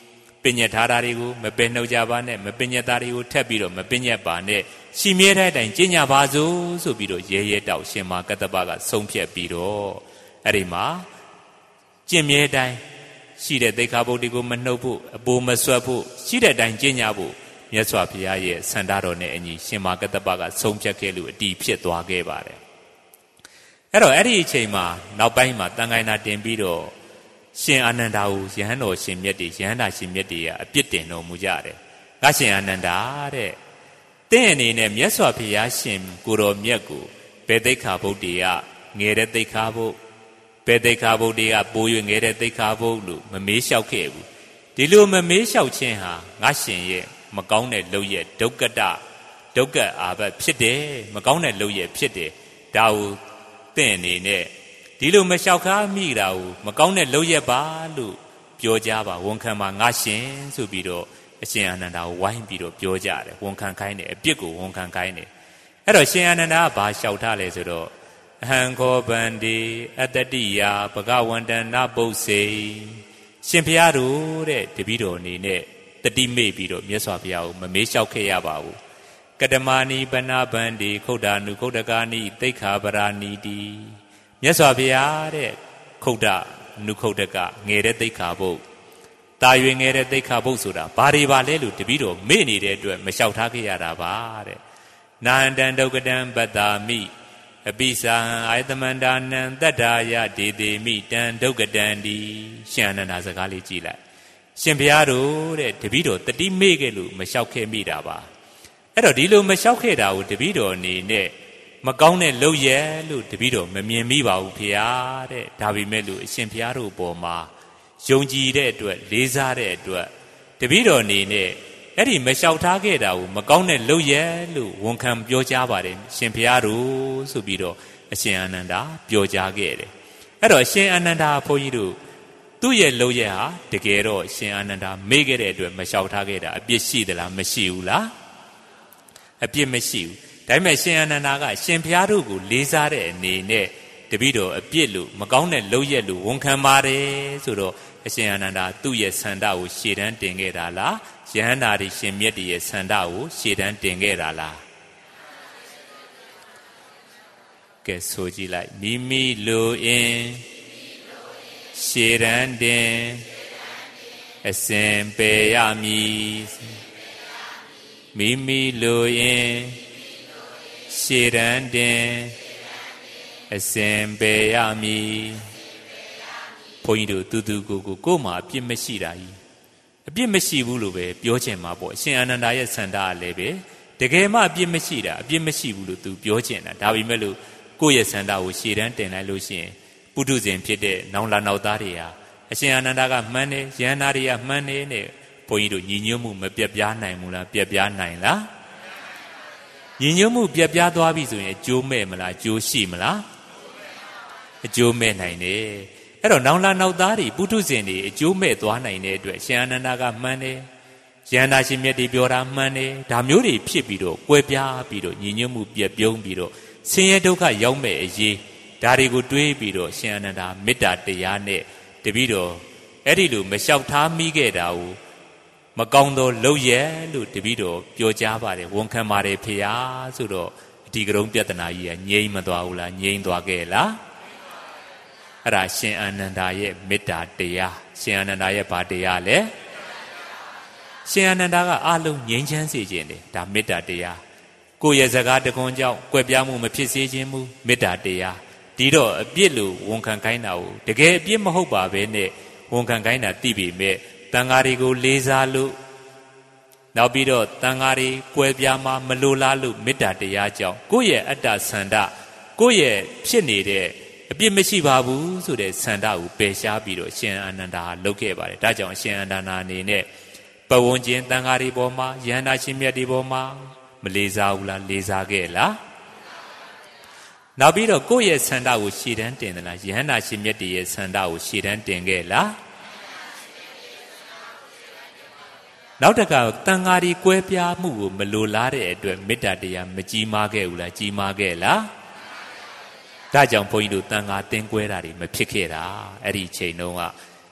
ပညတ်ထားတာတွေကိုမပင်နှုတ်ကြပါနဲ့မပညတ်သားတွေကိုထက်ပြီးတော့မပညတ်ပါနဲ့ရှိမြဲတဲ့အတိုင်းကျင့်ကြပါစို့ဆိုပြီးတော့ရဲရဲတောက်ရှင်မကတ္တပကဆုံးဖြတ်ပြီးတော့အဲ့ဒီမှာကျင့်မြဲတိုင်းရှိတဲ့သိက္ခာပုဒ်တွေကိုမနှုတ်ဖို့အပိုမဆွတ်ဖို့ရှိတဲ့အတိုင်းကျင့်ကြဖို့မြတ်စွာဘုရားရဲ့ဆန္ဒတော်နဲ့အညီရှင်မကတ္တပကဆုံးဖြတ်ခဲ့လို့အတီးဖြစ်သွားခဲ့ပါတယ်အဲ့တော့အဲ့ဒီအချိန်မှာနောက်ပိုင်းမှာတန်ခိုင်းတာတင်ပြီးတော့ရှင်အာနန္ဒာကိုယဟန်တော်ရှင်မြတ်တွေယဟန္တာရှင်မြတ်တွေကအပြစ်တင်တော်မူကြတယ်ငါရှင်အာနန္ဒာတဲ့တဲ့အနေနဲ့မြတ်စွာဘုရားရှင်ကိုတော်မြတ်ကိုဘယ်သိက္ခာပုဒ်တွေကငယ်တဲ့သိက္ခာပုဒ်ဘယ်သိက္ခာပုဒ်တွေကပိုးရွငယ်တဲ့သိက္ခာပုဒ်လို့မမေးလျှောက်ခဲ့ဘူးဒီလိုမမေးလျှောက်ခြင်းဟာငါရှင်ရဲ့မကောင်းတဲ့လုပ်ရဲ့ဒုက္ကတဒုက္ကအာဘဖြစ်တယ်မကောင်းတဲ့လုပ်ရဲ့ဖြစ်တယ်ဒါကိုတဲ့အနေနဲ့ဒီလိုမလျှောက်ကားမိတာကိုမကောင်းတဲ့လုပ်ရက်ပါလို့ပြောကြပါဝန်ခံပါငါရှင်ဆိုပြီးတော့အရှင်အာနန္ဒာကိုဝိုင်းပြီးတော့ပြောကြတယ်ဝန်ခံခိုင်းတယ်အပြစ်ကိုဝန်ခံခိုင်းတယ်အဲ့တော့ရှင်အာနန္ဒာကဘာလျှောက်ထားလဲဆိုတော့အဟံခောဗန္တိအတ္တတိယဘဂဝန္တနာပုစ္စေရှင်ဘုရားတို့တဲ့တပည့်တော်အနေနဲ့တတိမေ့ပြီးတော့မြတ်စွာဘုရားကိုမမေးလျှောက်ခဲ့ရပါဘူးကတမဏိပဏဗန္တိခုဒ္ဒနုခုဒ္ဒကာနိသိက္ခာပရာဏီတိမြတ်စွာဘုရားတဲ့ခုဒ္ဒနုခုဒ္ဒကငယ်တဲ့သိက္ခာပုဒ်တာရွေငယ်တဲ့သိက္ခာပုဒ်ဆိုတာဘာတွေပါလဲလို့တပည့်တော်မေ့နေတဲ့အတွက်မလျှောက်ထားခဲ့ရတာပါတဲ့နာဟန္တံဒုက္ကတံပတ္တာမိအပိသံအာယတမန္တာနံတတ္တာယဒေတိမိတံဒုက္ကတံဒီရှင်အနန္ဒာစကားလေးကြည့်လိုက်ရှင်ဘုရားတို့တဲ့တပည့်တော်တတိမေ့ခဲ့လို့မလျှောက်ခဲ့မိတာပါအဲ့တော့ဒီလိုမလျှောက်ခဲ့တာကိုတပည့်တော်အနေနဲ့မကောင်းတဲ့လုပ်ရဲလို့တပည့်တော်မမြင်မိပါဘူးဖေဟာတဲ့ဒါပေမဲ့လို့အရှင်ဘုရားတို့ပေါ်မှာယုံကြည်တဲ့အတွက်လေးစားတဲ့အတွက်တပည့်တော်အနေနဲ့အဲ့ဒီမလျှောက်ထားခဲ့တာကိုမကောင်းတဲ့လုပ်ရဲလို့ဝန်ခံပြောကြားပါတယ်ရှင်ဘုရားတို့ဆိုပြီးတော့အရှင်အာနန္ဒာပြောကြားခဲ့တယ်အဲ့တော့အရှင်အာနန္ဒာဘုန်းကြီးတို့သူ့ရဲ့လုပ်ရဲဟာတကယ်တော့အရှင်အာနန္ဒာမေ့ခဲ့တဲ့အတွက်မလျှောက်ထားခဲ့တာအပြစ်ရှိသလားမရှိဘူးလားအပြစ်မရှိဘူးဒါပေမဲ့ရှင်အာနန္ဒာကရှင်ဘုရားတို့ကိုလေးစားတဲ့အနေနဲ့တပည့်တော်အပြစ်လို့မကောင်းတဲ့လုပ်ရက်လို့ဝန်ခံပါတယ်ဆိုတော့အရှင်အာနန္ဒာသူ့ရဲ့ဆန္ဒကိုရှေ့တန်းတင်ခဲ့တာလားယဟန္တာတွေရှင်မြတ်တွေရဲ့ဆန္ဒကိုရှေ့တန်းတင်ခဲ့တာလားကဲဆိုကြည့်လိုက်မိမိလိုအင်းရှေ့တန်းတင်အစဉ်ပေရမည်မိမိလိုအင်းရှေ့တန်းတင်အစဉ်ပေရမည်ဘုန်းကြီးတို့တူတူကိုကိုကိုမှအပြစ်မရှိတာကြီးအပြစ်မရှိဘူးလို့ပဲပြောချင်မှာပေါ့အရှင်အာနန္ဒာရဲ့ဆန္ဒကလည်းပဲတကယ်မှအပြစ်မရှိတာအပြစ်မရှိဘူးလို့သူပြောချင်တာဒါပေမဲ့လို့ကိုယ့်ရဲ့ဆန္ဒကိုရှေ့တန်းတင်လိုက်လို့ရှိရင်ပုထုဇဉ်ဖြစ်တဲ့နောင်လာနောက်သားတွေဟာအရှင်အာနန္ဒာကမှန်းတယ်ယဟန္တာတွေကမှန်းတယ်နဲ့ဘုန်းကြီးတို့ညီညွတ်မှုမပြတ်ပြားနိုင်ဘူးလားပြတ်ပြားနိုင်လားညီညွတ်မှုပြတ်ပြားသွားပြီဆိုရင်အကျိုးမဲ့မလားအကျိုးရှိမလားအကျိုးမဲ့နိုင်တယ်အဲ့တော့နောင်လာနောက်သားတွေပုထုဇဉ်တွေအကျိုးမဲ့သွားနိုင်တဲ့အတွက်ရှင်အာနန္ဒာကမှန်းတယ်ယန္တာရှင်မြတ်တွေပြောတာမှန်တယ်ဒါမျိုးတွေဖြစ်ပြီးတော့ကွဲပြားပြီးတော့ညီညွတ်မှုပြည့်ပြုံးပြီးတော့ဆင်းရဲဒုက္ခရောက်မဲ့အရေးဒါတွေကိုတွေးပြီးတော့ရှင်အာနန္ဒာမေတ္တာတရားနဲ့တပည့်တော်အဲ့ဒီလိုမလျှောက်ထားမိခဲ့တာကိုမကောင်းသောလုပ်ရဲလို့တပည့်တော်ပြောကြားပါတယ်ဝန်ခံပါတယ်ဖေဟာဆိုတော့အဒီကရုံပြဿနာကြီးကငြိမ်းမသွားဘူးလားငြိမ်းသွားခဲ့လားအဲ့ဒါရှင်အာနန္ဒာရဲ့မေတ္တာတရားရှင်အာနန္ဒာရဲ့ဘာတရားလဲရှင်အာနန္ဒာကအလုံးငြိမ်းချမ်းစေခြင်းတယ်ဒါမေတ္တာတရားကိုယ့်ရဲ့စကားတခွန်းကြောင့်ကွဲပြားမှုမဖြစ်စေခြင်းမူမေတ္တာတရားဒီတော့အပြစ်လို့ဝန်ခံခိုင်းတာကိုတကယ်အပြစ်မဟုတ်ပါပဲနဲ့ဝန်ခံခိုင်းတာသိပြီမဲ့တန်ဃာတွေကိုလေးစားလို့နောက်ပြီးတော့တန်ဃာတွေကွဲပြားမှမလိုလားလို့မေတ္တာတရားကြောင့်ကိုယ့်ရဲ့အတ္တဆန္ဒကိုယ့်ရဲ့ဖြစ်နေတဲ့အပြစ်မရှိပါဘူးဆိုတဲ့ဆန္ဒကိုပယ်ရှားပြီးတော့ရှင်အာနန္ဒာဟာလုပ်ခဲ့ပါတယ်ဒါကြောင့်ရှင်အာနန္ဒာအနေနဲ့ပဝန်းကျင်တန်ဃာတွေပေါ်မှာယန္တာရှင်မြတ်တွေပေါ်မှာမလေးစားဘူးလားလေးစားခဲ့လားနောက်ပြီးတော့ကိုယ့်ရဲ့ဆန္ဒကိုရှေ့တန်းတင်သလားယန္တာရှင်မြတ်တွေရဲ့ဆန္ဒကိုရှေ့တန်းတင်ခဲ့လားနောက်တခါတန်ဃာတွေကွဲပြားမှုကိုမလိုလားတဲ့အတွက်မေတ္တာတရားမကြီးမားခဲ့ဘူးလားကြီးမားခဲ့လားဒါကြောင့်ဘုန်းကြီးတို့တန်ဃာတင်းကွဲတာတွေမဖြစ်ခဲ့တာအဲ့ဒီချိန်တုန်းက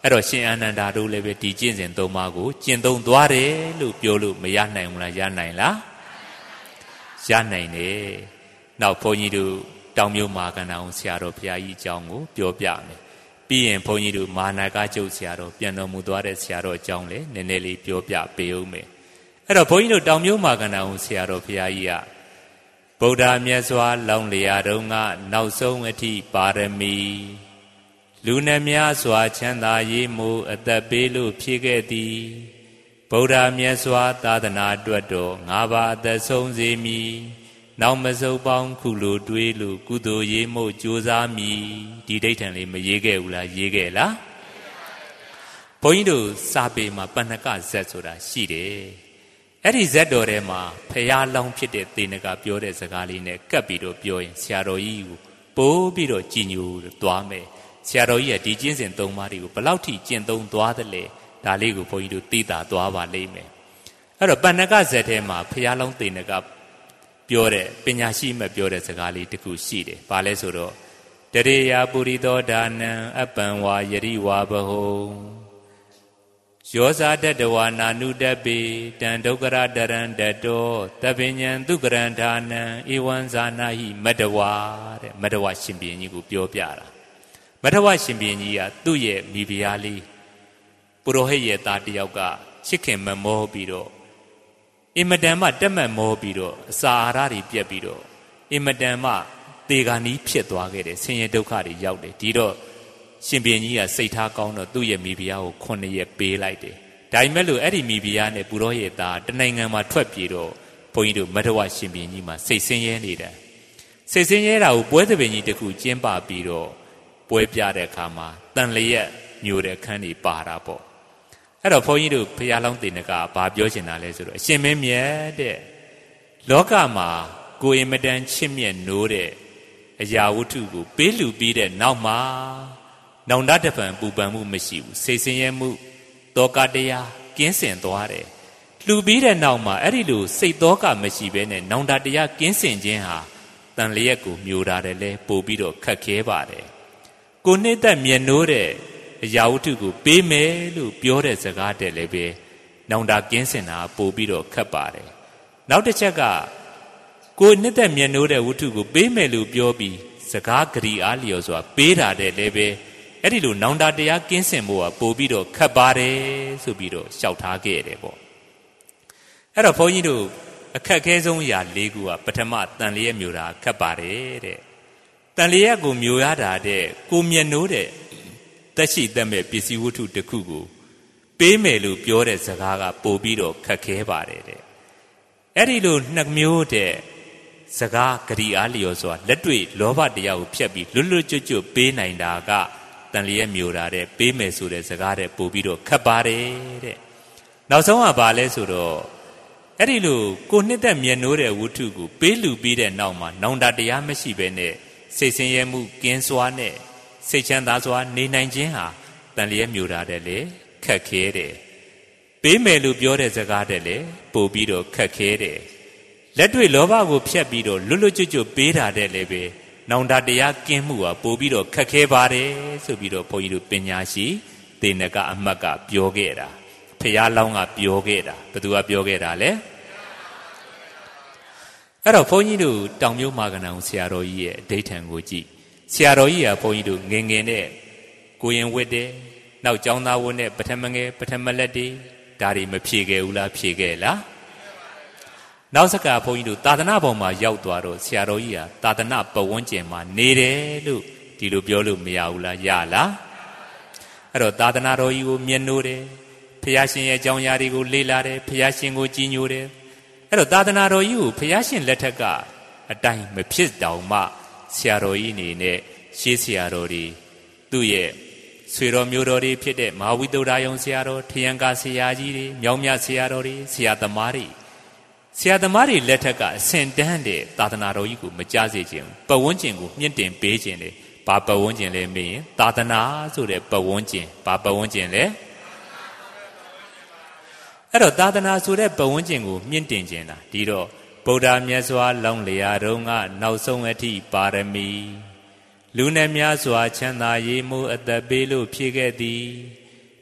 အဲ့တော့ရှင်အာနန္ဒာတို့လည်းပဲဒီကျင့်စဉ်သုံးပါးကိုကျင့်သုံးသွားတယ်လို့ပြောလို့မရနိုင်ဘူးလားရနိုင်လားရနိုင်တယ်နောက်ဘုန်းကြီးတို့တောင်မြို့မာကန္နာအောင်ဆရာတော်ဘုရားကြီးအကြောင်းကိုပြောပြမယ်ပြီးရင်ဘုန်းကြီးတို့မာနာကကျုပ်ဆရာတော်ပြန်တော်မူသွားတဲ့ဆရာတော်အကြောင်းလည်းနည်းနည်းလေးပြောပြပေးဦးမယ်အဲ့တော့ဘုန်းကြီးတို့တောင်မြို့မာကန္နာအောင်ဆရာတော်ဘုရားကြီးကဗုဒ္ဓမြတ်စွာလောင်းလျာတုံးကနောက်ဆုံးအထိပါရမီလူနှမြစွာချမ်းသာရေးမှုအသက်ပေးလို့ဖြည့်ခဲ့သည်ဗုဒ္ဓမြတ်စွာသာသနာအတွက်တော်ငါးပါးအသက်ဆုံးစေမည်နောက်မစုံပေါင်းခုလိုတွေးလို့ကုသိုလ်ရေးမှုကြိုးစားမည်ဒီဒိဋ္ဌံလေးမရေးခဲ့ဘူးလားရေးခဲ့လားဘုန်းကြီးတို့စာပေမှာပဏ္ဏကဇတ်ဆိုတာရှိတယ်အဲ့ဒီဇတ်တော်ထဲမှာဖရာလောင်းဖြစ်တဲ့သေနကပြောတဲ့စကားလေးနဲ့ကပ်ပြီးတော့ပြောရင်ဆရာတော်ကြီးကိုပိုးပြီးတော့ကြည်ညိုသွားမယ်ဆရာတော်ကြီးကဒီကျင့်စဉ်သုံးပါးတွေကိုဘယ်လောက်ထိကျင့်သုံးသွားသလဲဒါလေးကိုဘုန်းကြီးတို့သိတာသွားပါလိမ့်မယ်အဲ့တော့ပဏ္ဏကဇတ်ထဲမှာဖရာလောင်းသေနကပြောတဲ့ပညာရှိမှပြောတဲ့စကားလေးတစ်ခုရှိတယ်ဘာလဲဆိုတော့တရေယာပုရိသောဒါနံအပံဝါယရိဝါဘဟုယောဇာတတဝါနာနုတပိတံဒုက္ခရတရံတတောတပညံသူကရံဒါနံဧဝံဇာနာဟိမတဝါတဲ့မတဝရှင်ဘုရင်ကြီးကိုပြောပြတာမတဝရှင်ဘုရင်ကြီးကသူ့ရဲ့မိဖုရားလေးပုရောဟိတ်ရဲ့သားတယောက်ကချစ်ခင်မမောပြီးတော့အင်မတန်မှတက်မှတ်မောပြီးတော့အစာအာဟာရတွေပြက်ပြီးတော့အင်မတန်မှသေခါနီးဖြစ်သွားခဲ့တယ်ဆင်းရဲဒုက္ခတွေရောက်တယ်ဒီတော့ရှင်ဘုရင်ကြီးကစိတ်ထားကောင်းတော့သူ့ရဲ့မိဖုရားကိုခုနှစ်ရက်ပေးလိုက်တယ်ဒါပေမဲ့လို့အဲ့ဒီမိဖုရားနဲ့ပုရောဟိတ်သားတနိုင်ငံမှာထွက်ပြေးတော့ဘုန်းကြီးတို့မထဝရှင်ဘုရင်ကြီးမှာစိတ်ဆင်းရဲနေတယ်စိတ်ဆင်းရဲတာကိုပွဲသဘင်ကြီးတစ်ခုကျင်းပပြီးတော့ပွဲပြတဲ့အခါမှာတန်လျက်မျိုးတဲ့ခန်းကြီးပါတာပေါ့အဲ့တော့ဘုန်းကြီးတို့ဘုရားလောင်းတင်ကဘာပြောချင်တာလဲဆိုတော့အရှင်မင်းမြတ်တဲ့လောကမှာကိုယ်အင်မတန်ချစ်မြတ်နိုးတဲ့အရာဝတ္ထုကိုပေးလူပြီးတဲ့နောက်မှာနောင်တတပံပူပန်မှုမရှိဘူးစိတ်ဆင်းရဲမှုတောကတရားကင်းစင်သွားတယ်လှူပြီးတဲ့နောက်မှာအဲ့ဒီလိုစိတ်တောကမရှိဘဲနဲ့နောင်တတရားကင်းစင်ခြင်းဟာတန်လျက်ကိုမျိုးတာတယ်လဲပို့ပြီးတော့ခက်ခဲပါတယ်ကိုနှစ်သက်မြတ်နိုးတဲ့အရာဝတ္ထုကိုပေးမယ်လို့ပြောတဲ့စကားတည်းလည်းပဲနောင်တကင်းစင်တာပို့ပြီးတော့ခက်ပါတယ်နောက်တစ်ချက်ကကိုနှစ်သက်မြတ်နိုးတဲ့ဝတ္ထုကိုပေးမယ်လို့ပြောပြီးစကားဂရီအားလျော်စွာပေးတာတဲ့လည်းပဲအဲ့ဒီလိုနောင်တတရားကင်းစင်ဖို့ကပို့ပြီးတော့ခက်ပါတယ်ဆိုပြီးတော့ရှောက်ထားခဲ့တယ်ပေါ့အဲ့တော့ဘုန်းကြီးတို့အခက်အခဲဆုံးအရာ၄ခုကပထမတန်လျက်မျိုးတာခက်ပါတယ်တဲ့တန်လျက်ကိုမျိုးရတာတဲ့ကိုမြတ်နိုးတဲ့သက်ရှိသက်မဲ့ပစ္စည်းဝတ္ထုတစ်ခုကိုပေးမယ်လို့ပြောတဲ့စကားကပို့ပြီးတော့ခက်ခဲပါတယ်တဲ့အဲ့ဒီလိုနှစ်မျိုးတဲ့စကားဂရီအားလျော်စွာလက်တွေ့လောဘတရားကိုဖြတ်ပြီးလွတ်လွတ်ကျွတ်ကျွတ်ပေးနိုင်တာကတန်လျက်မျိုးတာတဲ့ပေးမယ်ဆိုတဲ့စကားတဲ့ပို့ပြီးတော့ခက်ပါတယ်တဲ့နောက်ဆုံးကဘာလဲဆိုတော့အဲ့ဒီလိုကိုနှစ်သက်မြတ်နိုးတဲ့ဝတ္ထုကိုပေးလူပြီးတဲ့နောက်မှာနောင်တတရားမရှိဘဲနဲ့စိတ်ဆင်းရဲမှုကင်းစွာနဲ့စိတ်ချမ်းသာစွာနေနိုင်ခြင်းဟာတန်လျက်မျိုးတာတဲ့လေခက်ခဲတယ်ပေးမယ်လို့ပြောတဲ့စကားတဲ့လေပို့ပြီးတော့ခက်ခဲတယ်လက်တွေ့လောဘကိုဖြတ်ပြီးတော့လွတ်လွတ်ကျွတ်ကျွတ်ပေးတာတဲ့လေပဲနောင်တတရားကင်းမှုဟာပို့ပြီးတော့ခက်ခဲပါတယ်ဆိုပြီးတော့ဘုန်းကြီးတို့ပညာရှိသေနကအမတ်ကပြောခဲ့တာဖရာလောင်းကပြောခဲ့တာဘယ်သူကပြောခဲ့တာလဲအဲ့တော့ဘုန်းကြီးတို့တောင်မြို့မာကနန်ဆရာတော်ကြီးရဲ့အဓိဋ္ဌာန်ကိုကြည့်ဆရာတော်ကြီးကဘုန်းကြီးတို့ငင်ငင်နဲ့ကိုရင်ဝတ်တယ်နောက်ကျောင်းသားဝတ်နဲ့ပထမငယ်ပထမလက်တွေဒါတွေမဖြေခဲ့ဘူးလားဖြေခဲ့လားနောက်စကားဘုန်းကြီးတို့သာသနာပေါ်မှာရောက်သွားတော့ဆရာတော်ကြီးဟာသာသနာပဝန်းကျင်မှာနေတယ်လို့ဒီလိုပြောလို့မရဘူးလားရလားအဲ့တော့သာသနာတော်ကြီးကိုမျက်နှိုးတယ်ဖျားရှင်ရဲ့အကြောင်းအရာတွေကိုလေ့လာတယ်ဖျားရှင်ကိုကြည်ညိုတယ်အဲ့တော့သာသနာတော်ကြီးကိုဖျားရှင်လက်ထက်ကအတိုင်းမဖြစ်တောင်မှဆရာတော်ကြီးအနေနဲ့ရှေးဆရာတော်တွေသူ့ရဲ့ဆွေတော်မျိုးတော်တွေဖြစ်တဲ့မဟာဝိသုဒ္ဓယုံဆရာတော်ထယံကာဆရာကြီးတွေမြောင်မြဆရာတော်တွေဆရာသမားတွေဆရာသမားတွေလက်ထက်ကအစင်တန်းတဲ့သာသနာတော်ကြီးကိုမကြားစေခြင်းပတ်ဝန်းကျင်ကိုမြင့်တင်ပေးခြင်းလေဘာပတ်ဝန်းကျင်လဲမေးရင်သာသနာဆိုတဲ့ပတ်ဝန်းကျင်ဘာပတ်ဝန်းကျင်လဲအဲ့တော့သာသနာဆိုတဲ့ပတ်ဝန်းကျင်ကိုမြင့်တင်ခြင်းလားဒီတော့ဗုဒ္ဓမြတ်စွာလောင်းလျာတုံးကနောက်ဆုံးအထိပါရမီလူနဲ့များစွာချမ်းသာရေးမှုအသက်ပေးလို့ဖြည့်ခဲ့သည်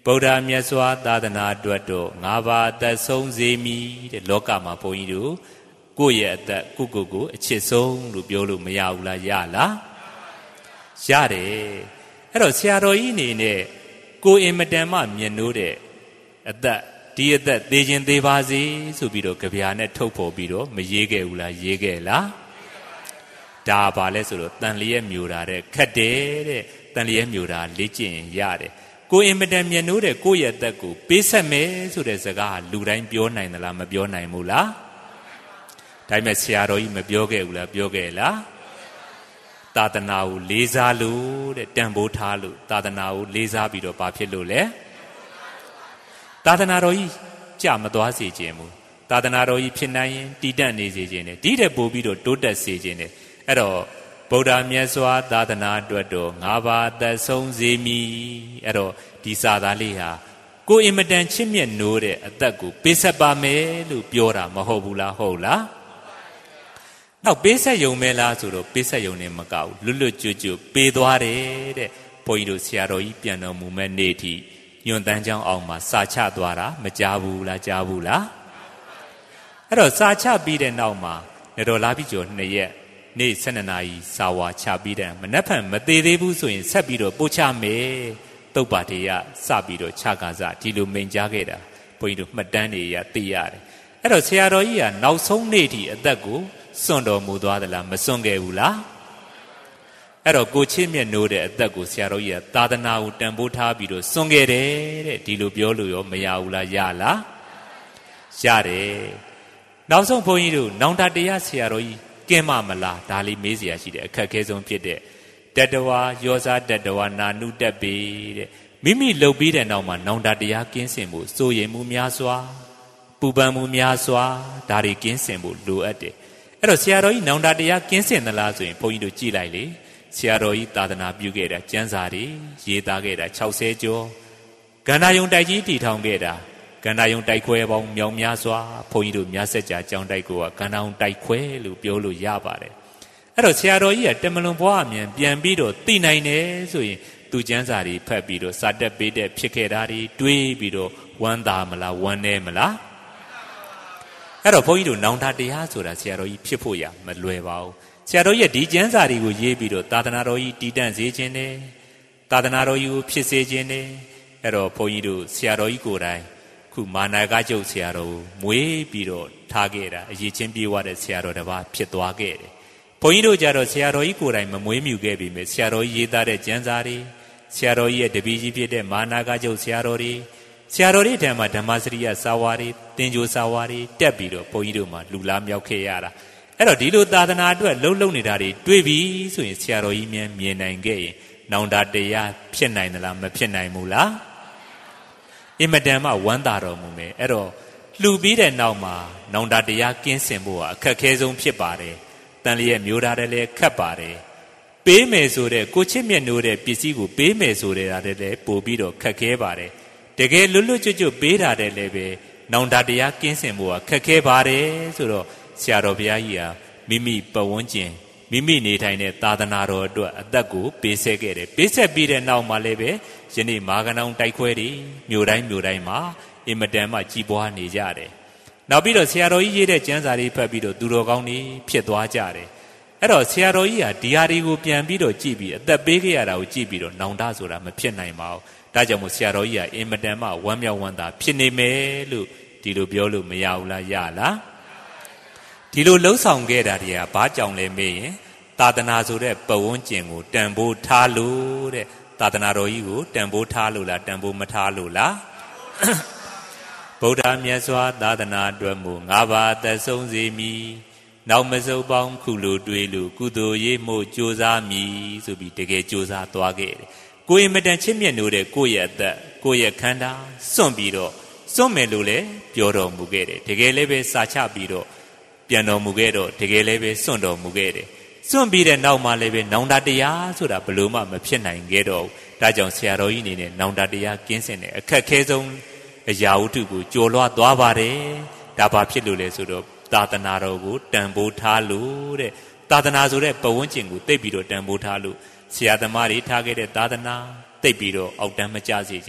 ဗုဒ္ဓမြတ်စွာသာသနာအတွက်တော့ငါးပါးအသက်ဆုံးစေမည်တဲ့လောကမှာဘုန်းကြီးတို့ကိုယ့်ရဲ့အသက်ကိုကိုကိုအချစ်ဆုံးလို့ပြောလို့မရဘူးလားရလားရတယ်အဲ့တော့ဆရာတော်ကြီးအနေနဲ့ကိုအင်မတန်မှမြင်လို့တဲ့အသက်ဒီအသက်သေးခြင်းသေးပါစေဆိုပြီးတော့ကြပြာနဲ့ထုတ်ဖော်ပြီးတော့မရေးခဲ့ဘူးလားရေးခဲ့လားဒါပါလဲဆိုတော့တန်လျက်မျိုးတာတဲ့ခက်တယ်တဲ့တန်လျက်မျိုးတာလေ့ကျင့်ရတယ်ကိုအင်မတန်မြင်လို့တဲ့ကိုယ့်ရဲ့အသက်ကိုပေးဆက်မယ်ဆိုတဲ့စကားလူတိုင်းပြောနိုင်သလားမပြောနိုင်ဘူးလားဒါပေမဲ့ဆရာတော်ကြီးမပြောခဲ့ဘူးလားပြောခဲ့လားသာသနာကိုလေးစားလို့တဲ့တန်ဖိုးထားလို့သာသနာကိုလေးစားပြီးတော့ဘာဖြစ်လို့လဲသာသနာတော်ကြီးကြမသွားစေခြင်းဘူးသာသနာတော်ကြီးဖြစ်နိုင်ရင်တည်တတ်နေစေခြင်းနဲ့ဒီတဲ့ပို့ပြီးတော့တိုးတက်စေခြင်းနဲ့အဲ့တော့ဗုဒ္ဓမြတ်စွာသာသနာအတွက်တော့ငါးပါးသက်ဆုံးစေမည်အဲ့တော့ဒီစာသားလေးဟာကိုအင်မတန်ချစ်မြတ်နိုးတဲ့အသက်ကိုပေးဆက်ပါမယ်လို့ပြောတာမဟုတ်ဘူးလားဟုတ်လားနောက်ပေးဆက်ယုံမဲလားဆိုတော့ပေးဆက်ယုံနေမကဘူးလွတ်လွတ်ကျွတ်ကျွတ်ပေးသွားတယ်တဲ့ဘုန်းကြီးတို့ဆရာတော်ကြီးပြန်တော်မူမဲ့နေ့ထိညွန့်တန်းချောင်းအောင်မှာစာချသွားတာမကြားဘူးလားကြားဘူးလားအဲ့တော့စာချပြီးတဲ့နောက်မှာနေတော်လာပြီကျော်နှစ်ရက်နေ့ဆယ်နှစ်နာရီစာဝါချပြီးတဲ့မနှက်ဖန်မသေးသေးဘူးဆိုရင်ဆက်ပြီးတော့ပို့ချမယ်တုတ်ပါတေရစပြီးတော့ခြာကာစဒီလိုမိန်ကြားခဲ့တာဘုန်းကြီးတို့မှတ်တမ်းတွေရသိရတယ်အဲ့တော့ဆရာတော်ကြီးကနောက်ဆုံးနေ့ထိအသက်ကိုစွန့်တော်မူသွားသလားမစွန့်ခဲ့ဘူးလားအဲ့တော့ကိုချင်းမြတ်နိုးတဲ့အသက်ကိုဆရာတော်ကြီးကသာသနာကိုတန်ဖိုးထားပြီးတော့စွန့်ခဲ့တယ်တဲ့ဒီလိုပြောလို့ရောမရဘူးလားရလားရတယ်နောက်ဆုံးဘုန်းကြီးတို့နောင်တတရားဆရာတော်ကြီးကင်းမမလားဒါလေးမေးเสียရှိတယ်အခက်အခဲဆုံးဖြစ်တဲ့တတဝါရောစားတတဝါနာနုတက်ပေတဲ့မိမိလှုပ်ပြီးတဲ့နောက်မှာနောင်တတရားကင်းစင်ဖို့စိုးရိမ်မှုများစွာပူပန်မှုများစွာဒါတွေကင်းစင်ဖို့လိုအပ်တယ်အဲ့တော့ဆရာတော်ကြီးနောင်တတရားကင်းစင်သလားဆိုရင်ဘုန်းကြီးတို့ကြည်လိုက်လေဆရာတော်ကြီးသာသနာပြုခဲ့တာကျမ်းစာတွေရေးသားခဲ့တာ၆၀ကျော်ကန္နာယုံတိုက်ကြီးတည်ထောင်ခဲ့တာကန္နာယုံတိုက်ခွဲပေါင်းမြောင်များစွာဘုန်းကြီးတို့မြတ်ဆက်ကြာကျောင်းတိုက်ကိုကကန္နာယုံတိုက်ခွဲလို့ပြောလို့ရပါတယ်အဲ့တော့ဆရာတော်ကြီးကတမလွန်ဘွားအမြန်ပြန်ပြီးတော့သိနိုင်တယ်ဆိုရင်သူကျမ်းစာတွေဖတ်ပြီးတော့စာတက်ပေးတဲ့ဖြစ်ခဲ့တာတွေတွေးပြီးတော့ဝမ်းသာမလားဝမ်းနည်းမလားအဲ့တော့ဘုန်းကြီးတို့နောင်တတရားဆိုတာဆရာတော်ကြီးဖြစ်ဖို့ရမလွယ်ပါဘူးဆရာတော်ကြီးဒီကျမ်းစာတွေကိုရေးပြီးတော့သာသနာတော်ကြီးတည်တံ့စေခြင်းနဲ့သာသနာတော်ကြီးကိုဖြစ်စေခြင်းနဲ့အဲ့တော့ဘုန်းကြီးတို့ဆရာတော်ကြီးကိုယ်တိုင်ခုမာနာကကျုပ်ဆရာတော်ကိုမွေးပြီးတော့ထားခဲ့တာအရေးချင်းပြေးသွားတဲ့ဆရာတော်တစ်ပါးဖြစ်သွားခဲ့တယ်ဘုန်းကြီးတို့ကြတော့ဆရာတော်ကြီးကိုယ်တိုင်မမွေးမြူခဲ့ပြီမြဲဆရာတော်ကြီးရေးသားတဲ့ကျမ်းစာတွေဆရာတော်ကြီးရဲ့တပည့်ကြီးဖြစ်တဲ့မာနာကကျုပ်ဆရာတော်တွေဆရာတော်တွေထံမှာဓမ္မစရိယစာဝါတွေတင်ကြိုစာဝါတွေတက်ပြီးတော့ဘုန်းကြီးတို့မှာလူလားမြောက်ခဲ့ရတာအဲ့တော့ဒီလိုသာသနာအတွက်လှုပ်လှုပ်နေတာတွေတွေ့ပြီဆိုရင်ဆရာတော်ကြီးမြင်မြင်နိုင်ခဲ့ရင်နောင်တတရားဖြစ်နိုင်သလားမဖြစ်နိုင်ဘူးလားအင်မတန်မှဝမ်းသာတော်မူမယ်အဲ့တော့လှူပြီးတဲ့နောက်မှာနောင်တတရားကင်းစင်ဖို့အခက်ခဲဆုံးဖြစ်ပါတယ်တန်လျက်မျိုးသားတယ်လည်းခက်ပါတယ်ပေးမယ်ဆိုတဲ့ကိုချစ်မြတ်နိုးတဲ့ပစ္စည်းကိုပေးမယ်ဆိုတဲ့အားလည်းပို့ပြီးတော့ခက်ခဲပါတယ်တကယ်လွတ်လွတ်ကျွတ်ကျွတ်ပေးတာတဲ့လည်းပဲနောင်တတရားကင်းစင်ဖို့ခက်ခဲပါတယ်ဆိုတော့ဆရာတော်ဘုရားကြီးဟာမိမိပတ်ဝန်းကျင်မိမိနေထိုင်တဲ့သာသနာတော်အတွက်အသက်ကိုပေးဆက်ခဲ့တယ်ပေးဆက်ပြီးတဲ့နောက်မှာလည်းပဲယနေ့မာကနောင်တိုက်ခွဲတွေမြို့တိုင်းမြို့တိုင်းမှာအင်မတန်မှကြီးပွားနေကြတယ်နောက်ပြီးတော့ဆရာတော်ကြီးရေးတဲ့ကျမ်းစာတွေဖတ်ပြီးတော့သူတော်ကောင်းတွေဖြစ်သွားကြတယ်အဲ့တော့ဆရာတော်ကြီးဟာဒီဟာတွေကိုပြန်ပြီးတော့ကြည့်ပြီးအသက်ပေးခဲ့ရတာကိုကြည့်ပြီးတော့နောင်တဆိုတာမဖြစ်နိုင်ပါဘူးဒါကြောင့်မို့ဆရာတော်ကြီးဟာအင်မတန်မှဝမ်းမြောက်ဝမ်းသာဖြစ်နေမယ်လို့ဒီလိုပြောလို့မရဘူးလားရလားဒီလိုလှုပ်ဆောင်ခဲ့တာတွေကဘာကြောင့်လဲမေးရင်သာသနာဆိုတဲ့ပဝန်းကျင်ကိုတန်ဖိုးထားလို့တဲ့သာသနာတော်ကြီးကိုတန်ဖိုးထားလို့လားတန်ဖိုးမထားလို့လားဗုဒ္ဓမြတ်စွာသာသနာအတွက်မူငါးပါးသက်ဆုံးစေမည်နောက်မစုံပေါင်းခုလိုတွေးလို့ကုသိုလ်ရေးမှုကြိုးစားမည်ဆိုပြီးတကယ်ကြိုးစားသွားခဲ့တယ်ကိုယ်အင်မတန်ချစ်မြတ်နိုးတဲ့ကိုယ့်ရဲ့အသက်ကိုယ့်ရဲ့ခန္ဓာစွန့်ပြီးတော့စွန့်မယ်လို့လည်းပြောတော်မူခဲ့တယ်တကယ်လည်းပဲစာချပြီးတော့ပြန်တော်မူခဲ့တော့တကယ်လည်းပဲစွန့်တော်မူခဲ့တယ်စွန့်ပြီးတဲ့နောက်မှလည်းပဲနောင်တတရားဆိုတာဘလို့မှမဖြစ်နိုင်ခဲ့တော့ဘူးဒါကြောင့်ဆရာတော်ကြီးအနေနဲ့နောင်တတရားကင်းစင်တဲ့အခက်ခဲဆုံးအရာဝတ္ထုကိုကြော်လွှားသွားပါတယ်ဒါဘာဖြစ်လို့လဲဆိုတော့သာသနာတော်ကိုတန်ဖိုးထားလို့တဲ့သာသနာဆိုတဲ့ပဝန်းကျင်ကိုသိပ်ပြီးတော့တန်ဖိုးထားလို့ဆရာသမားတွေထားခဲ့တဲ့သာသနာသိပ်ပြီးတော့အောက်တန်းမကျစေခြင်း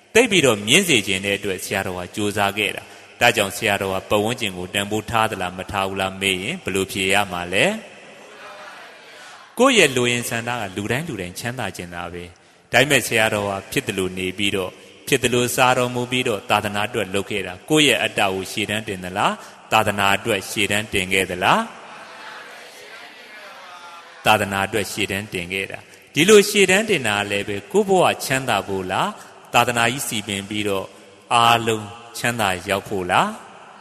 တိတ်ပြီးတော့မြင့်စေခြင်းတဲ့အတွက်ဆရာတော်ကကြိုးစားခဲ့တာဒါကြောင့်ဆရာတော်ကပတ်ဝန်းကျင်ကိုတန်ဖိုးထားသလားမထားဘူးလားမေးရင်ဘယ်လိုဖြေရမှာလဲကိုယ့်ရဲ့လူရင်ဆန္ဒကလူတိုင်းလူတိုင်းချမ်းသာခြင်းသာပဲဒါပေမဲ့ဆရာတော်ကဖြစ်တယ်လို့နေပြီးတော့ဖြစ်တယ်လို့စားတော်မူပြီးတော့သာသနာအတွက်လုပ်ခဲ့တာကိုယ့်ရဲ့အတ္တကိုရှေ့တန်းတင်သလားသာသနာအတွက်ရှေ့တန်းတင်ခဲ့သလားသာသနာအတွက်ရှေ့တန်းတင်ခဲ့တာဒီလိုရှေ့တန်းတင်တာလည်းပဲကိုယ့်ဘဝချမ်းသာဖို့လားသာသနာကြီးစီပင်ပြီးတော့အားလုံးချမ်းသာရောက်ဖို့လား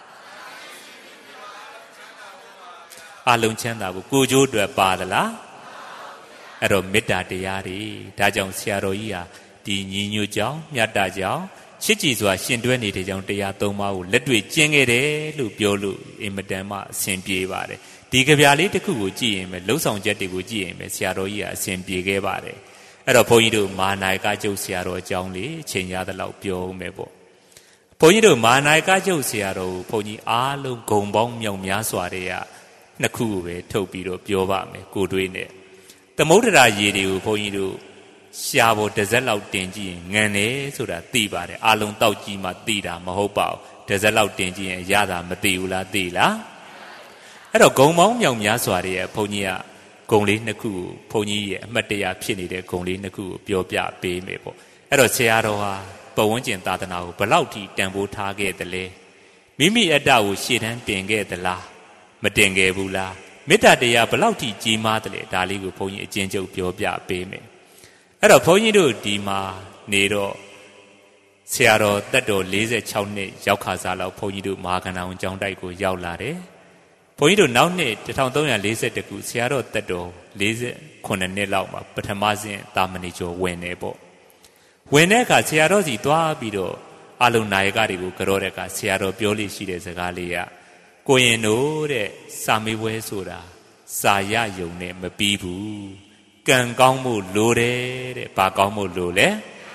အားလုံးချမ်းသာဖို့ကိုကြိုးအတွက်ပါသလားအဲ့တော့မေတ္တာတရားတွေဒါကြောင့်ဆရာတော်ကြီးဟာဒီညီညွတ်ကြောင်းမြတ်တာကြောင်းချစ်ကြည်စွာရှင်တွဲနေတဲ့ကြောင်းတရားသုံးပါးကိုလက်တွေ့ကျင့်ခဲ့တယ်လို့ပြောလို့အင်မတန်မှအဆင်ပြေပါတယ်ဒီကြပြလေးတစ်ခုကိုကြည့်ရင်ပဲလှုပ်ဆောင်ချက်တွေကိုကြည့်ရင်ပဲဆရာတော်ကြီးကအဆင်ပြေခဲ့ပါတယ်အဲ့တော့ဘုန်းကြီးတို့မဟာနာယကကျုပ်ဆရာတော်အကြောင်းလေးအချိန်ရသလောက်ပြောဦးမယ်ပေါ့ဘုန်းကြီးတို့မဟာနာယကကျုပ်ဆရာတော်ကိုဘုန်းကြီးအားလုံးဂုံပေါင်းမြောက်များစွာတွေကနှစ်ခုကိုပဲထုတ်ပြီးတော့ပြောပါမယ်ကိုတွေးနဲ့သမုဒ္ဒရာရေတွေကိုဘုန်းကြီးတို့ရှားဖို့တစ်စက်လောက်တင်ကြည့်ရင်ငံတယ်ဆိုတာသိပါတယ်အားလုံးတောက်ကြည့်မှသိတာမဟုတ်ပါဘူးတစ်စက်လောက်တင်ကြည့်ရင်ရတာမသိဘူးလားသိလားအဲ့တော့ဂုံပေါင်းမြောက်များစွာတွေရဲ့ဘုန်းကြီးကဂုံလေးနှစ်ခုကိုဘုန်းကြီးရဲ့အမှတ်တရဖြစ်နေတဲ့ဂုံလေးနှစ်ခုကိုပြောပြပေးမယ်ပေါ့အဲ့တော့ဆရာတော်ဟာပဝန်းကျင်သာသနာကိုဘယ်လောက်ထိတန်ဖိုးထားခဲ့သလဲမိမိအတ္တကိုရှေ့တန်းတင်ခဲ့သလားမတင်ခဲ့ဘူးလားမေတ္တာတရားဘယ်လောက်ထိကြီးမားသလဲဒါလေးကိုဘုန်းကြီးအကျဉ်းချုပ်ပြောပြပေးမယ်အဲ့တော့ဘုန်းကြီးတို့ဒီမှာနေတော့ဆရာတော်တက်တော်၄၆နှစ်ရောက်ခါစားလောက်ဘုန်းကြီးတို့မဟာကဏ္ဍဝန်ကျောင်းတိုက်ကိုရောက်လာတယ်ဘုန်းကြီးတို့နောက်နှစ်တစ်ထောင်သုံးရာလေးဆယ်တခုဆရာတော်တက်တော်၄ခုနှစ်လောက်မှာပထမစဉ်တာမဏေကျော်ဝင်နေပေါ့ဝင်တဲ့အခါဆရာတော်စီသွားပြီးတော့အလုံးနာယကတွေကိုကြောတဲ့အခါဆရာတော်ပြောလို့ရှိတဲ့စကားလေးကကိုရင်တို့တဲ့စာမေးပွဲဆိုတာစာရယုံနဲ့မပြီးဘူးကံကောင်းမှုလိုတယ်တဲ့ဘာကောင်းမှုလိုလဲ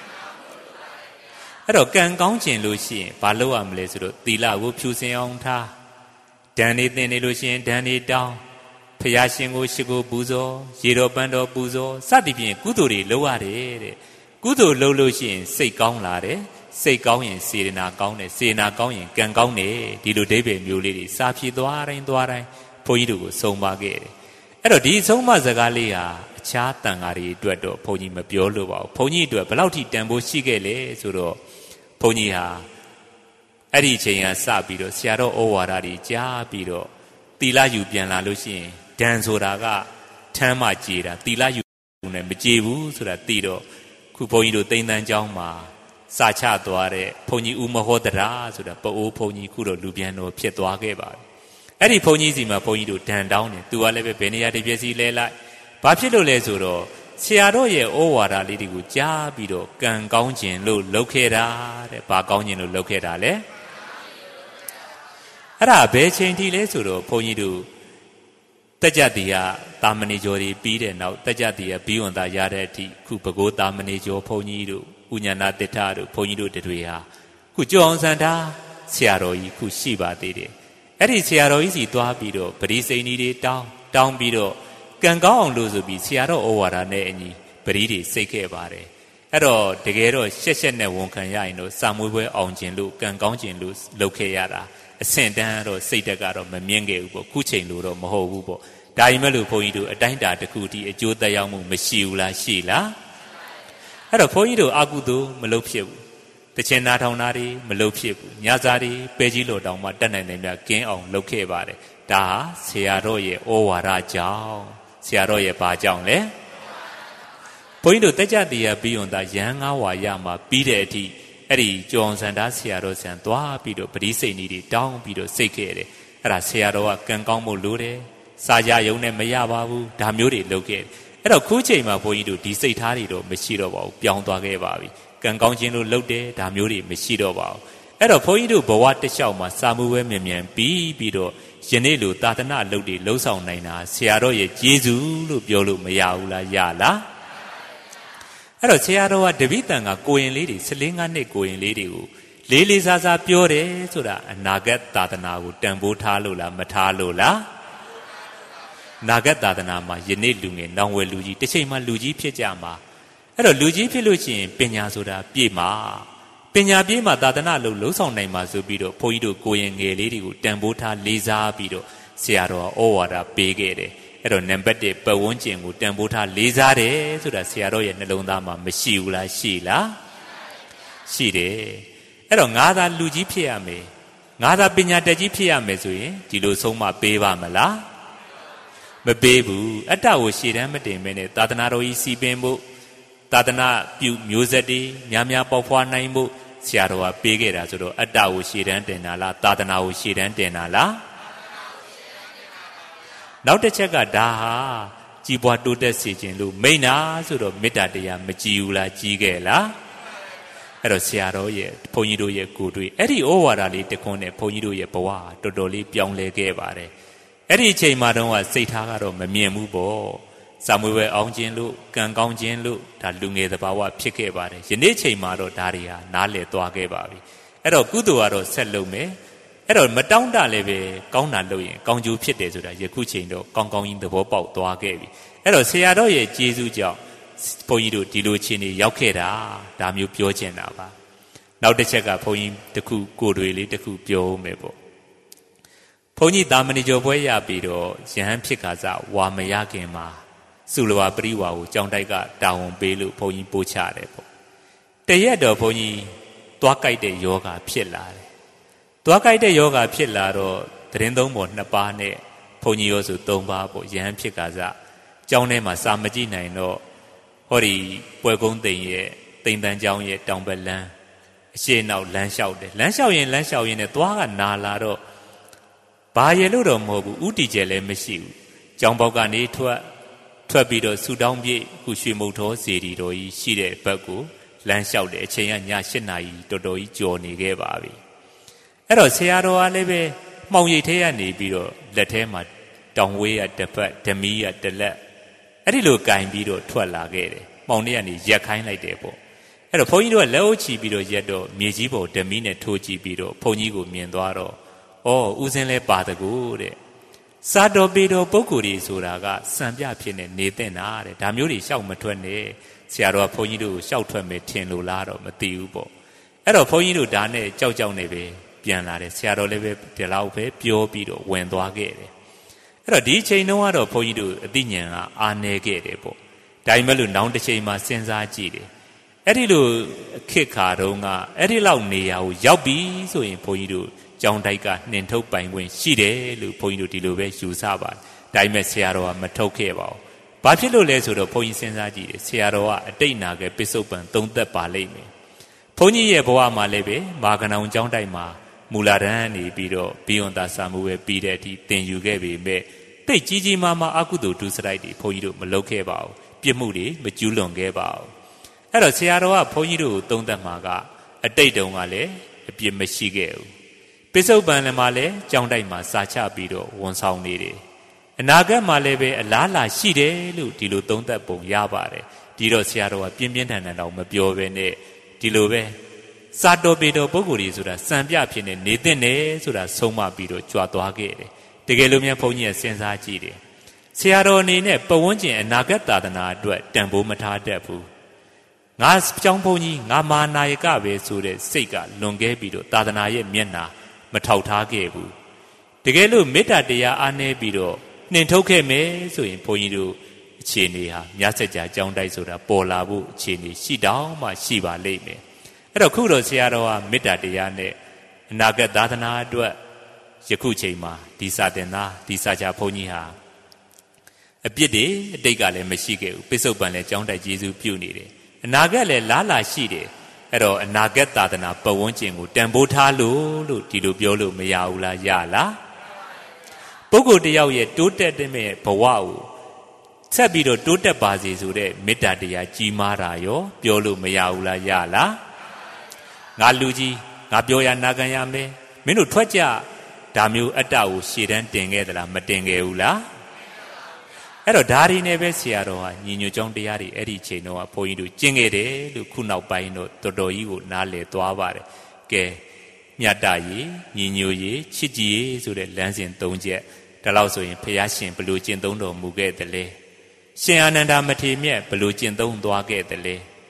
အဲ့တော့ကံကောင်းခြင်းလို့ရှိရင်ဘာလုပ်ရမလဲဆိုတော့သီလကိုဖြူစင်အောင်ထားဒဏ်နေတင်နေလို့ရှိရင်ဒဏ်နေတောင်းဖရာရှင်ကိုရှိကိုပူဇော်ရေတော်ပန်းတော်ပူဇော်စသည်ဖြင့်ကုသိုလ်တွေလုပ်ရတယ်တဲ့ကုသိုလ်လုပ်လို့ရှိရင်စိတ်ကောင်းလာတယ်စိတ်ကောင်းရင်စေတနာကောင်းတယ်စေနာကောင်းရင်ကံကောင်းတယ်ဒီလိုဒိဗေမျိုးလေးတွေစာဖြည့်သွားတိုင်းသွားတိုင်းဘုန်းကြီးတို့ကိုဆုံးမခဲ့တယ်အဲ့တော့ဒီဆုံးမစကားလေးဟာအခြားတန်ဃာတွေအတွက်တော့ဘုန်းကြီးမပြောလို့ပါဘူးဘုန်းကြီးအတွက်ဘယ်လောက်ထိတန်ဖိုးရှိခဲ့လဲဆိုတော့ဘုန်းကြီးဟာအဲ့ဒီအချိန်ကစပြီးတော့ဆရာတော်ဩဝါဒတွေကြားပြီးတော့သီလယူပြန်လာလို့ရှိရင်ဒဏ်ဆိုတာကထမ်းမှကြေတာသီလယူနဲ့မကြေဘူးဆိုတာသိတော့ခုဘုန်းကြီးတို့သိန်းတန်းကျောင်းမှာစာချသွားတဲ့ဘုန်းကြီးဦးမဟောတရာဆိုတာပအိုးဘုန်းကြီးခုတော့လူပြန်တော်ဖြစ်သွားခဲ့ပါပြီအဲ့ဒီဘုန်းကြီးစီမှာဘုန်းကြီးတို့ဒဏ်တောင်းတယ်သူကလည်းပဲဘယ်နေရာတပြည့်စီလဲလိုက်ဘာဖြစ်လို့လဲဆိုတော့ဆရာတော်ရဲ့ဩဝါဒလေးတွေကိုကြားပြီးတော့ကံကောင်းခြင်းလို့လုပ်ခဲ့တာတဲ့ဘာကောင်းခြင်းလို့လုပ်ခဲ့တာလဲအဲ့ဒါဘယ်ချိန်ထိလဲဆိုတော့ဘုန်းကြီးတို့တက်ကြတီကတာမဏေကျော်တွေပြီးတဲ့နောက်တက်ကြတီကဘီဝန်သားရတဲ့အထိခုဘကိုးတာမဏေကျော်ဘုန်းကြီးတို့ဥညာဏတိထတို့ဘုန်းကြီးတို့တွေဟာခုကြောအောင်စံတာဆရာတော်ကြီးခုရှိပါသေးတယ်အဲ့ဒီဆရာတော်ကြီးစီသွားပြီးတော့ပရိစိန်ကြီးတွေတောင်းတောင်းပြီးတော့ကံကောင်းအောင်လို့ဆိုပြီးဆရာတော်ဩဝါဒနဲ့အညီပရိတွေစိတ်ခဲ့ပါတယ်အဲ့တော့တကယ်တော့ရှက်ရှက်နဲ့ဝန်ခံရရင်တော့စာမွေးပွဲအောင်ခြင်းလို့ကံကောင်းခြင်းလို့လုပ်ခဲ့ရတာအဆင့်တန်းတော့စိတ်တက်ကတော့မမြင်ခဲ့ဘူးပေါ့ခုချိန်လို့တော့မဟုတ်ဘူးပေါ့ဒါရင်မဲ့လို့ဘုန်းကြီးတို့အတိုင်းတာတစ်ခုတည်းအကျိုးသက်ရောက်မှုမရှိဘူးလားရှိလားအဲ့တော့ဘုန်းကြီးတို့အာကုသို့မလုပ်ဖြစ်ဘူးတချင်နာထောင်သားတွေမလုပ်ဖြစ်ဘူးညစာတွေပဲကြီးလို့တောင်မှတက်နိုင်တယ်များကင်းအောင်လုပ်ခဲ့ပါတယ်ဒါဟာဆရာတော်ရဲ့ဩဝါဒကြောင့်ဆရာတော်ရဲ့ဘာကြောင့်လဲဘုန်းကြီးတို့တက်ကြတရားပြီးရင်သာရဟန်းငါးဝါရမှာပြီးတဲ့အထိအဲ့ဒီကျောင်းစံသားဆရာတော်ဆံသွားပြီးတော့ပရိစိတ်နေတွေတောင်းပြီးတော့စိတ်ခဲ့တယ်အဲ့ဒါဆရာတော်ကကံကောင်းဖို့လိုတယ်စာရယုံနဲ့မရပါဘူးဒါမျိုးတွေလုပ်ခဲ့အဲ့တော့ခုချိန်မှာဘုန်းကြီးတို့ဒီစိတ်ထားတွေတော့မရှိတော့ပါဘူးပြောင်းသွားခဲ့ပါပြီကံကောင်းခြင်းလို့လုပ်တယ်ဒါမျိုးတွေမရှိတော့ပါဘူးအဲ့တော့ဘုန်းကြီးတို့ဘဝတစ်လျှောက်မှာစာမှုပဲမြန်မြန်ပြီးပြီးတော့ယနေ့လိုသာသနာအလုပ်တွေလှုပ်ဆောင်နိုင်တာဆရာတော်ရဲ့ကျေးဇူးလို့ပြောလို့မရဘူးလားရလားအဲ့တော့ဆရာတော်ကတပိတန်ကကိုရင်လေးတွေဆလင်းငါးနှစ်ကိုရင်လေးတွေကိုလေးလေးစားစားပြောတယ်ဆိုတာအနာဂတ်သာသနာကိုတန်ဖိုးထားလို့လားမထားလို့လားနာဂတ်သာသနာမှာယနေ့လူငယ်နောင်ဝယ်လူကြီးတစ်ချိန်မှလူကြီးဖြစ်ကြမှာအဲ့တော့လူကြီးဖြစ်လို့ရှိရင်ပညာဆိုတာပြည့်မှာပပညာပြေးမှာသာသနာလို့လှုံ့ဆော်နိုင်မှာဆိုပြီးတော့ဘုန်းကြီးတို့ကိုရင်ငယ်လေးတွေကိုတန်ဖိုးထားလေးစားပြီးတော့ဆရာတော်ဩဝါဒပေးခဲ့တယ်အဲ့တော့နံပါတ်တစ်ပတ်ဝန်းကျင်ကိုတန်ဖိုးထားလေးစားတယ်ဆိုတာဆရာတော်ရဲ့နှလုံးသားမှာမရှိဘူးလားရှိလားရှိတယ်အဲ့တော့ငါသာလူကြီးဖြစ်ရမယ်ငါသာပညာတတ်ကြီးဖြစ်ရမယ်ဆိုရင်ဒီလိုဆုံးမပေးပါမလားမပေးဘူးအတ္တကိုရှေ့တန်းမတင်ဘဲနဲ့သာသနာတော်ကြီးစီပင်ဖို့သာသနာပြုမျိုးဆက်တွေများများပေါက်ဖွားနိုင်ဖို့ဆရာတော်ကပေးခဲ့တာဆိုတော့အတ္တကိုရှေ့တန်းတင်တာလားသာသနာကိုရှေ့တန်းတင်တာလားနောက်တစ်ချက်ကဒါဟာကြီးပွားတိုးတက်စေခြင်းလို့မိန်နာဆိုတော့မေတ္တာတရားမကြည်ဘူးလားကြီးခဲ့လားအဲ့တော့ဆရာတော်ရဲ့ဘုန်းကြီးတို့ရဲ့ကိုယ်တွေ့အဲ့ဒီဩဝါဒလေးတခွန်းနဲ့ဘုန်းကြီးတို့ရဲ့ဘဝတော်တော်လေးပြောင်းလဲခဲ့ပါတယ်အဲ့ဒီအချိန်မှာတော့စိတ်ထားကတော့မမြင်ဘူးပေါ့စာမွေးပွဲအောင်ခြင်းလို့ကံကောင်းခြင်းလို့ဒါလူငယ်သဘာဝဖြစ်ခဲ့ပါတယ်ယနေ့ချိန်မှာတော့ဒါတွေဟာနားလည်သွားခဲ့ပါပြီအဲ့တော့ကုသိုလ်ကတော့ဆက်လုပ်မယ်အဲ့တော့မတောင်းတလည်းပဲကောင်းတာလုပ်ရင်ကောင်းကျိုးဖြစ်တယ်ဆိုတာယခုချိန်တော့ကောင်းကောင်းကြီးသဘောပေါက်သွားခဲ့ပြီအဲ့တော့ဆရာတော်ရဲ့ကျေးဇူးကြောင့်ဘုန်းကြီးတို့ဒီလိုချင်းတွေရောက်ခဲ့တာဒါမျိုးပြောချင်တာပါနောက်တစ်ချက်ကဘုန်းကြီးတခုကိုယ်တွေလေးတခုပြောမယ်ပေါ့ဘုန်းကြီးတာမဏိကျော်ပွဲရပြီးတော့ယဟန်ဖြစ်ခါစားဝါမရခင်မှာစုလဝပရိဝါကိုကြောင်းတိုက်ကတာဝန်ပေးလို့ဘုန်းကြီးပို့ချတယ်ပေါ့တရက်တော့ဘုန်းကြီးသွားကြိုက်တဲ့ယောဂဖြစ်လာတယ်သွားကြိုက်တဲ့ယောဂဖြစ်လာတော့သတင်းသုံးပေါ်နှစ်ပါးနဲ့ဘုန်းကြီးရောဆိုသုံးပါးပေါ့ယဟန်ဖြစ်ခါစားကျောင်းထဲမှာစာမကြည့်နိုင်တော့ဟောဒီပွဲကုန်းသိမ်ရဲ့သိမ်တန်းကျောင်းရဲ့တောင်ဘက်လမ်းအရှေ့နောက်လမ်းလျှောက်တယ်လမ်းလျှောက်ရင်လမ်းလျှောက်ရင်နဲ့သွားကနာလာတော့ဘာရလို့တော့မဟုတ်ဘူးဥတီကျဲလည်းမရှိဘူးကျောင်းပေါက်ကနေထွက်ထွက်ပြီးတော့ဆူတောင်းပြေခုရွှေမုတ်သောစေတီတော်ကြီးရှိတဲ့ဘက်ကိုလမ်းလျှောက်တယ်အချိန်ကည၈နာရီတော်တော်ကြီးကြော်နေခဲ့ပါပြီအဲ့တော့ဆရာတော်ကလည်းပဲမှောင်ရိပ်ထဲကနေပြီးတော့လက်ထဲမှာတောင်ဝေးရတစ်ဖက်ဓမီရတစ်လက်အဲ့ဒီလိုကင်ပြီးတော့ထွက်လာခဲ့တယ်မှောင်ထဲကနေရက်ခိုင်းလိုက်တယ်ပေါ့အဲ့တော့ဘုန်းကြီးတို့ကလက်အုပ်ချီပြီးတော့ရက်တော့မြေကြီးပေါ်ဓမီနဲ့ထိုးကြည့်ပြီးတော့ဘုန်းကြီးကိုမြင်သွားတော့ဩဦးစင်းလဲပါတကူတဲ့စာတော်ပေတော်ပုဂ္ဂိုလ်တွေဆိုတာကစံပြဖြစ်နေနေတင်တာတဲ့ဒါမျိုးတွေရှောက်မထွက်နဲ့ဆရာတော်ကဘုန်းကြီးတို့ကိုရှောက်ထွက်မယ်ထင်လို့လားတော့မသိဘူးပေါ့အဲ့တော့ဘုန်းကြီးတို့ဒါနဲ့ကြောက်ကြောက်နေပဲပြန်လာတယ်ဆရာတော်လည်းပဲဒီလောက်ပဲပြောပြီးတော့ဝင်သွားခဲ့တယ်အဲ့တော့ဒီအချိန်တုန်းကတော့ဘုန်းကြီးတို့အသိဉာဏ်ကအားနည်းခဲ့တယ်ပေါ့ဒါပေမဲ့လို့နောက်တစ်ချိန်မှာစဉ်းစားကြည့်တယ်အဲ့ဒီလိုခေတ်ခါတုန်းကအဲ့ဒီလောက်နေရာကိုရောက်ပြီဆိုရင်ဘုန်းကြီးတို့ကျောင်းတိုက်ကနှင်ထုတ်ပိုင်ခွင့်ရှိတယ်လို့ဘုန်းကြီးတို့ဒီလိုပဲယူဆပါတယ်ဒါပေမဲ့ဆရာတော်ကမထုတ်ခဲ့ပါဘူးဘာဖြစ်လို့လဲဆိုတော့ဘုန်းကြီးစဉ်းစားကြည့်တယ်ဆရာတော်ကအတိတ်နာခဲ့ပစ္စုပန်သုံးသက်ပါလိမ့်မယ်ဘုန်းကြီးရဲ့ဘဝမှာလည်းပဲမာကနောင်ကျောင်းတိုက်မှာမူလာတန်းနေပြီးတော့ဘီယွန်တာစာမှုပဲပြီးတဲ့အထိသင်ယူခဲ့ပေမဲ့တိတ်ကြီးကြီးမားမားအကုသိုလ်ဒုစရိုက်တွေဘုန်းကြီးတို့မလုပ်ခဲ့ပါဘူးပြစ်မှုတွေမကျူးလွန်ခဲ့ပါဘူးအဲ့တော့ဆရာတော်ကဘုန်းကြီးတို့ကိုသုံးသက်မှာကအတိတ်တုန်းကလည်းအပြစ်မရှိခဲ့ဘူးပစ္စုပန်လည်းမှာလည်းကြောင်းတိုက်မှာစာချပြီးတော့ဝန်ဆောင်နေတယ်အနာဂတ်မှာလည်းပဲအလားလာရှိတယ်လို့ဒီလိုသုံးသပ်ပုံရပါတယ်ဒီတော့ဆရာတော်ကပြင်းပြင်းထန်ထန်တော့မပြောဘဲနဲ့ဒီလိုပဲစာတော်ပေတော်ပုဂ္ဂိုလ်တွေဆိုတာစံပြဖြစ်နေနေတဲ့နေဆိုတာဆုံးမပြီးတော့ကြွားသွားခဲ့တယ်တကယ်လို့များဘုန်းကြီးကစဉ်းစားကြည့်တယ်ဆရာတော်အနေနဲ့ပဝန်းကျင်အနာဂတ်သာသနာအတွက်တန်ဖိုးမထားတတ်ဘူးငါကျောင်းဘုန်းကြီးငါမာနာယကပဲဆိုတဲ့စိတ်ကလွန်ခဲ့ပြီးတော့သာသနာရဲ့မျက်နှာမထောက်ထားခဲ့ဘူးတကယ်လို့မေတ္တာတရားအားနည်းပြီးတော့နှင်ထုတ်ခဲ့မယ်ဆိုရင်ဘုန်းကြီးတို့အခြေအနေဟာမြတ်စကြာကျောင်းတိုက်ဆိုတာပေါ်လာဖို့အခြေအနေရှိတောင်မှရှိပါလိမ့်မယ်အဲ့တော့ခုတော့ဆရာတော်ကမေတ္တာတရားနဲ့အနာဂတ်သာသနာအတွက်ယခုချိန်မှာဒီစာသင်သားဒီစာချဘုန်းကြီးဟာအပြစ်တွေအတိတ်ကလည်းမရှိခဲ့ဘူးပစ္စုပန်လည်းကျောင်းတိုက်ကျေးဇူးပြုနေတယ်အနာဂတ်လည်းလားလာရှိတယ်အဲ့တော့အနာဂတ်သာသနာပဝန်းကျင်ကိုတန်ဖိုးထားလို့လို့ဒီလိုပြောလို့မရဘူးလားရလားပုဂ္ဂိုလ်တယောက်ရဲ့တိုးတက်တဲ့မဲ့ဘဝကိုဆက်ပြီးတော့တိုးတက်ပါစေဆိုတဲ့မေတ္တာတရားကြီးမားတာရောပြောလို့မရဘူးလားရလားငါလူကြီးငါပြောရနာခံရမယ်မင်းတို့ထွက်ကြဒါမျိုးအတ္တကိုရှေ့တန်းတင်ခဲ့သလားမတင်ခဲ့ဘူးလားအဲ့တော့ဒါရီနဲ့ပဲဆရာတော်ဟာညီညွတ်ကြောင်းတရားတွေအဲ့ဒီချိန်တော့ဘုန်းကြီးတို့ကျင့်ခဲ့တယ်လို့ခုနောက်ပိုင်းတော့တော်တော်ကြီးကိုနားလည်သွားပါတယ်ကဲမြတ်တရေညီညွတ်ရေချစ်ကြည်ရေဆိုတဲ့လမ်းစဉ်၃ချက်ဒါလို့ဆိုရင်ဘုရားရှင်ဘလို့ကျင့်သုံးတော်မူခဲ့တယ်လဲရှင်အာနန္ဒာမထေရမြတ်ဘလို့ကျင့်သုံးသွားခဲ့တယ်လဲ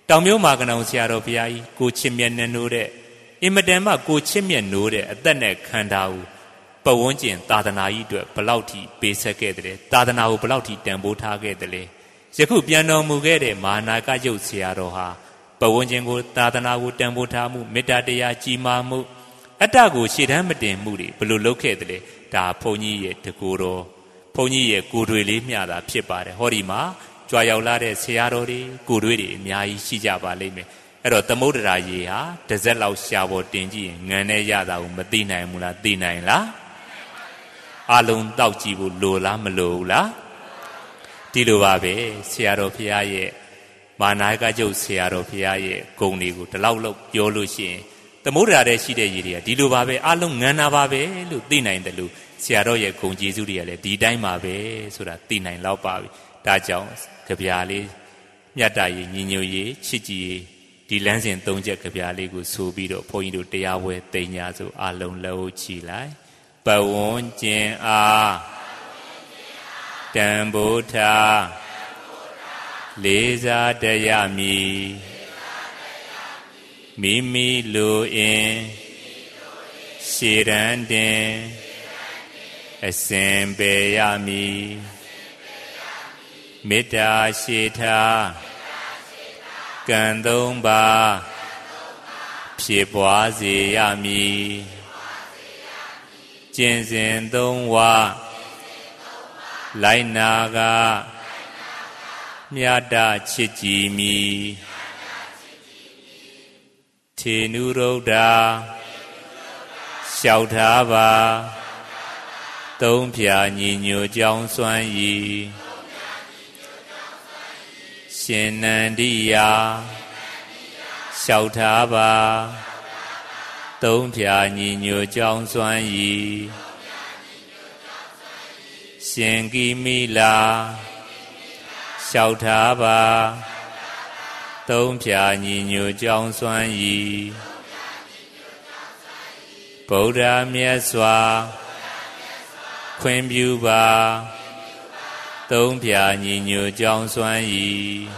တောင်မျိုးမာကနောင်ဆရာတော်ဘုရားကြီးကိုချစ်မြတ်နဲ့နိုးတဲ့အင်မတန်မှကိုချစ်မြတ်နိုးတဲ့အသက်နဲ့ခန္ဓာကိုပဝန်းကျင်သာသနာကြီးအတွက်ဘလောက်ထိပေးဆက်ခဲ့တယ်သာသနာကိုဘလောက်ထိတန်ဖိုးထားခဲ့တယ်ယခုပြန်တော်မူခဲ့တဲ့မဟာနာဂယုတ်ဆရာတော်ဟာပဝန်းကျင်ကိုသာသနာကိုတန်ဖိုးထားမှုမေတ္တာတရားကြီးမားမှုအတ္တကိုရှေ့တန်းမတင်မှုတွေဘယ်လိုလုပ်ခဲ့တယ်ဒါဘုန်းကြီးရဲ့တကူတော်ဘုန်းကြီးရဲ့ကိုယ်တွေလေးမျှတာဖြစ်ပါတယ်ဟောဒီမှာကြွားရောက်လာတဲ့ဆရာတော်တွေကိုယ်တွေတွေအများကြီးရှိကြပါလိမ့်မယ်အဲ့တော့သမုဒ္ဒရာရေဟာတစ်စက်လောက်ရှာပေါ်တင်ကြည့်ရင်ငံနဲ့ရတာကိုမသိနိုင်ဘူးလားသိနိုင်လားအလုံးတောက်ကြည့်ဖို့လိုလားမလိုဘူးလားဒီလိုပါပဲဆရာတော်ဘုရားရဲ့မာနာကကျုပ်ဆရာတော်ဘုရားရဲ့ဂုဏ်တွေကိုဒီလောက်လောက်ပြောလို့ရှိရင်သမုဒ္ဒရာထဲရှိတဲ့ရေတွေကဒီလိုပါပဲအလုံးငံနာပါပဲလို့သိနိုင်တယ်လို့ဆရာတော်ရဲ့ဂုဏ်ကျေးဇူးတွေကလည်းဒီတိုင်းပါပဲဆိုတာသိနိုင်တော့ပါပြီဒါကြောင့်ကြပြာလေးမြတ်တာရေးညီညွတ်ရေးချစ်ကြည်ရေးဒီလမ်းစဉ်သုံးချက်ကဗျာလေးကိုဆိုပြီးတော့ဘုန်းကြီးတို့တရားပွဲတိမ်ညာဆိုအလုံးလှုပ်ချီလိုက်ပဝန်းကျင်အားတန်ဖိုးထားလေးစားတရားမီမိမိလိုအင်ရှေရန်တင်အစဉ်ပေရမီမေတ္တာရှိထားကံသုံးပါဖြစ်ပွားစေရမည်ကျင့်စဉ်သုံးဝလိုက်နာကမြတ်တာချစ်ကြည်မည်ထေနုရုဒ္ဓလျှောက်ထားပါသုံးဖြာညီညွတ်ကြောင်းစွမ်းဤရှင်နန္ဒိယလျှောက်ထားပါသုံးဖြာညီညွတ်ကြောင်းစွမ်းဤရှင်ကိမိလာလျှောက်ထားပါသုံးဖြာညီညွတ်ကြောင်းစွမ်းဤဗုဒ္ဓမြတ်စွာခွင့်ပြုပါသုံးဖြာညီညွတ်ကြောင်းစွမ်းဤ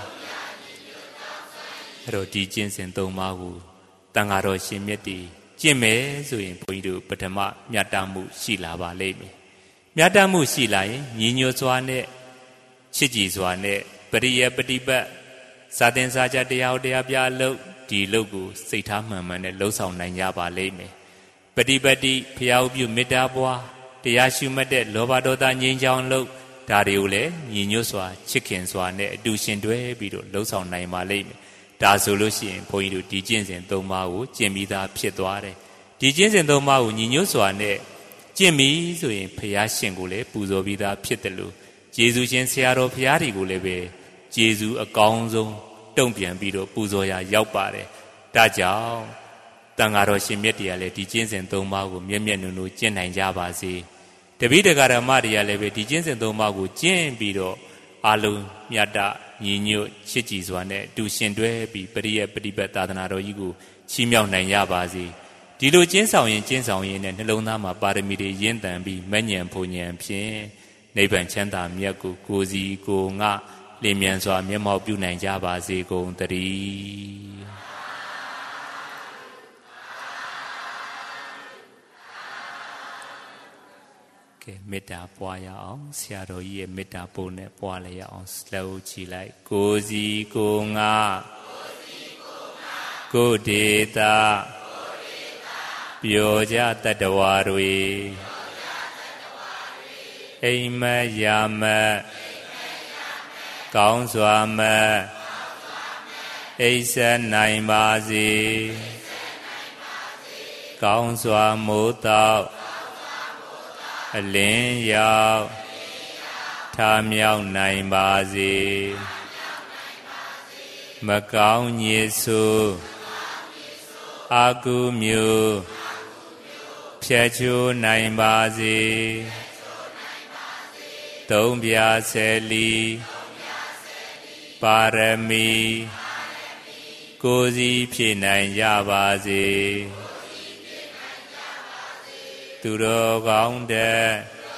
အဲ့တော့ဒီကျင့်စဉ်သုံးပါးကိုတန်ဃာတော်ရှင်မြတ်တီကျင့်မယ်ဆိုရင်ဘုန်းကြီးတို့ပထမမြတ်တမှုရှိလာပါလိမ့်မယ်မြတ်တမှုရှိလာရင်ညီညွတ်စွာနဲ့ချစ်ကြည်စွာနဲ့ပရိယပฏิပတ်စာသင်စာကြတရားတရားပြအလုပ်ဒီလုပ်ကိုစိတ်ထားမှန်မှန်နဲ့လှုပ်ဆောင်နိုင်ကြပါလိမ့်မယ်ပฏิပတ်တိဖျားဥပြုမေတ္တာပွားတရားရှုမှတ်တဲ့လောဘဒေါသငြိမ်းချမ်းလုပ်ဒါတွေကိုလည်းညီညွတ်စွာချစ်ခင်စွာနဲ့အတူရှင်တွဲပြီးတော့လှုပ်ဆောင်နိုင်ပါလိမ့်မယ်ဒါဆိုလို့ရှိရင်ဘုန်းကြီးတို့ဒီကျင့်စဉ်သုံးပါးကိုကျင့်ပြီးသားဖြစ်သွားတယ်ဒီကျင့်စဉ်သုံးပါးကိုညီညွတ်စွာနဲ့ကျင့်ပြီဆိုရင်ဘုရားရှင်ကိုလည်းပူဇော်ပြီးသားဖြစ်တယ်လို့ကျေးဇူးရှင်ဆရာတော်ဘုရားတွေကိုလည်းပဲကျေးဇူးအကောင်းဆုံးတုံ့ပြန်ပြီးတော့ပူဇော်ရာရောက်ပါတယ်ဒါကြောင့်တန်ဃာတော်ရှင်မြတ်တရားလည်းဒီကျင့်စဉ်သုံးပါးကိုမျက်မျက်နှာနှာကျင့်နိုင်ကြပါစေတပိဋကဓမ္မတွေကလည်းပဲဒီကျင့်စဉ်သုံးပါးကိုကျင့်ပြီးတော့အာလုံးမြတ်တာညီညွတ်ချစ်ကြည်စွာနဲ့အတူရှင်တွဲပြီးပရိယပฏิပတ်သာသနာတော်ကြီးကိုချီးမြှောက်နိုင်ကြပါစေဒီလိုကျင့်ဆောင်ရင်ကျင့်ဆောင်ရင်နဲ့နှလုံးသားမှာပါရမီတွေရင့်တန်ပြီးမဉ္ဇဉ်ဖူဉ္ဇဉ်ဖြင့်နိဗ္ဗာန်ချမ်းသာမြတ်ကိုကိုစီကိုငါလင်းမြန်စွာမျက်မှောက်ပြုနိုင်ကြပါစေကုန်သတည်းမေတ္တာပွားရအောင်ဆရာတော်ကြီးရဲ့မေတ္တာပို့နဲ့ပွားလည်းရအောင်လှုပ်ချီလိုက်ကိုစီကိုငါကိုဒေတာပျော်ကြတတ္တဝါတွေအိမ်မက်ရာမက်ကောင်းစွာမက်အိပ်ဆက်နိုင်ပါစေကောင်းစွာမိုးတောက်အလင်းရောက်ထားမြောက်နိုင်ပါစေမကောင်းညစ်ဆိုးအာကုမျိုးဖြတ်ချိုးနိုင်ပါစေသုံးပြဆယ်လီပါရမီကိုယ်စီဖြစ်နိုင်ကြပါစေသူတော်ကောင်းတဲ့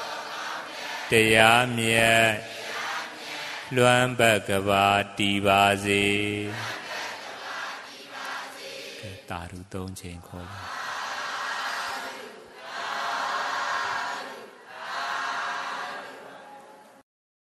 တရားမြတ်လွမ်းပတ်ကဘာတည်ပါစေတာရုသုံးချိန်ခေါ်ပါ